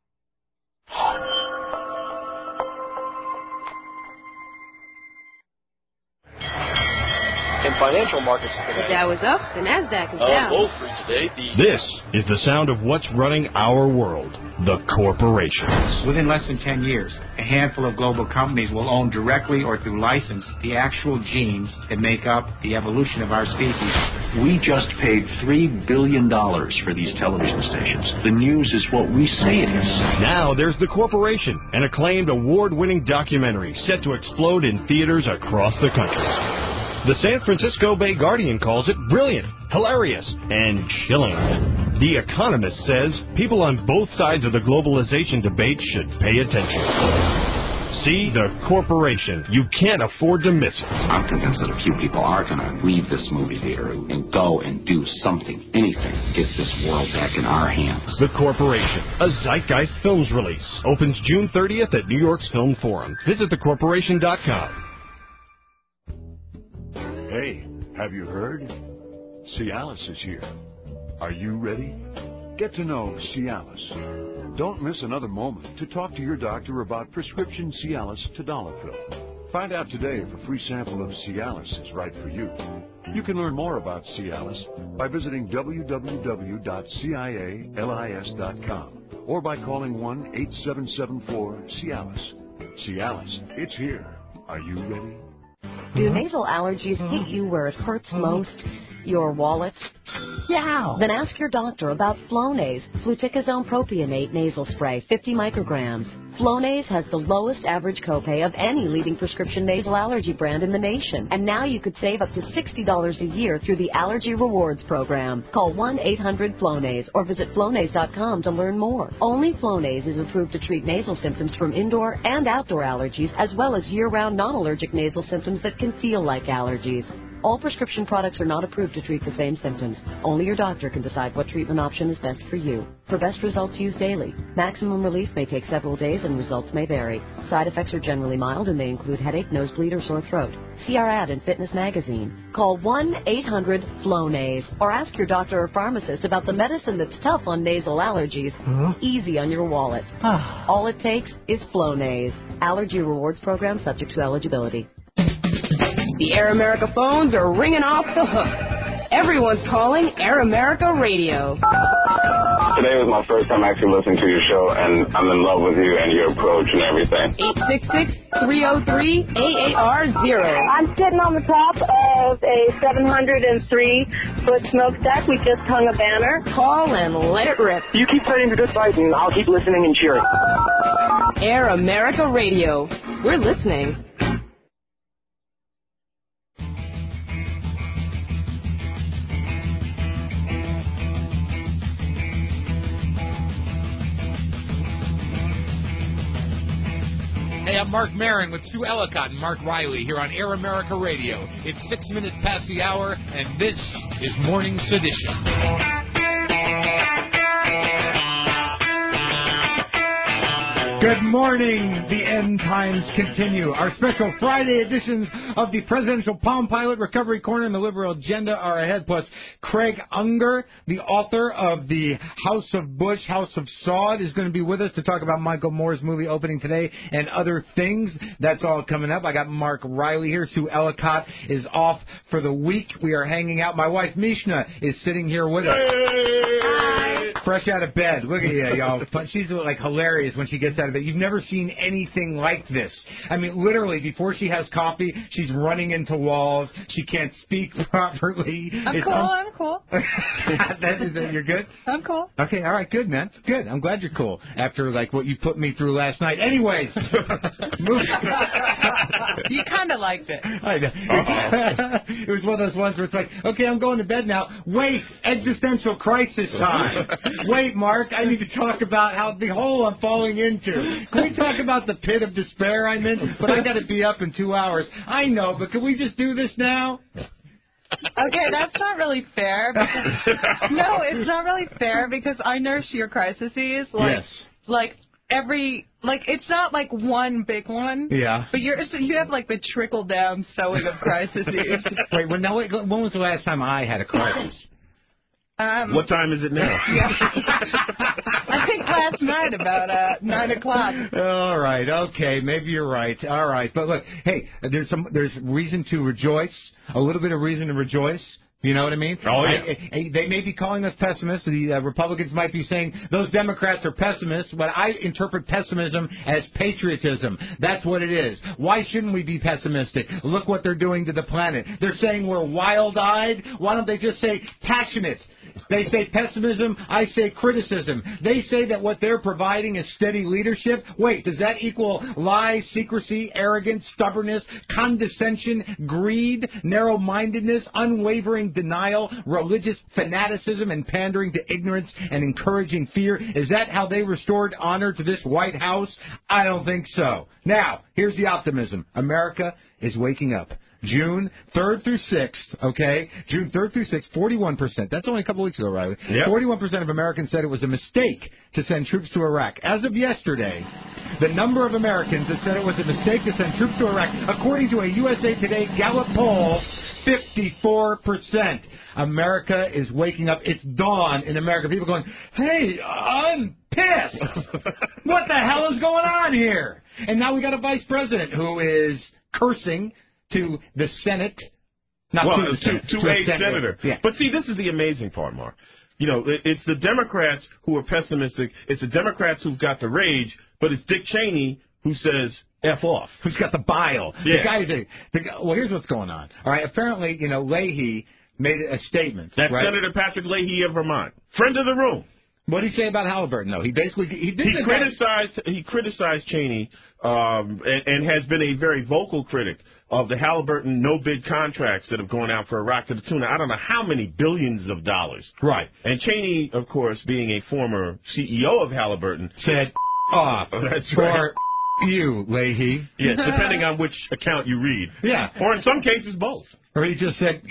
In financial markets today, The Dow is up, the Nasdaq is on down. Wall Street today, This is the sound of what's running our world, the corporations. Within less than 10 years, a handful of global companies will own directly or through license the actual genes that make up the evolution of our species. We just paid $3 billion for these television stations. The news is what we say it is. Now there's The Corporation, an acclaimed award-winning documentary set to explode in theaters across the country. The San Francisco Bay Guardian calls it brilliant, hilarious, and chilling. The Economist says people on both sides of the globalization debate should pay attention. See The Corporation. You can't afford to miss it. I'm convinced that a few people are going to leave this movie theater and go and do something, anything, to get this world back in our hands. The Corporation, a Zeitgeist Films release. Opens June 30th at New York's Film Forum. Visit thecorporation.com. Hey, have you heard? Cialis is here. Are you ready? Get to know Cialis. Don't miss another moment to talk to your doctor about prescription Cialis Tadalafil. Find out today if a free sample of Cialis is right for you. You can learn more about Cialis by visiting www.cialis.com or by calling 1-8774-CIALIS. Cialis, it's here. Are you ready? Do nasal allergies hit you where it hurts most? Your wallet? Yeah. Then ask your doctor about Flonase, fluticasone propionate nasal spray, 50 micrograms. Flonase has the lowest average copay of any leading prescription nasal allergy brand in the nation. And now you could save up to $60 a year through the Allergy Rewards program. Call 1-800-FLONASE or visit Flonase.com to learn more. Only Flonase is approved to treat nasal symptoms from indoor and outdoor allergies, as well as year-round non-allergic nasal symptoms that can feel like allergies. All prescription products are not approved to treat the same symptoms. Only your doctor can decide what treatment option is best for you. For best results, use daily. Maximum relief may take several days and results may vary. Side effects are generally mild and may include headache, nosebleed, or sore throat. See our ad in Fitness Magazine. Call 1-800-FLONASE or ask your doctor or pharmacist about the medicine that's tough on nasal allergies, easy on your wallet. All it takes is Flonase. Allergy Rewards program subject to eligibility. The Air America phones are ringing off the hook. Everyone's calling Air America Radio. Today was my first time actually listening to your show, and I'm in love with you and your approach and everything. 866-303-AAR0. I'm sitting on the top of a 703-foot smokestack. We just hung a banner. Call and let it rip. You keep setting the good fight, and I'll keep listening and cheering. Air America Radio. We're listening. Hey, I'm Mark Maron with Sue Ellicott and Mark Riley here on Air America Radio. It's 6 minutes past the hour, and this is Morning Sedition. Good morning. The end times continue. Our special Friday editions of the Presidential Palm Pilot, Recovery Corner, and the Liberal Agenda are ahead. Plus, Craig Unger, the author of the House of Bush, House of Sod, is going to be with us to talk about Michael Moore's movie opening today and other things. That's all coming up. I got Mark Riley here. Sue Ellicott is off for the week. We are hanging out. My wife, Mishna, is sitting here with us. Hi. Fresh out of bed. Look at you, y'all. She's like hilarious when she gets out of bed. You've never seen anything like this. I mean, literally, before she has coffee, she's running into walls. She can't speak properly. I'm cool. You're good? I'm cool. Okay, all right, good, man. Good. I'm glad you're cool after, like, what you put me through last night. Anyways. You kind of liked it. I know. It was one of those ones where it's like, okay, I'm going to bed now. Wait, existential crisis time. Wait, Mark, I need to talk about how the hole I'm falling into. Can we talk about the pit of despair I'm in? But I got to be up in 2 hours. I know, but can we just do this now? Okay, that's not really fair. No, it's not really fair because I nurse your crises. It's not like one big one. Yeah. But you have like the trickle down sewing of crises. Wait, when was the last time I had a crisis? What time is it now? Yeah. I think last night about 9 o'clock. All right, okay, maybe you're right. All right, but look, hey, there's reason to rejoice, a little bit of reason to rejoice. You know what I mean? Oh, yeah. They may be calling us pessimists. The Republicans might be saying those Democrats are pessimists, but I interpret pessimism as patriotism. That's what it is. Why shouldn't we be pessimistic? Look what they're doing to the planet. They're saying we're wild-eyed. Why don't they just say passionate? They say pessimism. I say criticism. They say that what they're providing is steady leadership. Wait, does that equal lies, secrecy, arrogance, stubbornness, condescension, greed, narrow-mindedness, unwavering denial, religious fanaticism, and pandering to ignorance and encouraging fear? Is that how they restored honor to this White House? I don't think so. Now, here's the optimism. America is waking up. June 3rd through 6th, okay? June 3rd through 6th, 41%. That's only a couple weeks ago, Riley. Yep. 41% of Americans said it was a mistake to send troops to Iraq. As of yesterday, the number of Americans that said it was a mistake to send troops to Iraq, according to a USA Today Gallup poll, 54%. America is waking up. It's dawn in America. People going, hey, I'm pissed. What the hell is going on here? And now we got a vice president who is cursing to the Senate. Not well, to the Senate, to a senator. Yeah. But see, this is the amazing part, Mark. You know, it's the Democrats who are pessimistic. It's the Democrats who've got the rage, but it's Dick Cheney who says F off. Who's got the bile. Yeah. Well, here's what's going on. All right, apparently, Leahy made a statement. That's right? Senator Patrick Leahy of Vermont. Friend of the room. What did he say about Halliburton, though? He criticized Cheney and has been a very vocal critic of the Halliburton no-bid contracts that have gone out for Iraq to the tune of I don't know how many billions of dollars. Right. And Cheney, of course, being a former CEO of Halliburton, said off. That's right. Or you, Leahy. Yes, depending on which account you read. Yeah. Or in some cases, both. Or he just said,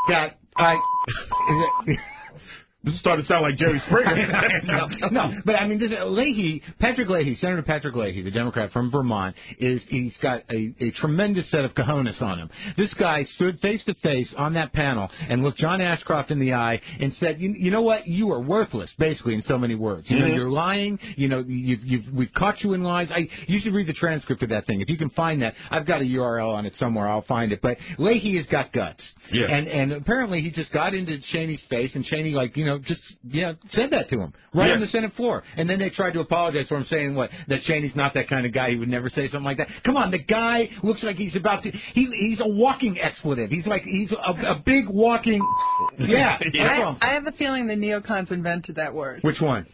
This is starting to sound like Jerry Springer. No, but I mean, Patrick Leahy, Senator Patrick Leahy, the Democrat from Vermont, he's got a tremendous set of cojones on him. This guy stood face to face on that panel and looked John Ashcroft in the eye and said, you know what, you are worthless, basically, in so many words. You know, you're lying. You know, we've caught you in lies. You should read the transcript of that thing. If you can find that, I've got a URL on it somewhere. I'll find it. But Leahy has got guts. Yeah. And apparently he just got into Cheney's face, and Cheney, said that to him right on the Senate floor. And then they tried to apologize for him, saying that Cheney's not that kind of guy. He would never say something like that. Come on, the guy looks like he's about to. He's a walking expletive. He's a big walking. Yeah. I have a feeling the neocons invented that word. Which one?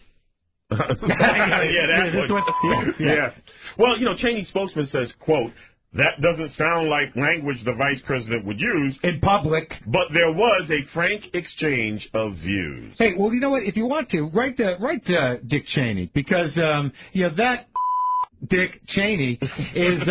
that one. Yeah. Well, Cheney's spokesman says, quote, "That doesn't sound like language the vice president would use in public, but there was a frank exchange of views." Hey, well, you know what? If you want to, write Dick Cheney, because that Dick Cheney is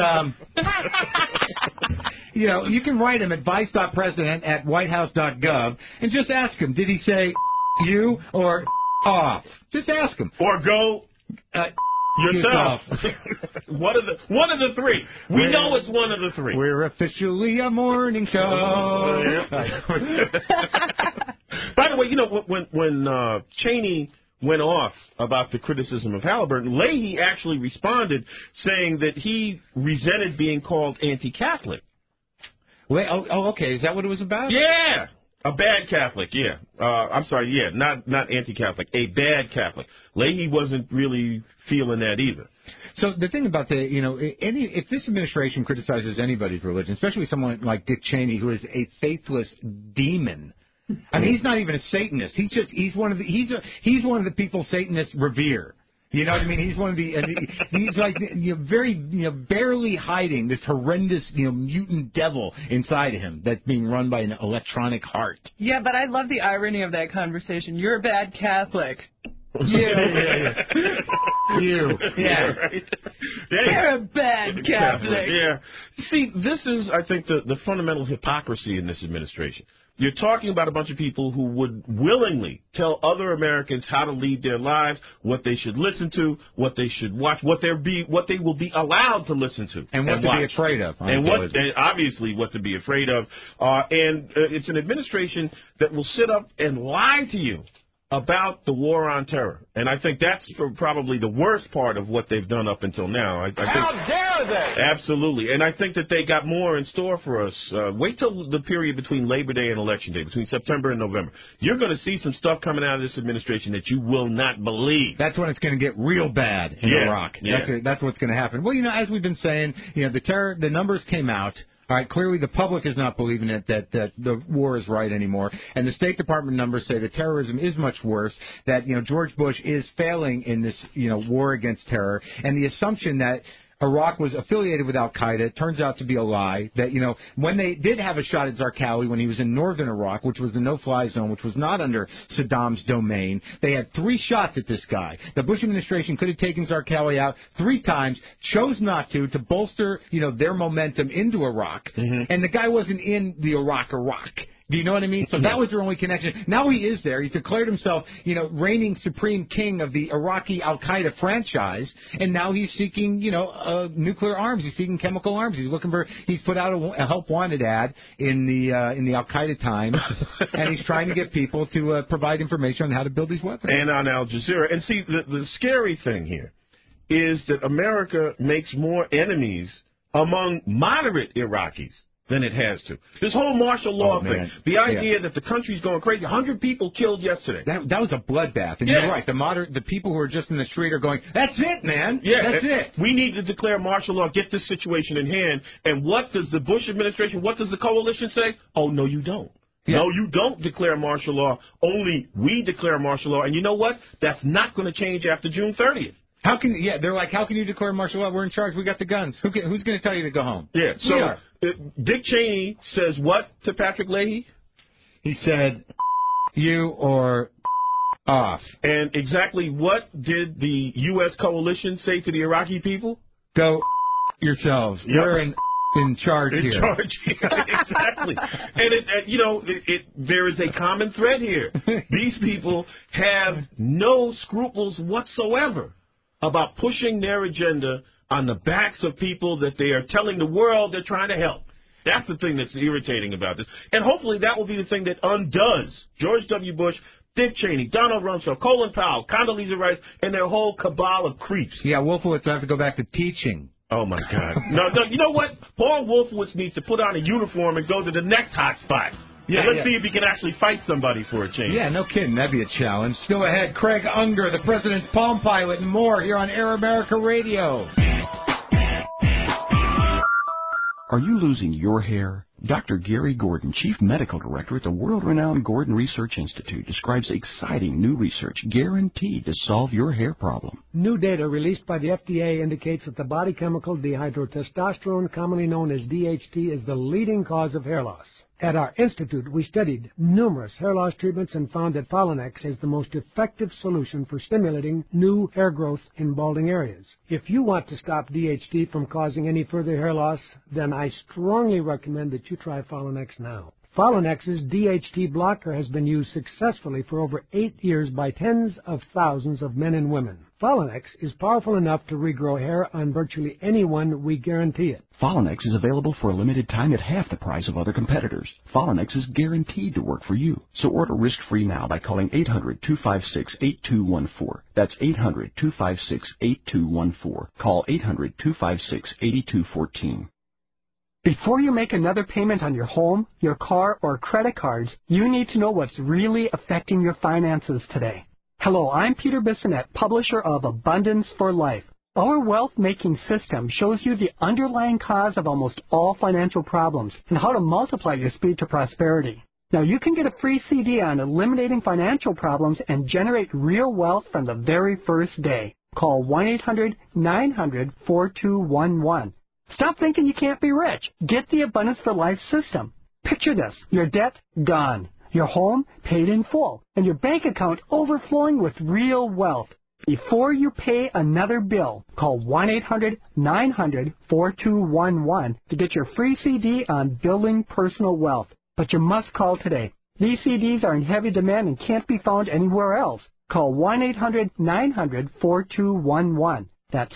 you can write him at vice.president@whitehouse.gov and just ask him, did he say you or off? Just ask him. Or go yourself. One of the three. We know it's one of the three. We're officially a morning show. By the way, when Cheney went off about the criticism of Halliburton, Leahy actually responded saying that he resented being called anti-Catholic. Okay. Is that what it was about? Yeah. A bad Catholic, yeah. I'm sorry, yeah, not anti-Catholic, a bad Catholic. Leahy wasn't really feeling that either. So the thing about if this administration criticizes anybody's religion, especially someone like Dick Cheney, who is a faithless demon. I mean, he's not even a Satanist. He's one of the people Satanists revere. You know what I mean? He's one of the. He's like very barely hiding this horrendous mutant devil inside of him that's being run by an electronic heart. Yeah, but I love the irony of that conversation. You're a bad Catholic. Yeah. You. Yeah. Right. You're a bad Catholic. Yeah. See, this is, I think, the fundamental hypocrisy in this administration. You're talking about a bunch of people who would willingly tell other Americans how to lead their lives, what they should listen to, what they should watch, what they will be allowed to listen to, and what to be afraid of, and obviously what to be afraid of. And it's an administration that will sit up and lie to you about the war on terror. And I think that's probably the worst part of what they've done up until now. How dare they? Absolutely. And I think that they got more in store for us. Wait till the period between Labor Day and Election Day, between September and November. You're going to see some stuff coming out of this administration that you will not believe. That's when it's going to get real bad in Iraq. Yeah. That's what's going to happen. Well, as we've been saying, the numbers came out All right, clearly the public is not believing it, that the war is right anymore. And the State Department numbers say that terrorism is much worse, that, George Bush is failing in this, war against terror. And the assumption that Iraq was affiliated with al-Qaeda turns out to be a lie. That, when they did have a shot at Zarqawi when he was in northern Iraq, which was the no-fly zone, which was not under Saddam's domain, they had 3 shots at this guy. The Bush administration could have taken Zarqawi out 3 times, chose not to bolster, their momentum into Iraq. Mm-hmm. And the guy wasn't in the Iraq. Do you know what I mean? So that was their only connection. Now he is there. He's declared himself, reigning supreme king of the Iraqi al-Qaeda franchise, and now he's seeking, nuclear arms. He's seeking chemical arms. He's put out a help wanted ad in the al-Qaeda Times, and he's trying to get people to provide information on how to build these weapons. And on Al Jazeera. And see, the scary thing here is that America makes more enemies among moderate Iraqis than it has to. This whole martial law thing, the idea that the country's going crazy, 100 people killed yesterday. That was a bloodbath. And you're right, the people who are just in the street are going, that's it, man. Yeah, that's it. We need to declare martial law, get this situation in hand. And what does the Bush administration, what does the coalition say? Oh, no, you don't. Yeah. No, you don't declare martial law. Only we declare martial law. And you know what? That's not going to change after June 30th. They're like, how can you declare martial law? We're in charge. We got the guns. Who's going to tell you to go home? Yeah. So Dick Cheney says what to Patrick Leahy? He said, you or off. And exactly what did the U.S. coalition say to the Iraqi people? Go yourselves. Yep. We're in charge here. In charge, exactly. And there is a common thread here. These people have no scruples whatsoever about pushing their agenda on the backs of people that they are telling the world they're trying to help. That's the thing that's irritating about this. And hopefully that will be the thing that undoes George W. Bush, Dick Cheney, Donald Rumsfeld, Colin Powell, Condoleezza Rice, and their whole cabal of creeps. Yeah, Wolfowitz will have to go back to teaching. Oh, my God. No, you know what? Paul Wolfowitz needs to put on a uniform and go to the next hot spot. Yeah, let's see if he can actually fight somebody for a change. Yeah, no kidding. That'd be a challenge. Still ahead, Craig Unger, the president's Palm Pilot, and more here on Air America Radio. Are you losing your hair? Dr. Gary Gordon, Chief Medical Director at the world-renowned Gordon Research Institute, describes exciting new research guaranteed to solve your hair problem. New data released by the FDA indicates that the body chemical dihydrotestosterone, commonly known as DHT, is the leading cause of hair loss. At our institute, we studied numerous hair loss treatments and found that Folinex is the most effective solution for stimulating new hair growth in balding areas. If you want to stop DHT from causing any further hair loss, then I strongly recommend that you try Folinex now. Folinex's DHT blocker has been used successfully for over 8 years by tens of thousands of men and women. Folinex is powerful enough to regrow hair on virtually anyone, we guarantee it. Folinex is available for a limited time at half the price of other competitors. Folinex is guaranteed to work for you. So order risk-free now by calling 800-256-8214. That's 800-256-8214. Call 800-256-8214. Before you make another payment on your home, your car, or credit cards, you need to know what's really affecting your finances today. Hello, I'm Peter Bissonette, publisher of Abundance for Life. Our wealth-making system shows you the underlying cause of almost all financial problems and how to multiply your speed to prosperity. Now, you can get a free CD on eliminating financial problems and generate real wealth from the very first day. Call 1-800-900-4211. Stop thinking you can't be rich. Get the Abundance for Life system. Picture this. Your debt, gone. Your home, paid in full. And your bank account overflowing with real wealth. Before you pay another bill, call 1-800-900-4211 to get your free CD on building personal wealth. But you must call today. These CDs are in heavy demand and can't be found anywhere else. Call 1-800-900-4211. That's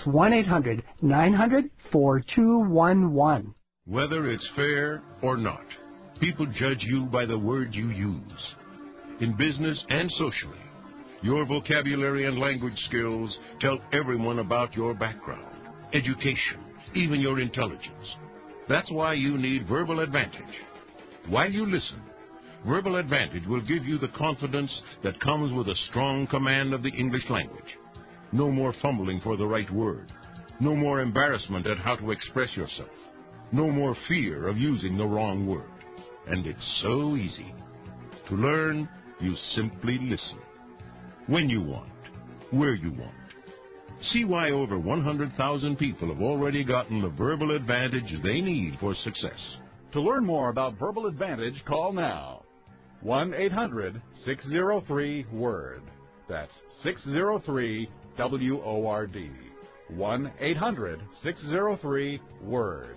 1-800-900-4211. Whether it's fair or not, people judge you by the words you use. In business and socially, your vocabulary and language skills tell everyone about your background, education, even your intelligence. That's why you need Verbal Advantage. While you listen, Verbal Advantage will give you the confidence that comes with a strong command of the English language. No more fumbling for the right word. No more embarrassment at how to express yourself. No more fear of using the wrong word. And it's so easy. To learn, you simply listen. When you want, where you want. See why over 100,000 people have already gotten the verbal advantage they need for success. To learn more about Verbal Advantage, call now. 1-800-603-WORD. That's 603-WORD. 1-800-603-WORD.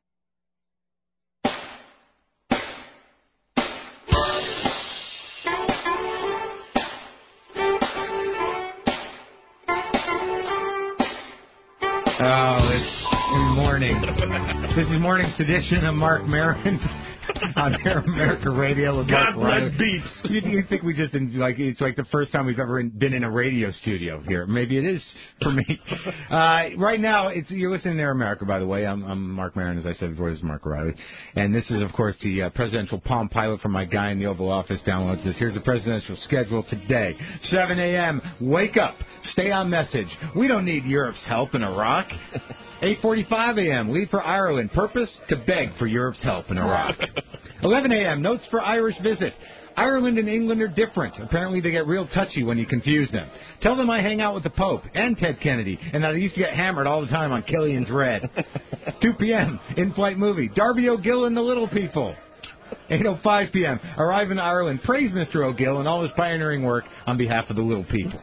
Oh, it's morning. This is Morning Sedition. I'm Mark Maron on Air America Radio. With God Mark bless beeps. You think we just it's like the first time we've ever been in a radio studio here? Maybe it is for me. Right now, you're listening to Air America. By the way, I'm Mark Maron, as I said before. This is Mark O'Reilly, and this is, of course, the presidential Palm Pilot from my guy in the Oval Office. Downloads this. Here's the presidential schedule today: 7 a.m. Wake up, stay on message. We don't need Europe's help in Iraq. 8:45 a.m. Leave for Ireland. Purpose to beg for Europe's help in Iraq. 11 a.m. Notes for Irish visit. Ireland and England are different. Apparently they get real touchy when you confuse them. Tell them I hang out with the Pope and Ted Kennedy, and that I used to get hammered all the time on Killian's Red. 2 p.m. In-flight movie. Darby O'Gill and the Little People. 8:05 p.m. Arrive in Ireland. Praise Mr. O'Gill and all his pioneering work on behalf of the little people.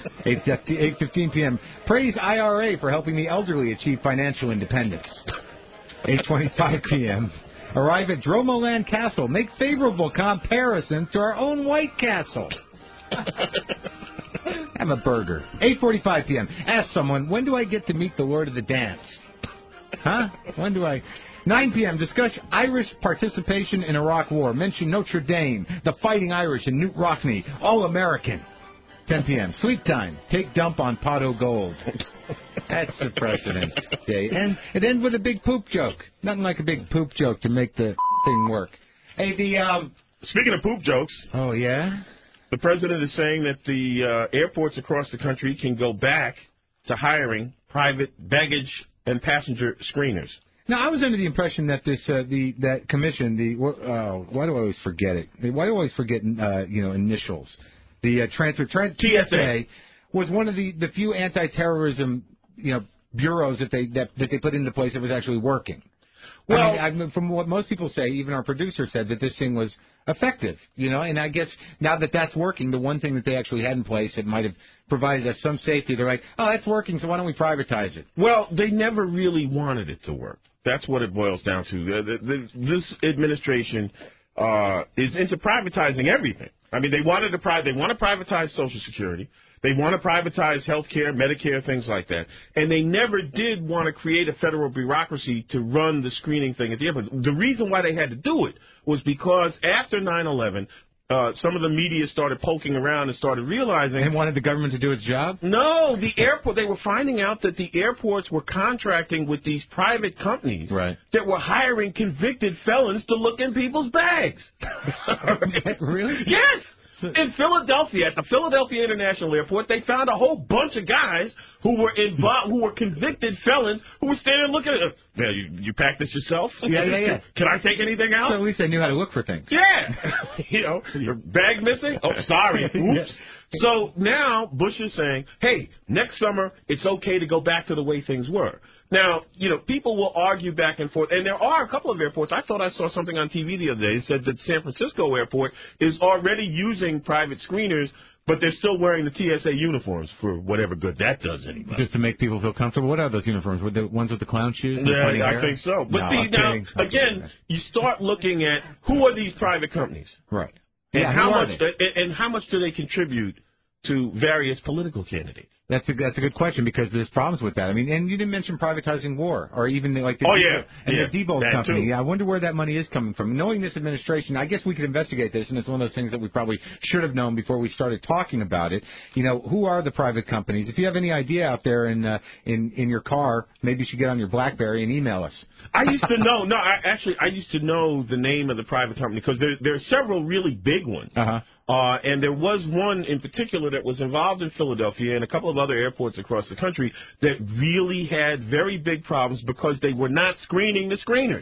8:15 p.m. Praise IRA for helping the elderly achieve financial independence. 8:25 p.m. Arrive at Dromoland Castle. Make favorable comparisons to our own White Castle. Have a burger. 8:45 p.m. Ask someone, when do I get to meet the Lord of the Dance? Huh? When do I... 9 p.m. Discuss Irish participation in Iraq War. Mention Notre Dame, the Fighting Irish, and Newt Rockney. All American. 10 p.m. Sleep time. Take dump on pot o' gold. That's the President's Day. And it ends with a big poop joke. Nothing like a big poop joke to make the thing work. Hey, Speaking of poop jokes. Oh, yeah? The President is saying that the airports across the country can go back to hiring private baggage and passenger screeners. Now, I was under the impression that this that commission, why do I always forget it? Why do I always forget initials? The TSA was one of the few anti-terrorism bureaus that they put into place that was actually working. Well, I mean, from what most people say, even our producer said that this thing was effective, and I guess now that that's working, the one thing that they actually had in place that might have provided us some safety, they're like, oh, that's working, so why don't we privatize it? Well, they never really wanted it to work. That's what it boils down to. This administration is into privatizing everything. I mean, they want to privatize Social Security. They want to privatize health care, Medicare, things like that. And they never did want to create a federal bureaucracy to run the screening thing at the airport. The reason why they had to do it was because after 9/11, some of the media started poking around and started realizing... They wanted the government to do its job? No, the airport. They were finding out that the airports were contracting with these private companies that were hiring convicted felons to look in people's bags. Really? Yes! In Philadelphia, at the Philadelphia International Airport, they found a whole bunch of guys who were involved, who were convicted felons, who were standing looking at it. Yeah, you packed this yourself? Yeah. Can I take anything out? So at least they knew how to look for things. Yeah. Your bag missing? Oh, sorry. Oops. So now Bush is saying, hey, next summer it's okay to go back to the way things were. Now, people will argue back and forth, and there are a couple of airports. I thought I saw something on TV the other day that said that San Francisco airport is already using private screeners, but they're still wearing the TSA uniforms for whatever good that does anybody. Just to make people feel comfortable? What are those uniforms? Were the ones with the clown shoes? Yeah, I think so. But again, you start looking at who are these private companies? Right. And how much do they contribute to various political candidates? That's a good question, because there's problems with that. I mean, and you didn't mention privatizing war, or even the Diebold company. Too. Yeah, I wonder where that money is coming from. Knowing this administration, I guess we could investigate this, and it's one of those things that we probably should have known before we started talking about it. Who are the private companies? If you have any idea out there in your car, maybe you should get on your BlackBerry and email us. I used to know. No, I used to know the name of the private company, because there are several really big ones. And there was one in particular that was involved in Philadelphia and a couple of other airports across the country that really had very big problems because they were not screening the screeners.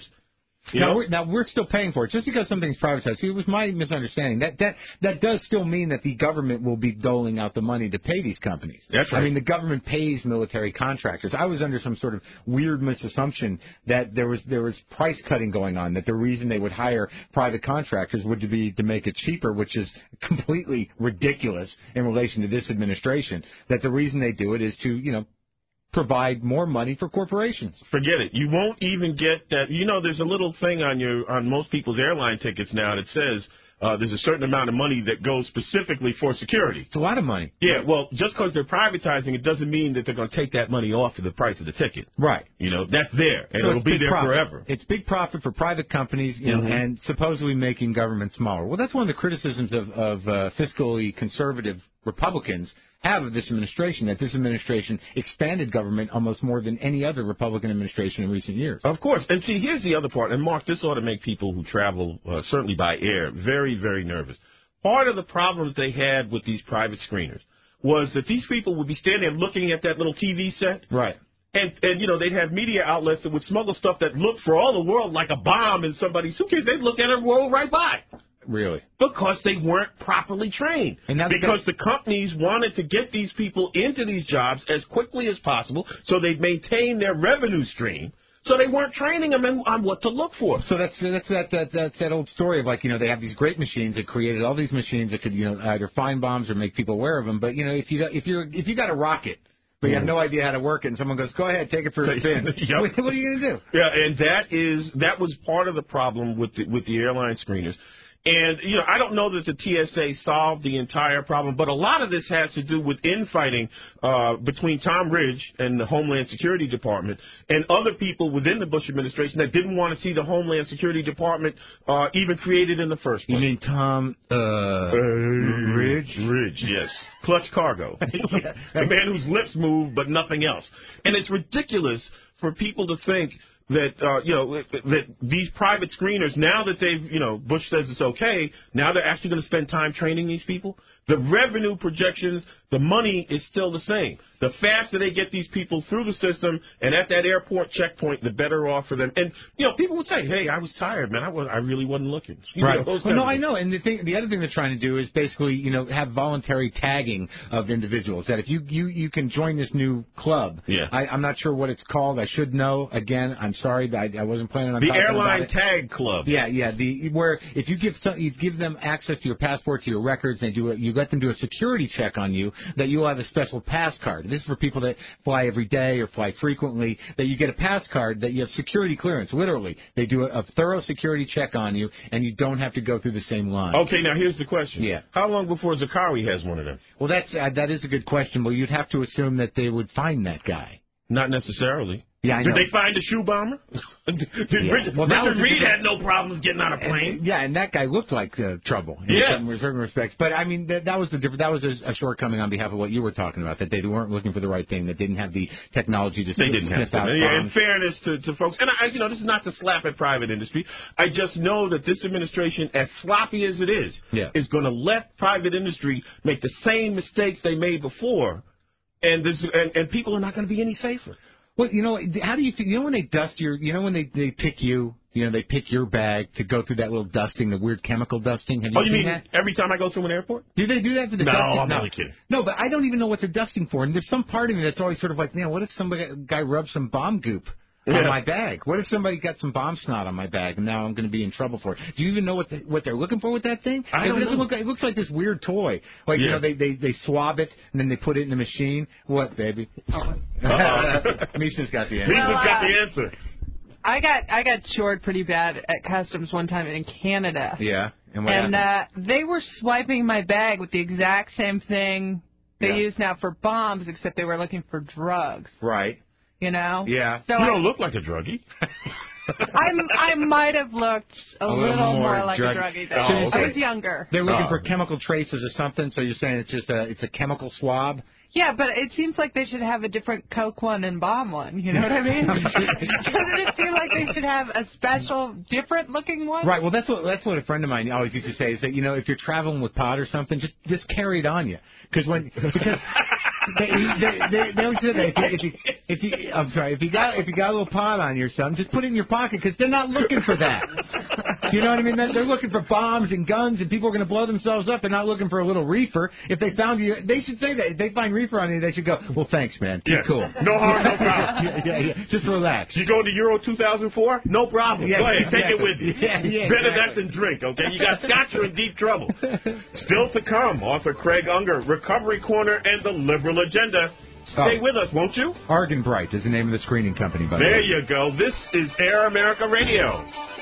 Now we're still paying for it just because something's privatized. See, it was my misunderstanding. That does still mean that the government will be doling out the money to pay these companies. That's right. I mean, the government pays military contractors. I was under some sort of weird misassumption that there was price cutting going on. That the reason they would hire private contractors would be to make it cheaper, which is completely ridiculous in relation to this administration. That the reason they do it is to provide more money for corporations. Forget it. You won't even get that. There's a little thing on most people's airline tickets now that says there's a certain amount of money that goes specifically for security. It's a lot of money. Yeah, well, just because they're privatizing it doesn't mean that they're going to take that money off of the price of the ticket. Right. That's there, and so it'll be there profit. Forever. It's big profit for private companies, and supposedly making government smaller. Well, that's one of the criticisms of fiscally conservative Republicans have of this administration, that this administration expanded government almost more than any other Republican administration in recent years. Of course. And see, here's the other part. And, Mark, this ought to make people who travel, certainly by air, very, very nervous. Part of the problems they had with these private screeners was that these people would be standing there looking at that little TV set. Right. And they'd have media outlets that would smuggle stuff that looked for all the world like a bomb in somebody's suitcase. They'd look at it and roll right by. Really? Because they weren't properly trained. And because the companies wanted to get these people into these jobs as quickly as possible so they'd maintain their revenue stream. So they weren't training them on what to look for. So that's that old story of they have these great machines that created all these machines that could either find bombs or make people aware of them. But if you got a rocket, but you have no idea how to work it, and someone goes, "Go ahead, take it for a spin." Yep. What are you going to do? Yeah, and that was part of the problem with the airline screeners. And, I don't know that the TSA solved the entire problem, but a lot of this has to do with infighting between Tom Ridge and the Homeland Security Department and other people within the Bush administration that didn't want to see the Homeland Security Department even created in the first place. You mean Tom Ridge? Ridge, yes. Clutch Cargo. The man whose lips move but nothing else. And it's ridiculous for people to think that that these private screeners, now that they've Bush says it's okay, now they're actually going to spend time training these people. The revenue projections, the money is still the same. The faster they get these people through the system and at that airport checkpoint, the better off for them. And people would say, "Hey, I was tired, man. I really wasn't looking." Right. I know. And the other thing they're trying to do is basically have voluntary tagging of individuals. That if you can join this new club. Yeah. I'm not sure what it's called. I should know. Again, I'm sorry, I wasn't planning on the talking Airline about it. Tag Club. Yeah. Where if you give them access to your passport, to your records, and you let them do a security check on you, that you'll have a special pass card. This is for people that fly every day or fly frequently, that you get a pass card that you have security clearance. Literally, they do a thorough security check on you, and you don't have to go through the same line. Okay, now here's the question. Yeah. How long before Zakawi has one of them? Well, that is a good question. Well, you'd have to assume that they would find that guy. Not necessarily. Yeah, I know. Did they find a shoe bomber? Richard Reed had no problems getting on a plane. And that guy looked like trouble in certain respects. But I mean, that was a shortcoming on behalf of what you were talking about. That they weren't looking for the right thing. That didn't have the technology to sniff out bombs. In fairness to folks, and this is not to slap at private industry. I just know that this administration, as sloppy as it is going to let private industry make the same mistakes they made before, and people are not going to be any safer. Well, how do you feel? When they dust when they pick you, they pick your bag to go through that little dusting, the weird chemical dusting. Have you seen that? Every time I go through an airport? Do they do that for the dusting? No, I'm only kidding. No, but I don't even know what they're dusting for. And there's some part of me that's always sort of like, what if guy rubs some bomb goop on my bag? What if somebody got some bomb snot on my bag and now I'm going to be in trouble for it? Do you even know what they're looking for with that thing? It looks like this weird toy. Like, they swab it and then they put it in the machine. What, baby? Misha's got the answer. Misha's got the answer. I got shored pretty bad at customs one time in Canada. Yeah. And what happened? They were swiping my bag with the exact same thing they use now for bombs, except they were looking for drugs. Right. Yeah. So you don't look like a druggie. I might have looked a little more like a druggie then. I was younger. They're looking for chemical traces or something, so you're saying it's a chemical swab, Yeah, but it seems like they should have a different Coke one and bomb one. You know what I mean? Doesn't it seem like they should have a special, different-looking one? Right. Well, that's what a friend of mine always used to say is that if you're traveling with pot or something, just carry it on you because they always say that if you got a little pot on you or something, just put it in your pocket because they're not looking for that. You know what I mean? They're looking for bombs and guns and people are going to blow themselves up. They're not looking for a little reefer. If they found you, they should say that. If they find reefer on you, they should go, well, thanks, man. Keep cool. No harm, no foul. Yeah. Just relax. You go to Euro 2004? No problem. Yeah, go ahead, exactly. take it with you. Yeah, Better that than drink, okay? You got scotch, you're in deep trouble. Still to come, author Craig Unger, Recovery Corner, and the Liberal Agenda. Stay with us, won't you? Argenbright is the name of the screening company, by the way. There you go. This is Air America Radio.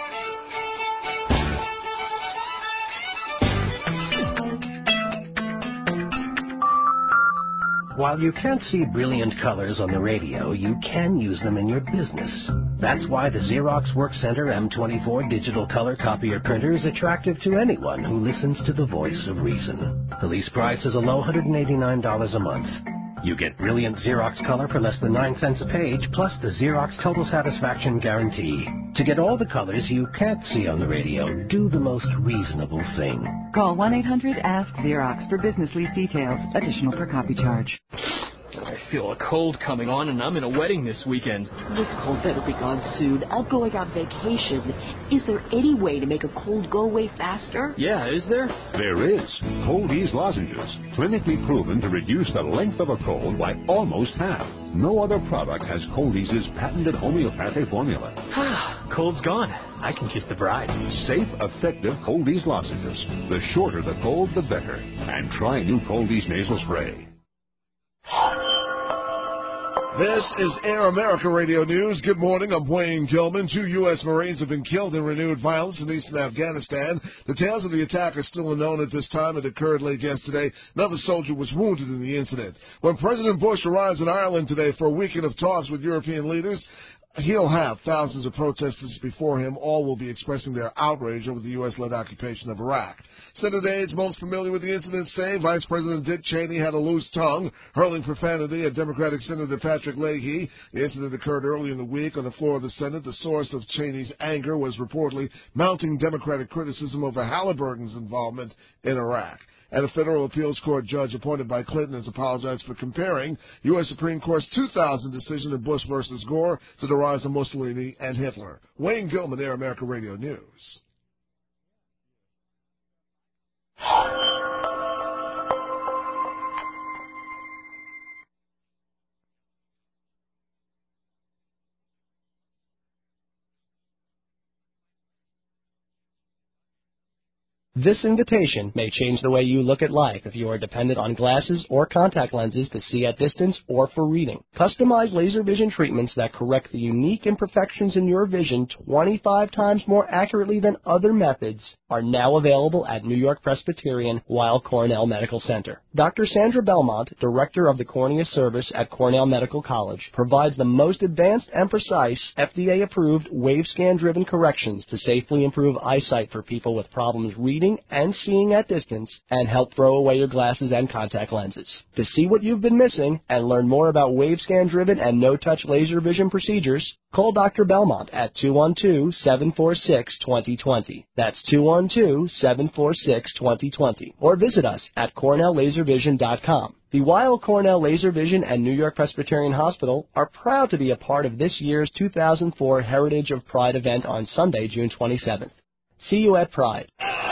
While you can't see brilliant colors on the radio, you can use them in your business. That's why the Xerox Workcenter M24 digital color copier printer is attractive to anyone who listens to the voice of reason. The lease price is a low $189 a month. You get brilliant Xerox color for less than 9 cents a page, plus the Xerox Total Satisfaction Guarantee. To get all the colors you can't see on the radio, do the most reasonable thing. Call 1-800-ASK-XEROX for business lease details. Additional per copy charge. I feel a cold coming on, and I'm in a wedding this weekend. This cold better be gone soon. I'm going on vacation. Is there any way to make a cold go away faster? Yeah, is there? There is. Cold Ease lozenges, clinically proven to reduce the length of a cold by almost half. No other product has Cold Ease's patented homeopathic formula. Cold's gone. I can kiss the bride. Safe, effective Cold Ease lozenges. The shorter the cold, the better. And try new Cold Ease nasal spray. This is Air America Radio News. Good morning. I'm Wayne Gilman. 2 U.S. Marines have been killed in renewed violence in eastern Afghanistan. The tales of the attack are still unknown at this time. It occurred late yesterday. Another soldier was wounded in the incident. When President Bush arrives in Ireland today for a weekend of talks with European leaders, he'll have thousands of protesters before him. All will be expressing their outrage over the U.S.-led occupation of Iraq. Senate aides most familiar with the incident say Vice President Dick Cheney had a loose tongue, hurling profanity at Democratic Senator Patrick Leahy. The incident occurred early in the week on the floor of the Senate. The source of Cheney's anger was reportedly mounting Democratic criticism over Halliburton's involvement in Iraq. And a federal appeals court judge appointed by Clinton has apologized for comparing U.S. Supreme Court's 2000 decision in Bush versus Gore to the rise of Mussolini and Hitler. Wayne Gilman, Air America Radio News. This invitation may change the way you look at life if you are dependent on glasses or contact lenses to see at distance or for reading. Customized laser vision treatments that correct the unique imperfections in your vision 25 times more accurately than other methods are now available at New York Presbyterian Weill Cornell Medical Center. Dr. Sandra Belmont, Director of the Cornea Service at Cornell Medical College, provides the most advanced and precise FDA-approved wave-scan-driven corrections to safely improve eyesight for people with problems reading and seeing at distance and help throw away your glasses and contact lenses. To see what you've been missing and learn more about wave-scan-driven and no-touch laser vision procedures, call Dr. Belmont at 212-746-2020. That's 212-746-2020. Or visit us at CornellLaserVision.com. The Weill Cornell Laser Vision and New York Presbyterian Hospital are proud to be a part of this year's 2004 Heritage of Pride event on Sunday, June 27th. See you at Pride.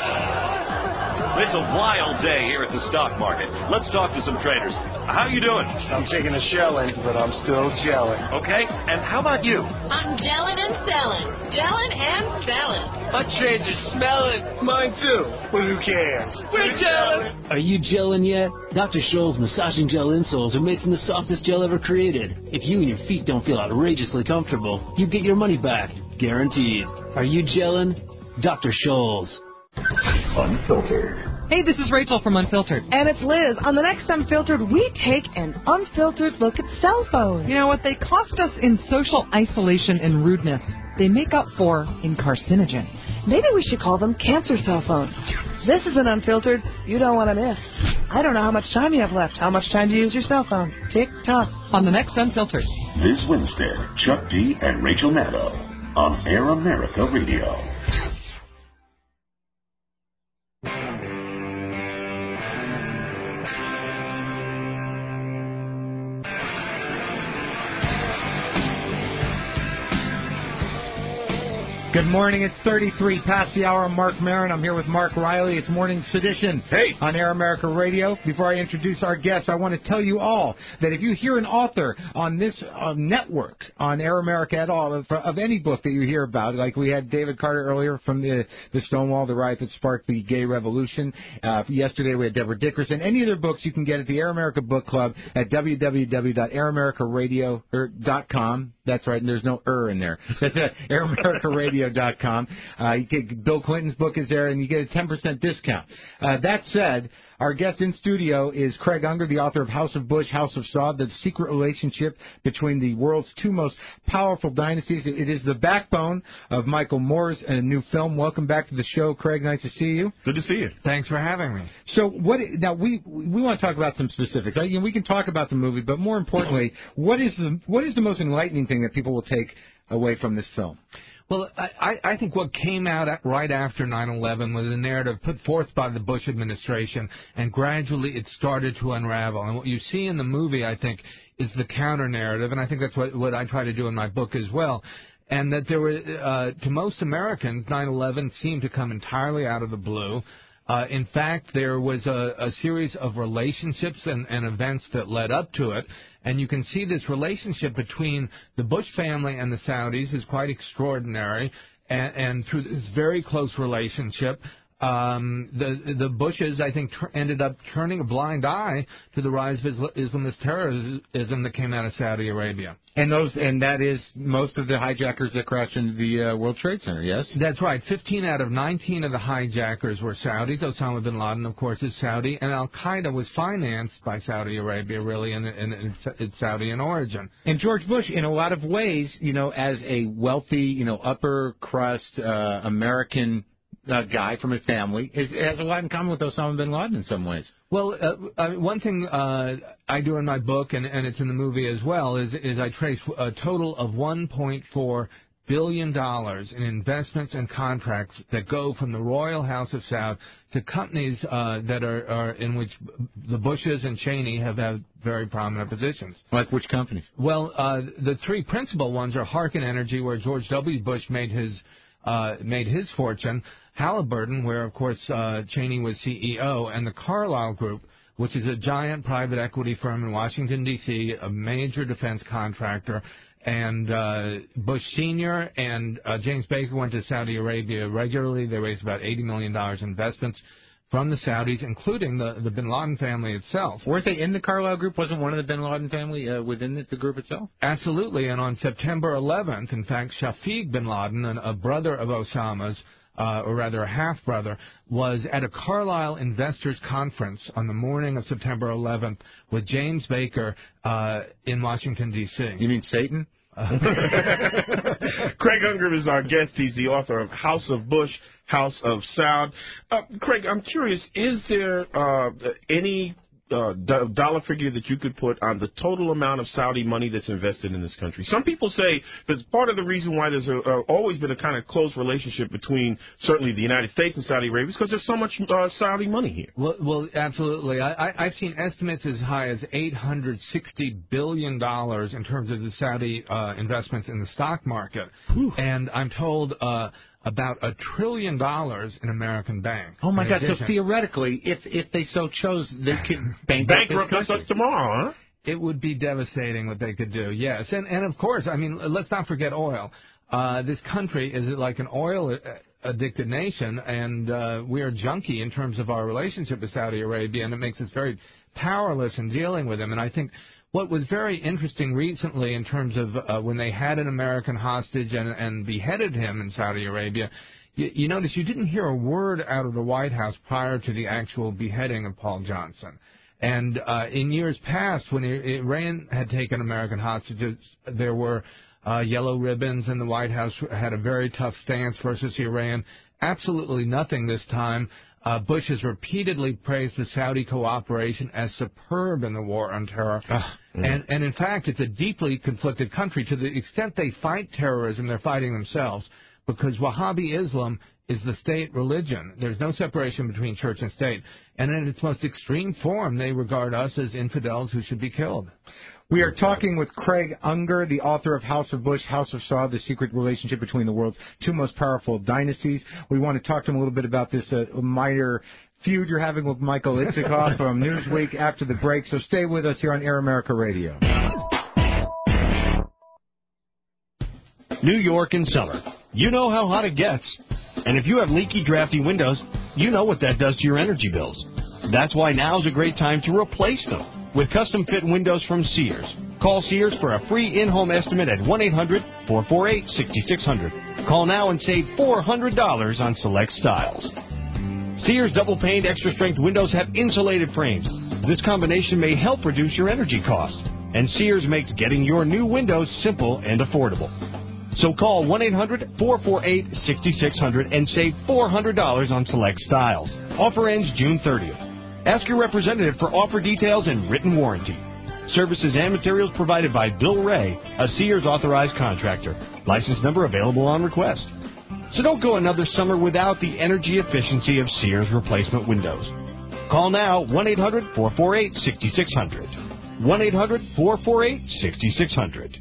It's a wild day here at the stock market. Let's talk to some traders. How you doing? I'm taking a shelling, but I'm still gelling. Okay, and how about you? I'm gelling and selling. Gelling and selling. My trades are smelling. Mine too. Well, who cares? We're gelling. Are you gelling yet? Dr. Scholl's massaging gel insoles are made from the softest gel ever created. If you and your feet don't feel outrageously comfortable, you get your money back. Guaranteed. Are you gelling? Dr. Scholl's. Unfiltered. Hey, this is Rachel from Unfiltered. And it's Liz. On the next Unfiltered, we take an unfiltered look at cell phones. You know what they cost us in social isolation and rudeness, they make up for in carcinogen. Maybe we should call them cancer cell phones. This is an Unfiltered you don't want to miss. I don't know how much time you have left. How much time do you use your cell phone? Tick tock. On the next Unfiltered. This Wednesday, Chuck D and Rachel Maddow on Air America Radio. Good morning. It's 33 past the hour. I'm Mark Maron. I'm here with Mark Riley. It's Morning Sedition on Air America Radio. Before I introduce our guests, I want to tell you all that if you hear an author on this network, on Air America at all, of any book that you hear about, like we had David Carter earlier from the Stonewall, the riot that sparked the gay revolution. Yesterday we had Deborah Dickerson. Any other books you can get at the Air America Book Club at www.airamericaradio.com. That's right, and there's no in there. That's at AirAmericaRadio.com. Bill Clinton's book is there, and you get a 10% discount. That said, our guest in studio is Craig Unger, the author of House of Bush, House of Saud, the secret relationship between the world's two most powerful dynasties. It is the backbone of Michael Moore's new film. Welcome back to the show, Craig. Nice to see you. Good to see you. Thanks for having me. So now we want to talk about some specifics. We can talk about the movie, but more importantly, what is the most enlightening thing that people will take away from this film? Well, I think what came out right after 9/11 was a narrative put forth by the Bush administration, and gradually it started to unravel. And what you see in the movie, I think, is the counter-narrative, and I think that's what I try to do in my book as well. And that there were, to most Americans, 9/11 seemed to come entirely out of the blue. In fact, there was a series of relationships and events that led up to it. And you can see this relationship between the Bush family and the Saudis is quite extraordinary. And through this very close relationship, the Bushes, I think, ended up turning a blind eye to the rise of Islamist terrorism that came out of Saudi Arabia. And that is most of the hijackers that crashed into the World Trade Center, yes? That's right. 15 out of 19 of the hijackers were Saudis. Osama bin Laden, of course, is Saudi. And Al-Qaeda was financed by Saudi Arabia, really, and it's Saudi in origin. And George Bush, in a lot of ways, as a wealthy, upper crust American guy from his family, has a lot in common with Osama bin Laden in some ways. Well, one thing I do in my book, and it's in the movie as well, is I trace a total of $1.4 billion in investments and contracts that go from the Royal House of Saud to companies that are in which the Bushes and Cheney have had very prominent positions. Like which companies? Well, the three principal ones are Harkin Energy, where George W. Bush made his fortune, Halliburton, where, of course, Cheney was CEO, and the Carlyle Group, which is a giant private equity firm in Washington, D.C., a major defense contractor. And Bush Sr. and James Baker went to Saudi Arabia regularly. They raised about $80 million in investments from the Saudis, including the bin Laden family itself. Weren't they in the Carlyle Group? Wasn't one of the bin Laden family within the group itself? Absolutely. And on September 11th, in fact, Shafiq bin Laden, a brother of Osama's, or rather a half-brother, was at a Carlyle Investors Conference on the morning of September 11th with James Baker in Washington, D.C. You mean Satan? Craig Unger is our guest. He's the author of House of Bush, House of Saud. Craig, I'm curious, is there any dollar figure that you could put on the total amount of Saudi money that's invested in this country? Some people say that part of the reason why there's always been a kind of close relationship between certainly the United States and Saudi Arabia is because there's so much Saudi money here. Well, absolutely. I've seen estimates as high as $860 billion in terms of the Saudi investments in the stock market. Whew. And I'm told about $1 trillion in American banks. Oh, my God. So theoretically, if they so chose, they could bankrupt us tomorrow, huh? It would be devastating what they could do, yes. And of course, I mean, let's not forget oil. This country is like an oil-addicted nation, and we are junky in terms of our relationship with Saudi Arabia, and it makes us very powerless in dealing with them. And I think what was very interesting recently in terms of when they had an American hostage and beheaded him in Saudi Arabia, you notice you didn't hear a word out of the White House prior to the actual beheading of Paul Johnson. And in years past, when Iran had taken American hostages, there were yellow ribbons, and the White House had a very tough stance versus Iran. Absolutely nothing this time. Bush has repeatedly praised the Saudi cooperation as superb in the war on terror. And in fact, it's a deeply conflicted country. To the extent they fight terrorism, they're fighting themselves, because Wahhabi Islam is the state religion. There's no separation between church and state. And in its most extreme form, they regard us as infidels who should be killed. We are talking with Craig Unger, the author of House of Bush, House of Saud, the secret relationship between the world's two most powerful dynasties. We want to talk to him a little bit about this minor feud you're having with Michael Itzikoff from Newsweek after the break. So stay with us here on Air America Radio. New York in summer. You know how hot it gets. And if you have leaky, drafty windows, you know what that does to your energy bills. That's why now's a great time to replace them with custom-fit windows from Sears. Call Sears for a free in-home estimate at 1-800-448-6600. Call now and save $400 on select styles. Sears double-paned extra-strength windows have insulated frames. This combination may help reduce your energy costs. And Sears makes getting your new windows simple and affordable. So call 1-800-448-6600 and save $400 on select styles. Offer ends June 30th. Ask your representative for offer details and written warranty. Services and materials provided by Bill Ray, a Sears authorized contractor. License number available on request. So don't go another summer without the energy efficiency of Sears replacement windows. Call now 1-800-448-6600. 1-800-448-6600.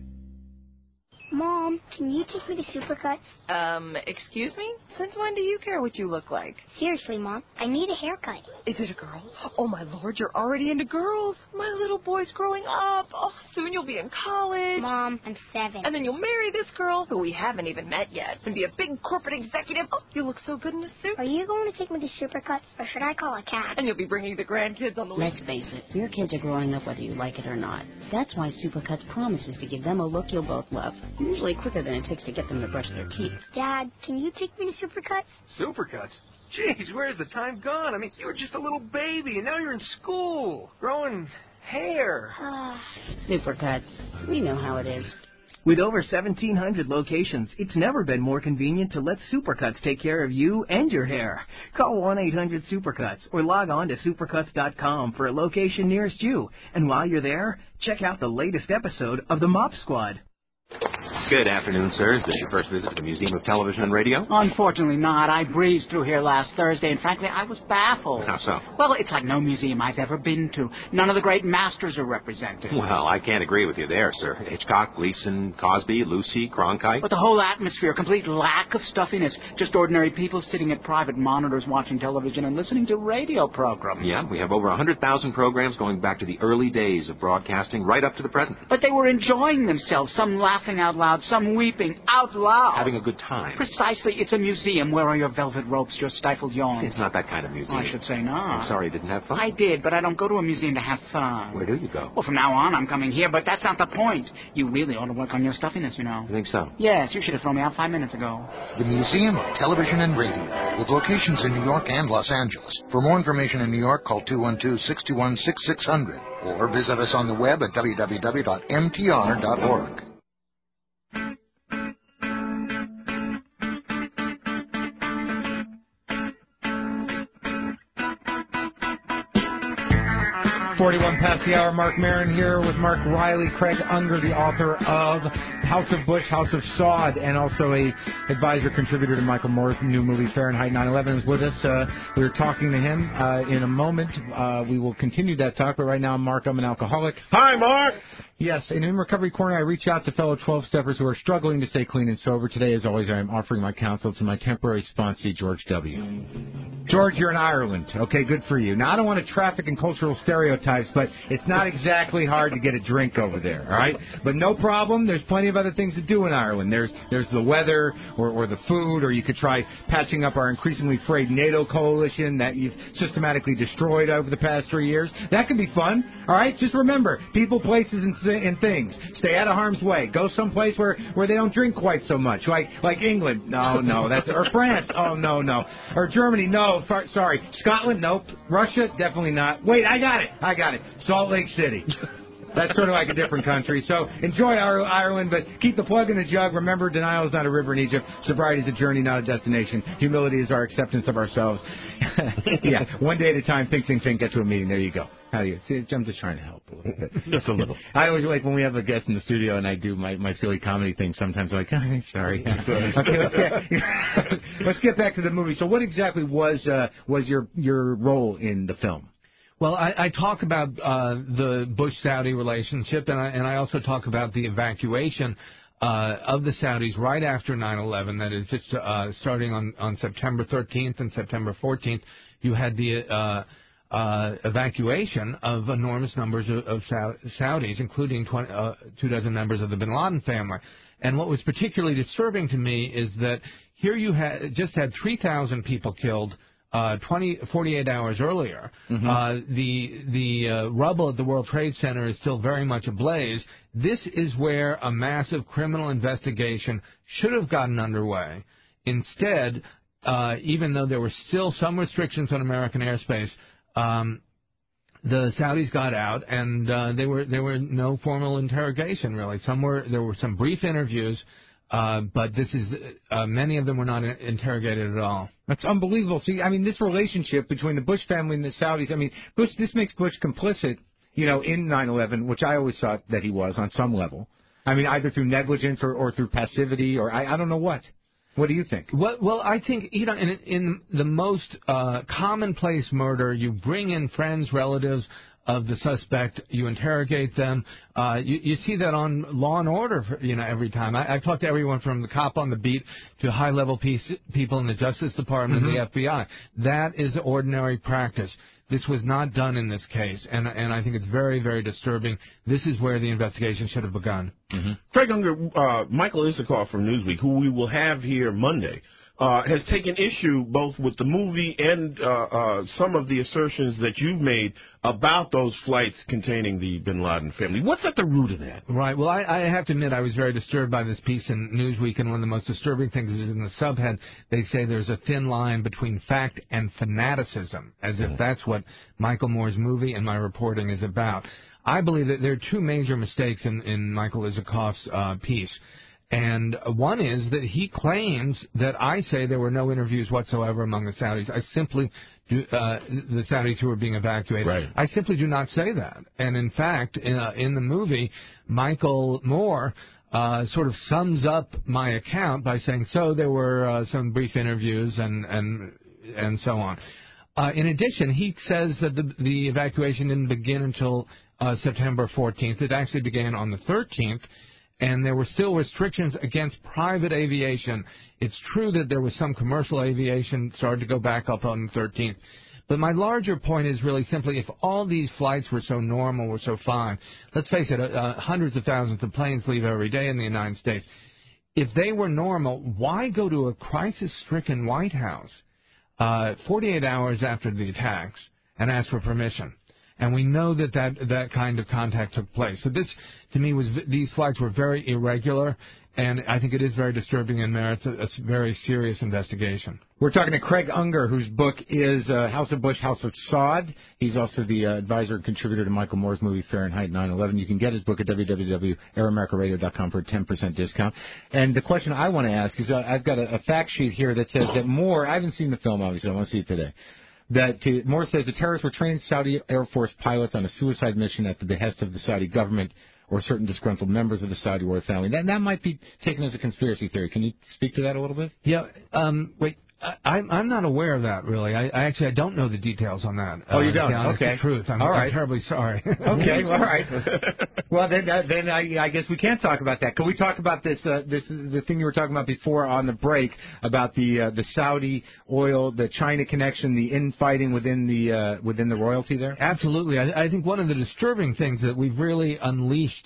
Mom, can you take me to Supercuts? Excuse me? Since when do you care what you look like? Seriously, Mom, I need a haircut. Is it a girl? Oh, my Lord, you're already into girls. My little boy's growing up. Oh, soon you'll be in college. Mom, I'm 7. And then you'll marry this girl, who we haven't even met yet, and be a big corporate executive. Oh, you look so good in a suit. Are you going to take me to Supercuts, or should I call a cab? And you'll be bringing the grandkids on the way. Let's face it, your kids are growing up whether you like it or not. That's why Supercuts promises to give them a look you'll both love, usually quicker than it takes to get them to brush their teeth. Dad, can you take me to Supercuts? Supercuts? Jeez, where's the time gone? I mean, you were just a little baby, and now you're in school, growing hair. Supercuts. We know how it is. With over 1,700 locations, it's never been more convenient to let Supercuts take care of you and your hair. Call 1-800-SUPERCUTS or log on to supercuts.com for a location nearest you. And while you're there, check out the latest episode of The Mop Squad. Good afternoon, sir. Is this your first visit to the Museum of Television and Radio? Unfortunately not. I breezed through here last Thursday, and frankly, I was baffled. How so? Well, it's like no museum I've ever been to. None of the great masters are represented. Well, I can't agree with you there, sir. Hitchcock, Gleason, Cosby, Lucy, Cronkite. But the whole atmosphere, complete lack of stuffiness. Just ordinary people sitting at private monitors watching television and listening to radio programs. Yeah, we have over 100,000 programs going back to the early days of broadcasting right up to the present. But they were enjoying themselves, some laughing out loud, some weeping out loud. Having a good time. Precisely. It's a museum. Where are your velvet ropes, your stifled yawns? It's not that kind of museum. I should say not. I'm sorry you didn't have fun. I did, but I don't go to a museum to have fun. Where do you go? Well, from now on, I'm coming here, but that's not the point. You really ought to work on your stuffiness, you know. You think so? Yes, you should have thrown me out 5 minutes ago. The Museum of Television and Radio, with locations in New York and Los Angeles. For more information in New York, call 212-621-6600 or visit us on the web at www.mtr.org. 41 past the hour. Mark Maron here with Mark Riley, Craig Unger, the author of House of Bush, House of Saud, and also a advisor contributor to Michael Moore's new movie Fahrenheit 9/11 is with us. We were talking to him. In a moment, we will continue that talk, but right now, Mark, I'm an alcoholic. Hi, Mark! Yes, and in Recovery Corner, I reach out to fellow 12-steppers who are struggling to stay clean and sober. Today, as always, I am offering my counsel to my temporary sponsee, George W. George, you're in Ireland. Okay, good for you. Now, I don't want to traffic in cultural stereotypes, but it's not exactly hard to get a drink over there, all right? But no problem. There's plenty of other things to do in Ireland. There's the weather or the food, or you could try patching up our increasingly frayed NATO coalition that you've systematically destroyed over the past 3 years. That could be fun, all right? Just remember, people, places, and things. Stay out of harm's way. Go someplace where they don't drink quite so much, like England. No, that's or France. Oh, no. Or Germany. No, sorry. Scotland. Nope. Russia. Definitely not. Wait, I got it. Salt Lake City. That's sort of like a different country. So enjoy Ireland, but keep the plug in the jug. Remember, denial is not a river in Egypt. Sobriety is a journey, not a destination. Humility is our acceptance of ourselves. Yeah, one day at a time. Think, get to a meeting. There you go. How do you? See, I'm just trying to help a little bit. Just a little. I always like when we have a guest in the studio and I do my silly comedy thing. Sometimes I'm like, oh, sorry. Okay, let's get back to the movie. So, what exactly was your role in the film? Well, I talk about the Bush-Saudi relationship, and I also talk about the evacuation of the Saudis right after 9/11. That is, just starting on September 13th and September 14th, you had the evacuation of enormous numbers of Saudis, including 24 members of the bin Laden family. And what was particularly disturbing to me is that here you just had 3,000 people killed 48 hours earlier. Mm-hmm. The rubble at the World Trade Center is still very much ablaze. This is where a massive criminal investigation should have gotten underway. Instead, even though there were still some restrictions on American airspace, the Saudis got out, and there were no formal interrogation really. There were some brief interviews, but many of them were not interrogated at all. That's unbelievable. See, I mean, this relationship between the Bush family and the Saudis. I mean, this makes Bush complicit, in 9/11, which I always thought that he was on some level. I mean, either through negligence or through passivity, or I don't know what. What do you think? Well, I think, in the most commonplace murder, you bring in friends, relatives of the suspect, you interrogate them. You see that on Law and Order, every time. I've talked to everyone from the cop on the beat to high-level people in the Justice Department and the FBI. That is ordinary practice. This was not done in this case, and I think it's very, very disturbing. This is where the investigation should have begun. Mm-hmm. Craig Unger, Michael Isikoff from Newsweek, who we will have here Monday, has taken issue both with the movie and some of the assertions that you've made about those flights containing the bin Laden family. What's at the root of that? Right. Well, I have to admit I was very disturbed by this piece in Newsweek, and one of the most disturbing things is in the subhead they say there's a thin line between fact and fanaticism, as if that's what Michael Moore's movie and my reporting is about. I believe that there are two major mistakes in Michael Isikoff's piece. And one is that he claims that I say there were no interviews whatsoever among the Saudis. I simply do, the Saudis who were being evacuated. Right. I simply do not say that. And in fact, in the movie, Michael Moore sort of sums up my account by saying, so there were some brief interviews and so on. In addition, he says that the evacuation didn't begin until September 14th. It actually began on the 13th. And there were still restrictions against private aviation. It's true that there was some commercial aviation started to go back up on the 13th. But my larger point is really simply, if all these flights were so normal, were so fine, let's face it, hundreds of thousands of planes leave every day in the United States. If they were normal, why go to a crisis-stricken White House 48 hours after the attacks and ask for permission? And we know that kind of contact took place. So this, to me, these flights were very irregular, and I think it is very disturbing and merits a very serious investigation. We're talking to Craig Unger, whose book is House of Bush, House of Saud. He's also the advisor and contributor to Michael Moore's movie Fahrenheit 9/11. You can get his book at www.airamerica.radio.com for a 10% discount. And the question I want to ask is, I've got a fact sheet here that says that Moore, I haven't seen the film, obviously, I want to see it today. Moore says the terrorists were trained Saudi Air Force pilots on a suicide mission at the behest of the Saudi government or certain disgruntled members of the Saudi royal family. That might be taken as a conspiracy theory. Can you speak to that a little bit? Yeah. Wait. I'm not aware of that, really. I don't know the details on that. Oh, you don't? Okay. The truth. I'm terribly sorry. Okay, all right. Well, then I guess we can't talk about that. Can we talk about the thing you were talking about before on the break about the Saudi oil, the China connection, the infighting within the royalty there? Absolutely. I think one of the disturbing things that we've really unleashed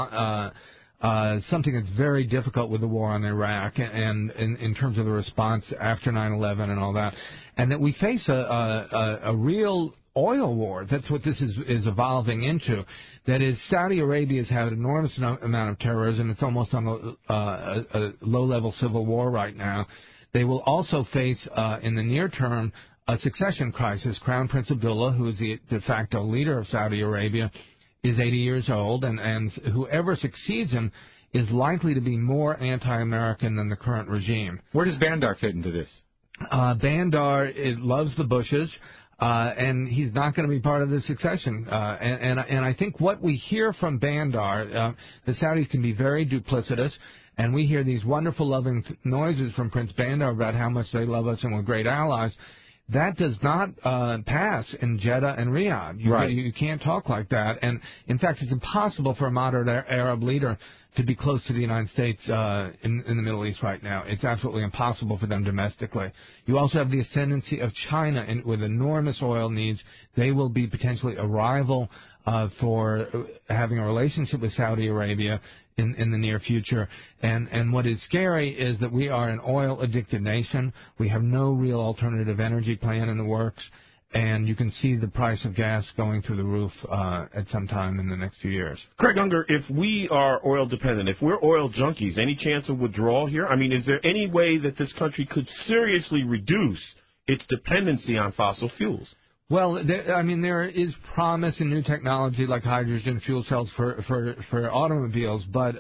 something that's very difficult with the war on Iraq and in terms of the response after 9/11 and all that, and that we face a real oil war. That's what this is evolving into. That is, Saudi Arabia has had an enormous amount of terrorism. It's almost on a low-level civil war right now. They will also face, in the near term, a succession crisis. Crown Prince Abdullah, who is the de facto leader of Saudi Arabia, is 80 years old, and whoever succeeds him is likely to be more anti-American than the current regime. Where does Bandar fit into this? Bandar loves the Bushes, and he's not going to be part of the succession. And I think what we hear from Bandar, the Saudis can be very duplicitous, and we hear these wonderful loving noises from Prince Bandar about how much they love us and we're great allies. That does not pass in Jeddah and Riyadh. You can't talk like that. And, in fact, it's impossible for a moderate Arab leader to be close to the United States in the Middle East right now. It's absolutely impossible for them domestically. You also have the ascendancy of China with enormous oil needs. They will be potentially a rival for having a relationship with Saudi Arabia in the near future. And what is scary is that we are an oil-addicted nation. We have no real alternative energy plan in the works. And you can see the price of gas going through the roof at some time in the next few years. Craig Unger, if we are oil dependent, if we're oil junkies, any chance of withdrawal here? I mean, is there any way that this country could seriously reduce its dependency on fossil fuels? Well, there is promise in new technology like hydrogen fuel cells for automobiles, but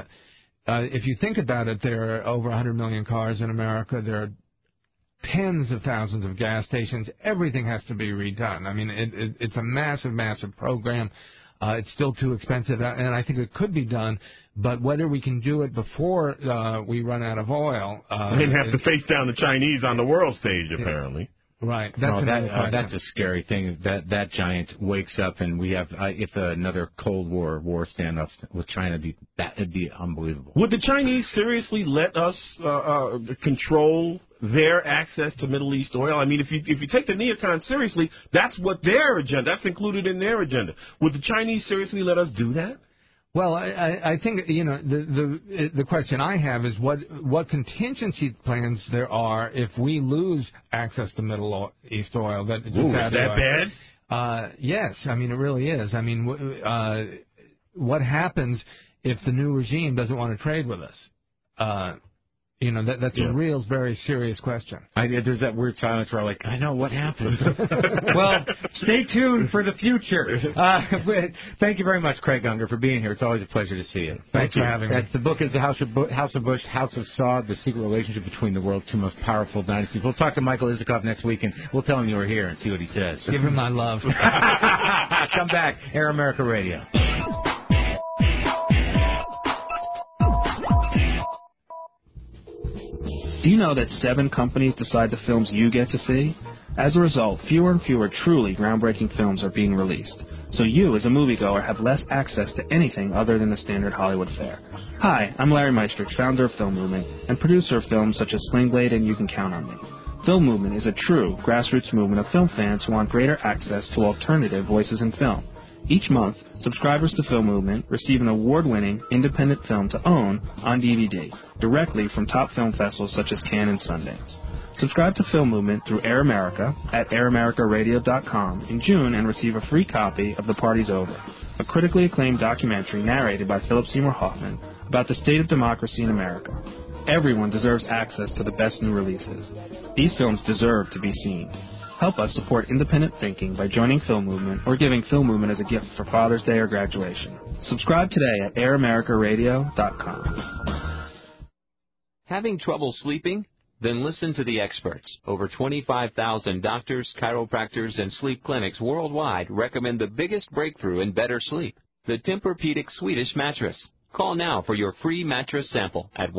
if you think about it, there are over 100 million cars in America. There are tens of thousands of gas stations. Everything has to be redone. I mean, it's a massive, massive program. It's still too expensive, and I think it could be done, but whether we can do it before we run out of oil... They'd have to face down the Chinese on the world stage, apparently. Right. That's a scary thing. That giant wakes up, and we have if another Cold War standoff with China, it'd be unbelievable. Would the Chinese seriously let us control their access to Middle East oil? I mean, if you take the neocons seriously, that's what their agenda. That's included in their agenda. Would the Chinese seriously let us do that? Well, I think, the question I have is what contingency plans there are if we lose access to Middle East oil. Is that bad? Yes, I mean, it really is. I mean, what happens if the new regime doesn't want to trade with us? That's a real, very serious question. There's that weird silence where I'm like, I know what happens. Well, stay tuned for the future. Thank you very much, Craig Unger, for being here. It's always a pleasure to see you. Thanks for having me. The book is The House of Bush, House of Saud, The Secret Relationship Between the World's Two Most Powerful Dynasties. We'll talk to Michael Isikoff next week, and we'll tell him you were here and see what he says. Give him my love. Come back. Air America Radio. Do you know that 7 companies decide the films you get to see? As a result, fewer and fewer truly groundbreaking films are being released. So you, as a moviegoer, have less access to anything other than the standard Hollywood fare. Hi, I'm Larry Meistrich, founder of Film Movement, and producer of films such as Sling Blade and You Can Count on Me. Film Movement is a true grassroots movement of film fans who want greater access to alternative voices in film. Each month, subscribers to Film Movement receive an award-winning independent film to own on DVD, directly from top film festivals such as Cannes and Sundance. Subscribe to Film Movement through Air America at AirAmericaRadio.com in June and receive a free copy of The Party's Over, a critically acclaimed documentary narrated by Philip Seymour Hoffman about the state of democracy in America. Everyone deserves access to the best new releases. These films deserve to be seen. Help us support independent thinking by joining Film Movement or giving Film Movement as a gift for Father's Day or graduation. Subscribe today at AirAmericaRadio.com. Having trouble sleeping? Then listen to the experts. Over 25,000 doctors, chiropractors, and sleep clinics worldwide recommend the biggest breakthrough in better sleep, the Tempur-Pedic Swedish mattress. Call now for your free mattress sample at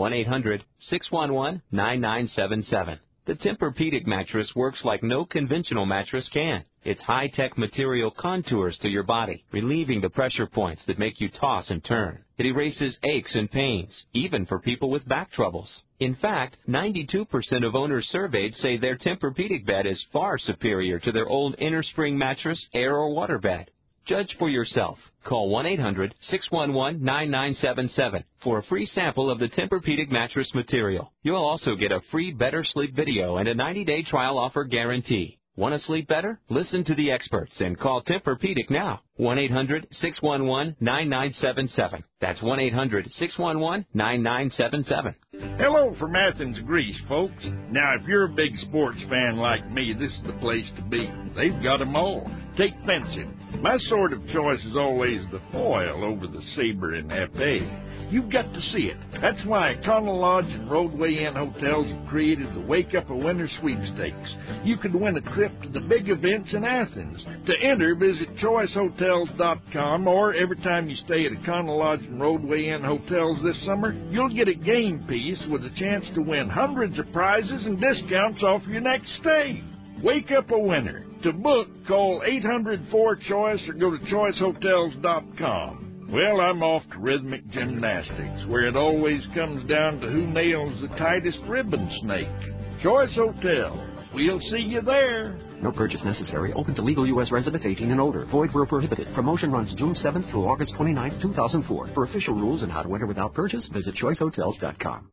1-800-611-9977. The Tempur-Pedic mattress works like no conventional mattress can. Its high-tech material contours to your body, relieving the pressure points that make you toss and turn. It erases aches and pains, even for people with back troubles. In fact, 92% of owners surveyed say their Tempur-Pedic bed is far superior to their old innerspring mattress, air, or water bed. Judge for yourself. Call 1-800-611-9977 for a free sample of the Tempur-Pedic mattress material. You'll also get a free Better Sleep video and a 90-day trial offer guarantee. Want to sleep better? Listen to the experts and call Tempur-Pedic now. 1-800-611-9977. That's 1-800-611-9977. Hello from Athens, Greece, folks. Now, if you're a big sports fan like me, this is the place to be. They've got 'em all. Take fencing. My sword of choice is always the foil over the saber and épée. You've got to see it. That's why Econo Lodge and Roadway Inn Hotels have created the Wake Up a Winner sweepstakes. You could win a trip to the big events in Athens. To enter, visit choicehotels.com, or every time you stay at Econo Lodge and Roadway Inn Hotels this summer, you'll get a game piece with a chance to win hundreds of prizes and discounts off your next stay. Wake up a winner. To book, call 800-4CHOICE or go to choicehotels.com. Well, I'm off to rhythmic gymnastics, where it always comes down to who nails the tightest ribbon snake. Choice Hotel. We'll see you there. No purchase necessary. Open to legal U.S. residents 18 and older. Void where prohibited. Promotion runs June 7th through August 29th, 2004. For official rules and how to enter without purchase, visit choicehotels.com.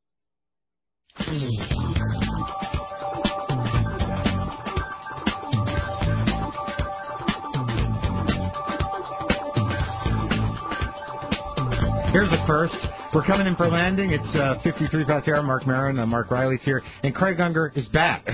Here's the first. We're coming in for landing. It's 53 past the hour. Mark Maron, Mark Riley's here, and Craig Unger is back.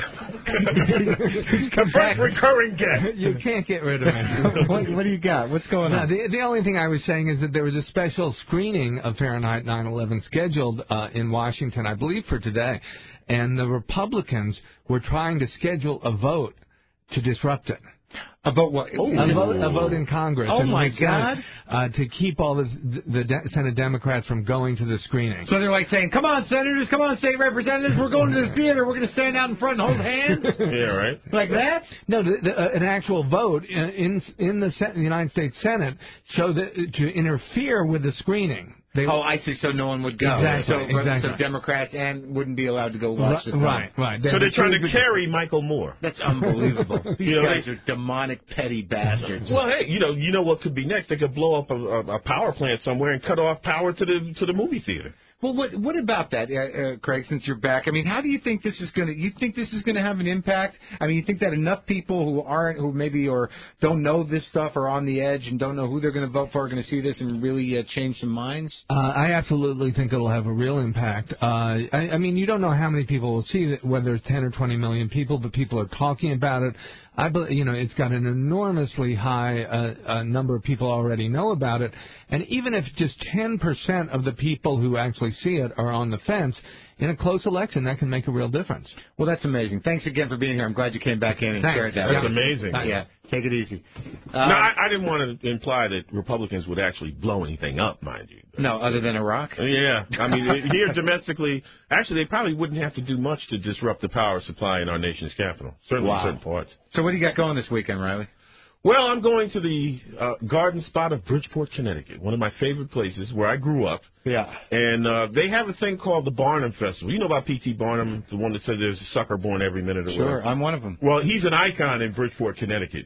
He's come back. Recurring guest. You can't get rid of him. What do you got? What's going on? The only thing I was saying is that there was a special screening of Fahrenheit 9/11 scheduled in Washington, I believe, for today, and the Republicans were trying to schedule a vote to disrupt it. About what? A vote in Congress. Oh, my God. To keep all the Senate Democrats from going to the screening. So they're like saying, come on, senators, come on, state representatives, we're going to the theater, we're going to stand out in front and hold hands? Yeah, right. Like that? No, an actual vote in the United States Senate showed that to interfere with the screening. I see. So no one would go. Exactly. So Democrats wouldn't be allowed to go watch the film. Right. So they're trying to carry Michael Moore. That's unbelievable. These guys are demonic, petty bastards. Well, hey, you know what could be next? They could blow up a power plant somewhere and cut off power to the movie theater. Well, what about that, Craig? Since you're back, I mean, how do you think this is going to? You think this is going to have an impact? I mean, you think that enough people who maybe or don't know this stuff are on the edge and don't know who they're going to vote for are going to see this and really change some minds? I absolutely think it'll have a real impact. I mean, you don't know how many people will see it, whether it's 10 or 20 million people, but people are talking about it. I believe, it's got an enormously high number of people already know about it, and even if just 10% of the people who actually see it are on the fence, in a close election, that can make a real difference. Well, that's amazing. Thanks again for being here. I'm glad you came back in and shared that. That's amazing. Yeah, take it easy. No, I didn't want to imply that Republicans would actually blow anything up, mind you. No, other than Iraq? Yeah. I mean, here domestically, actually, they probably wouldn't have to do much to disrupt the power supply in our nation's capital, certainly in certain parts. So what do you got going this weekend, Riley? Well, I'm going to the garden spot of Bridgeport, Connecticut, one of my favorite places where I grew up. Yeah. And they have a thing called the Barnum Festival. You know about P.T. Barnum, the one that said there's a sucker born every minute of Sure, I'm one of them. Well, he's an icon in Bridgeport, Connecticut.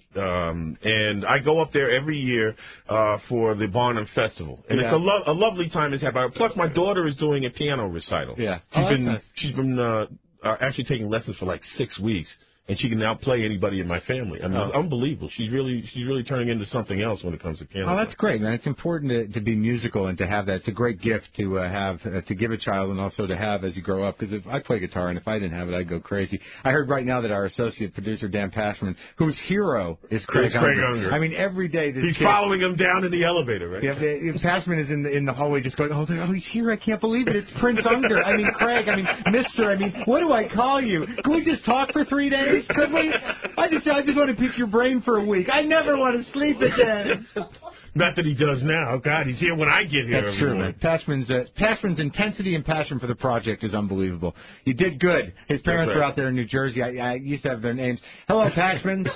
And I go up there every year for the Barnum Festival. And it's a lovely time to have. Plus, my daughter is doing a piano recital. Yeah. She's been actually taking lessons for like 6 weeks. And she can outplay anybody in my family. I mean, it's unbelievable. She's really turning into something else when it comes to piano. Oh, that's great, man. It's important to be musical and to have that. It's a great gift to have to give a child and also to have as you grow up. Because if I play guitar and if I didn't have it, I'd go crazy. I heard right now that our associate producer Dan Pashman, whose hero is Craig Unger. I mean, every day he's following him down in the elevator, right? Yeah, Pashman is in the hallway just going, oh, he's here. I can't believe it. It's Prince Unger. I mean, Craig. I mean, Mister. I mean, what do I call you? Can we just talk for 3 days? Could we? I just want to pick your brain for a week. I never want to sleep again. Not that he does now. God, he's here when I get here. That's true, man. Pashman's intensity and passion for the project is unbelievable. You did good. His parents were out there in New Jersey. I used to have their names. Hello, Pashmans.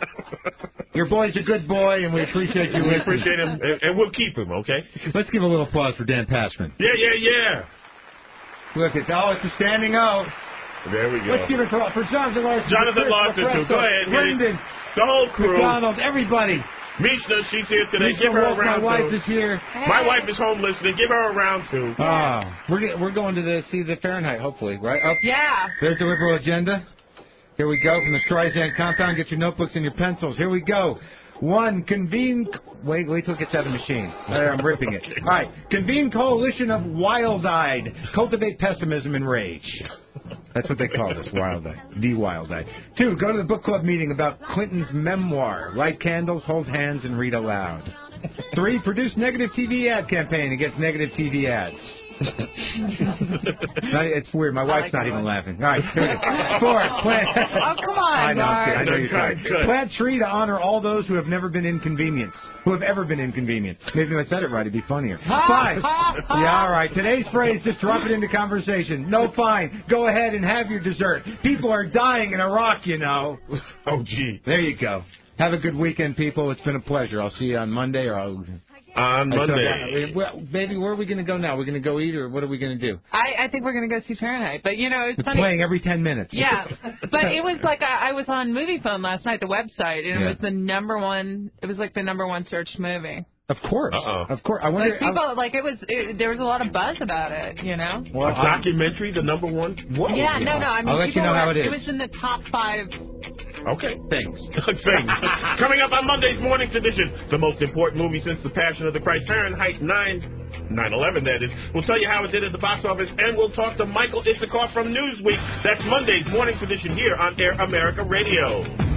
Your boy's a good boy, and we appreciate you. We appreciate him, and we'll keep him, okay? Let's give a little applause for Dan Pashman. Yeah. Look, it's a standing O. There we go. Let's give it for Jonathan Larson. Go ahead. Brendan. The whole crew. McDonald, everybody. Mishna, she's here today. Mishna Give her Wolf, a round. My wife is here. My wife is home listening. Give her a round, too. We're going to see the Fahrenheit, hopefully, right? Yeah. There's the liberal agenda. Here we go from the Streisand compound. Get your notebooks and your pencils. Here we go. 1. Convene. Wait till it gets out of the machine. There, I'm ripping it. All right. Convene coalition of wild-eyed. Cultivate pessimism and rage. That's what they call this, wild-eyed. The wild-eyed. 2. Go to the book club meeting about Clinton's memoir. Light candles, hold hands, and read aloud. 3. Produce negative TV ad campaign against negative TV ads. It's weird. My wife's not even laughing. All right. 4. Plant. Oh, come on, I know. Mark. I know you're trying. Plant tree to honor all those who have never been inconvenienced. Who have ever been inconvenienced. Maybe if I said it right, it'd be funnier. 5. Yeah, all right. Today's phrase, just drop it into conversation. No, fine. Go ahead and have your dessert. People are dying in Iraq, you know. Oh, gee. There you go. Have a good weekend, people. It's been a pleasure. I'll see you on Monday or on Monday. Well, baby, where are we going to go now? We're going to go eat, or what are we going to do? I think we're going to go see Fahrenheit. But, you know, it's funny. Playing every 10 minutes. Yeah. But it was like I was on Movie Phone last night, the website, and it was the number one searched movie. Of course. Of course. I wonder. Like people, there was a lot of buzz about it, you know? Well, documentary, the number one? Whoa. Yeah, no. I mean, I'll let you know how it is. It was in the top 5. Okay. Things. Coming up on Monday's morning's edition, the most important movie since The Passion of the Christ, Fahrenheit 9/11, that is. We'll tell you how it did at the box office, and we'll talk to Michael Isikoff from Newsweek. That's Monday's morning's edition here on Air America Radio.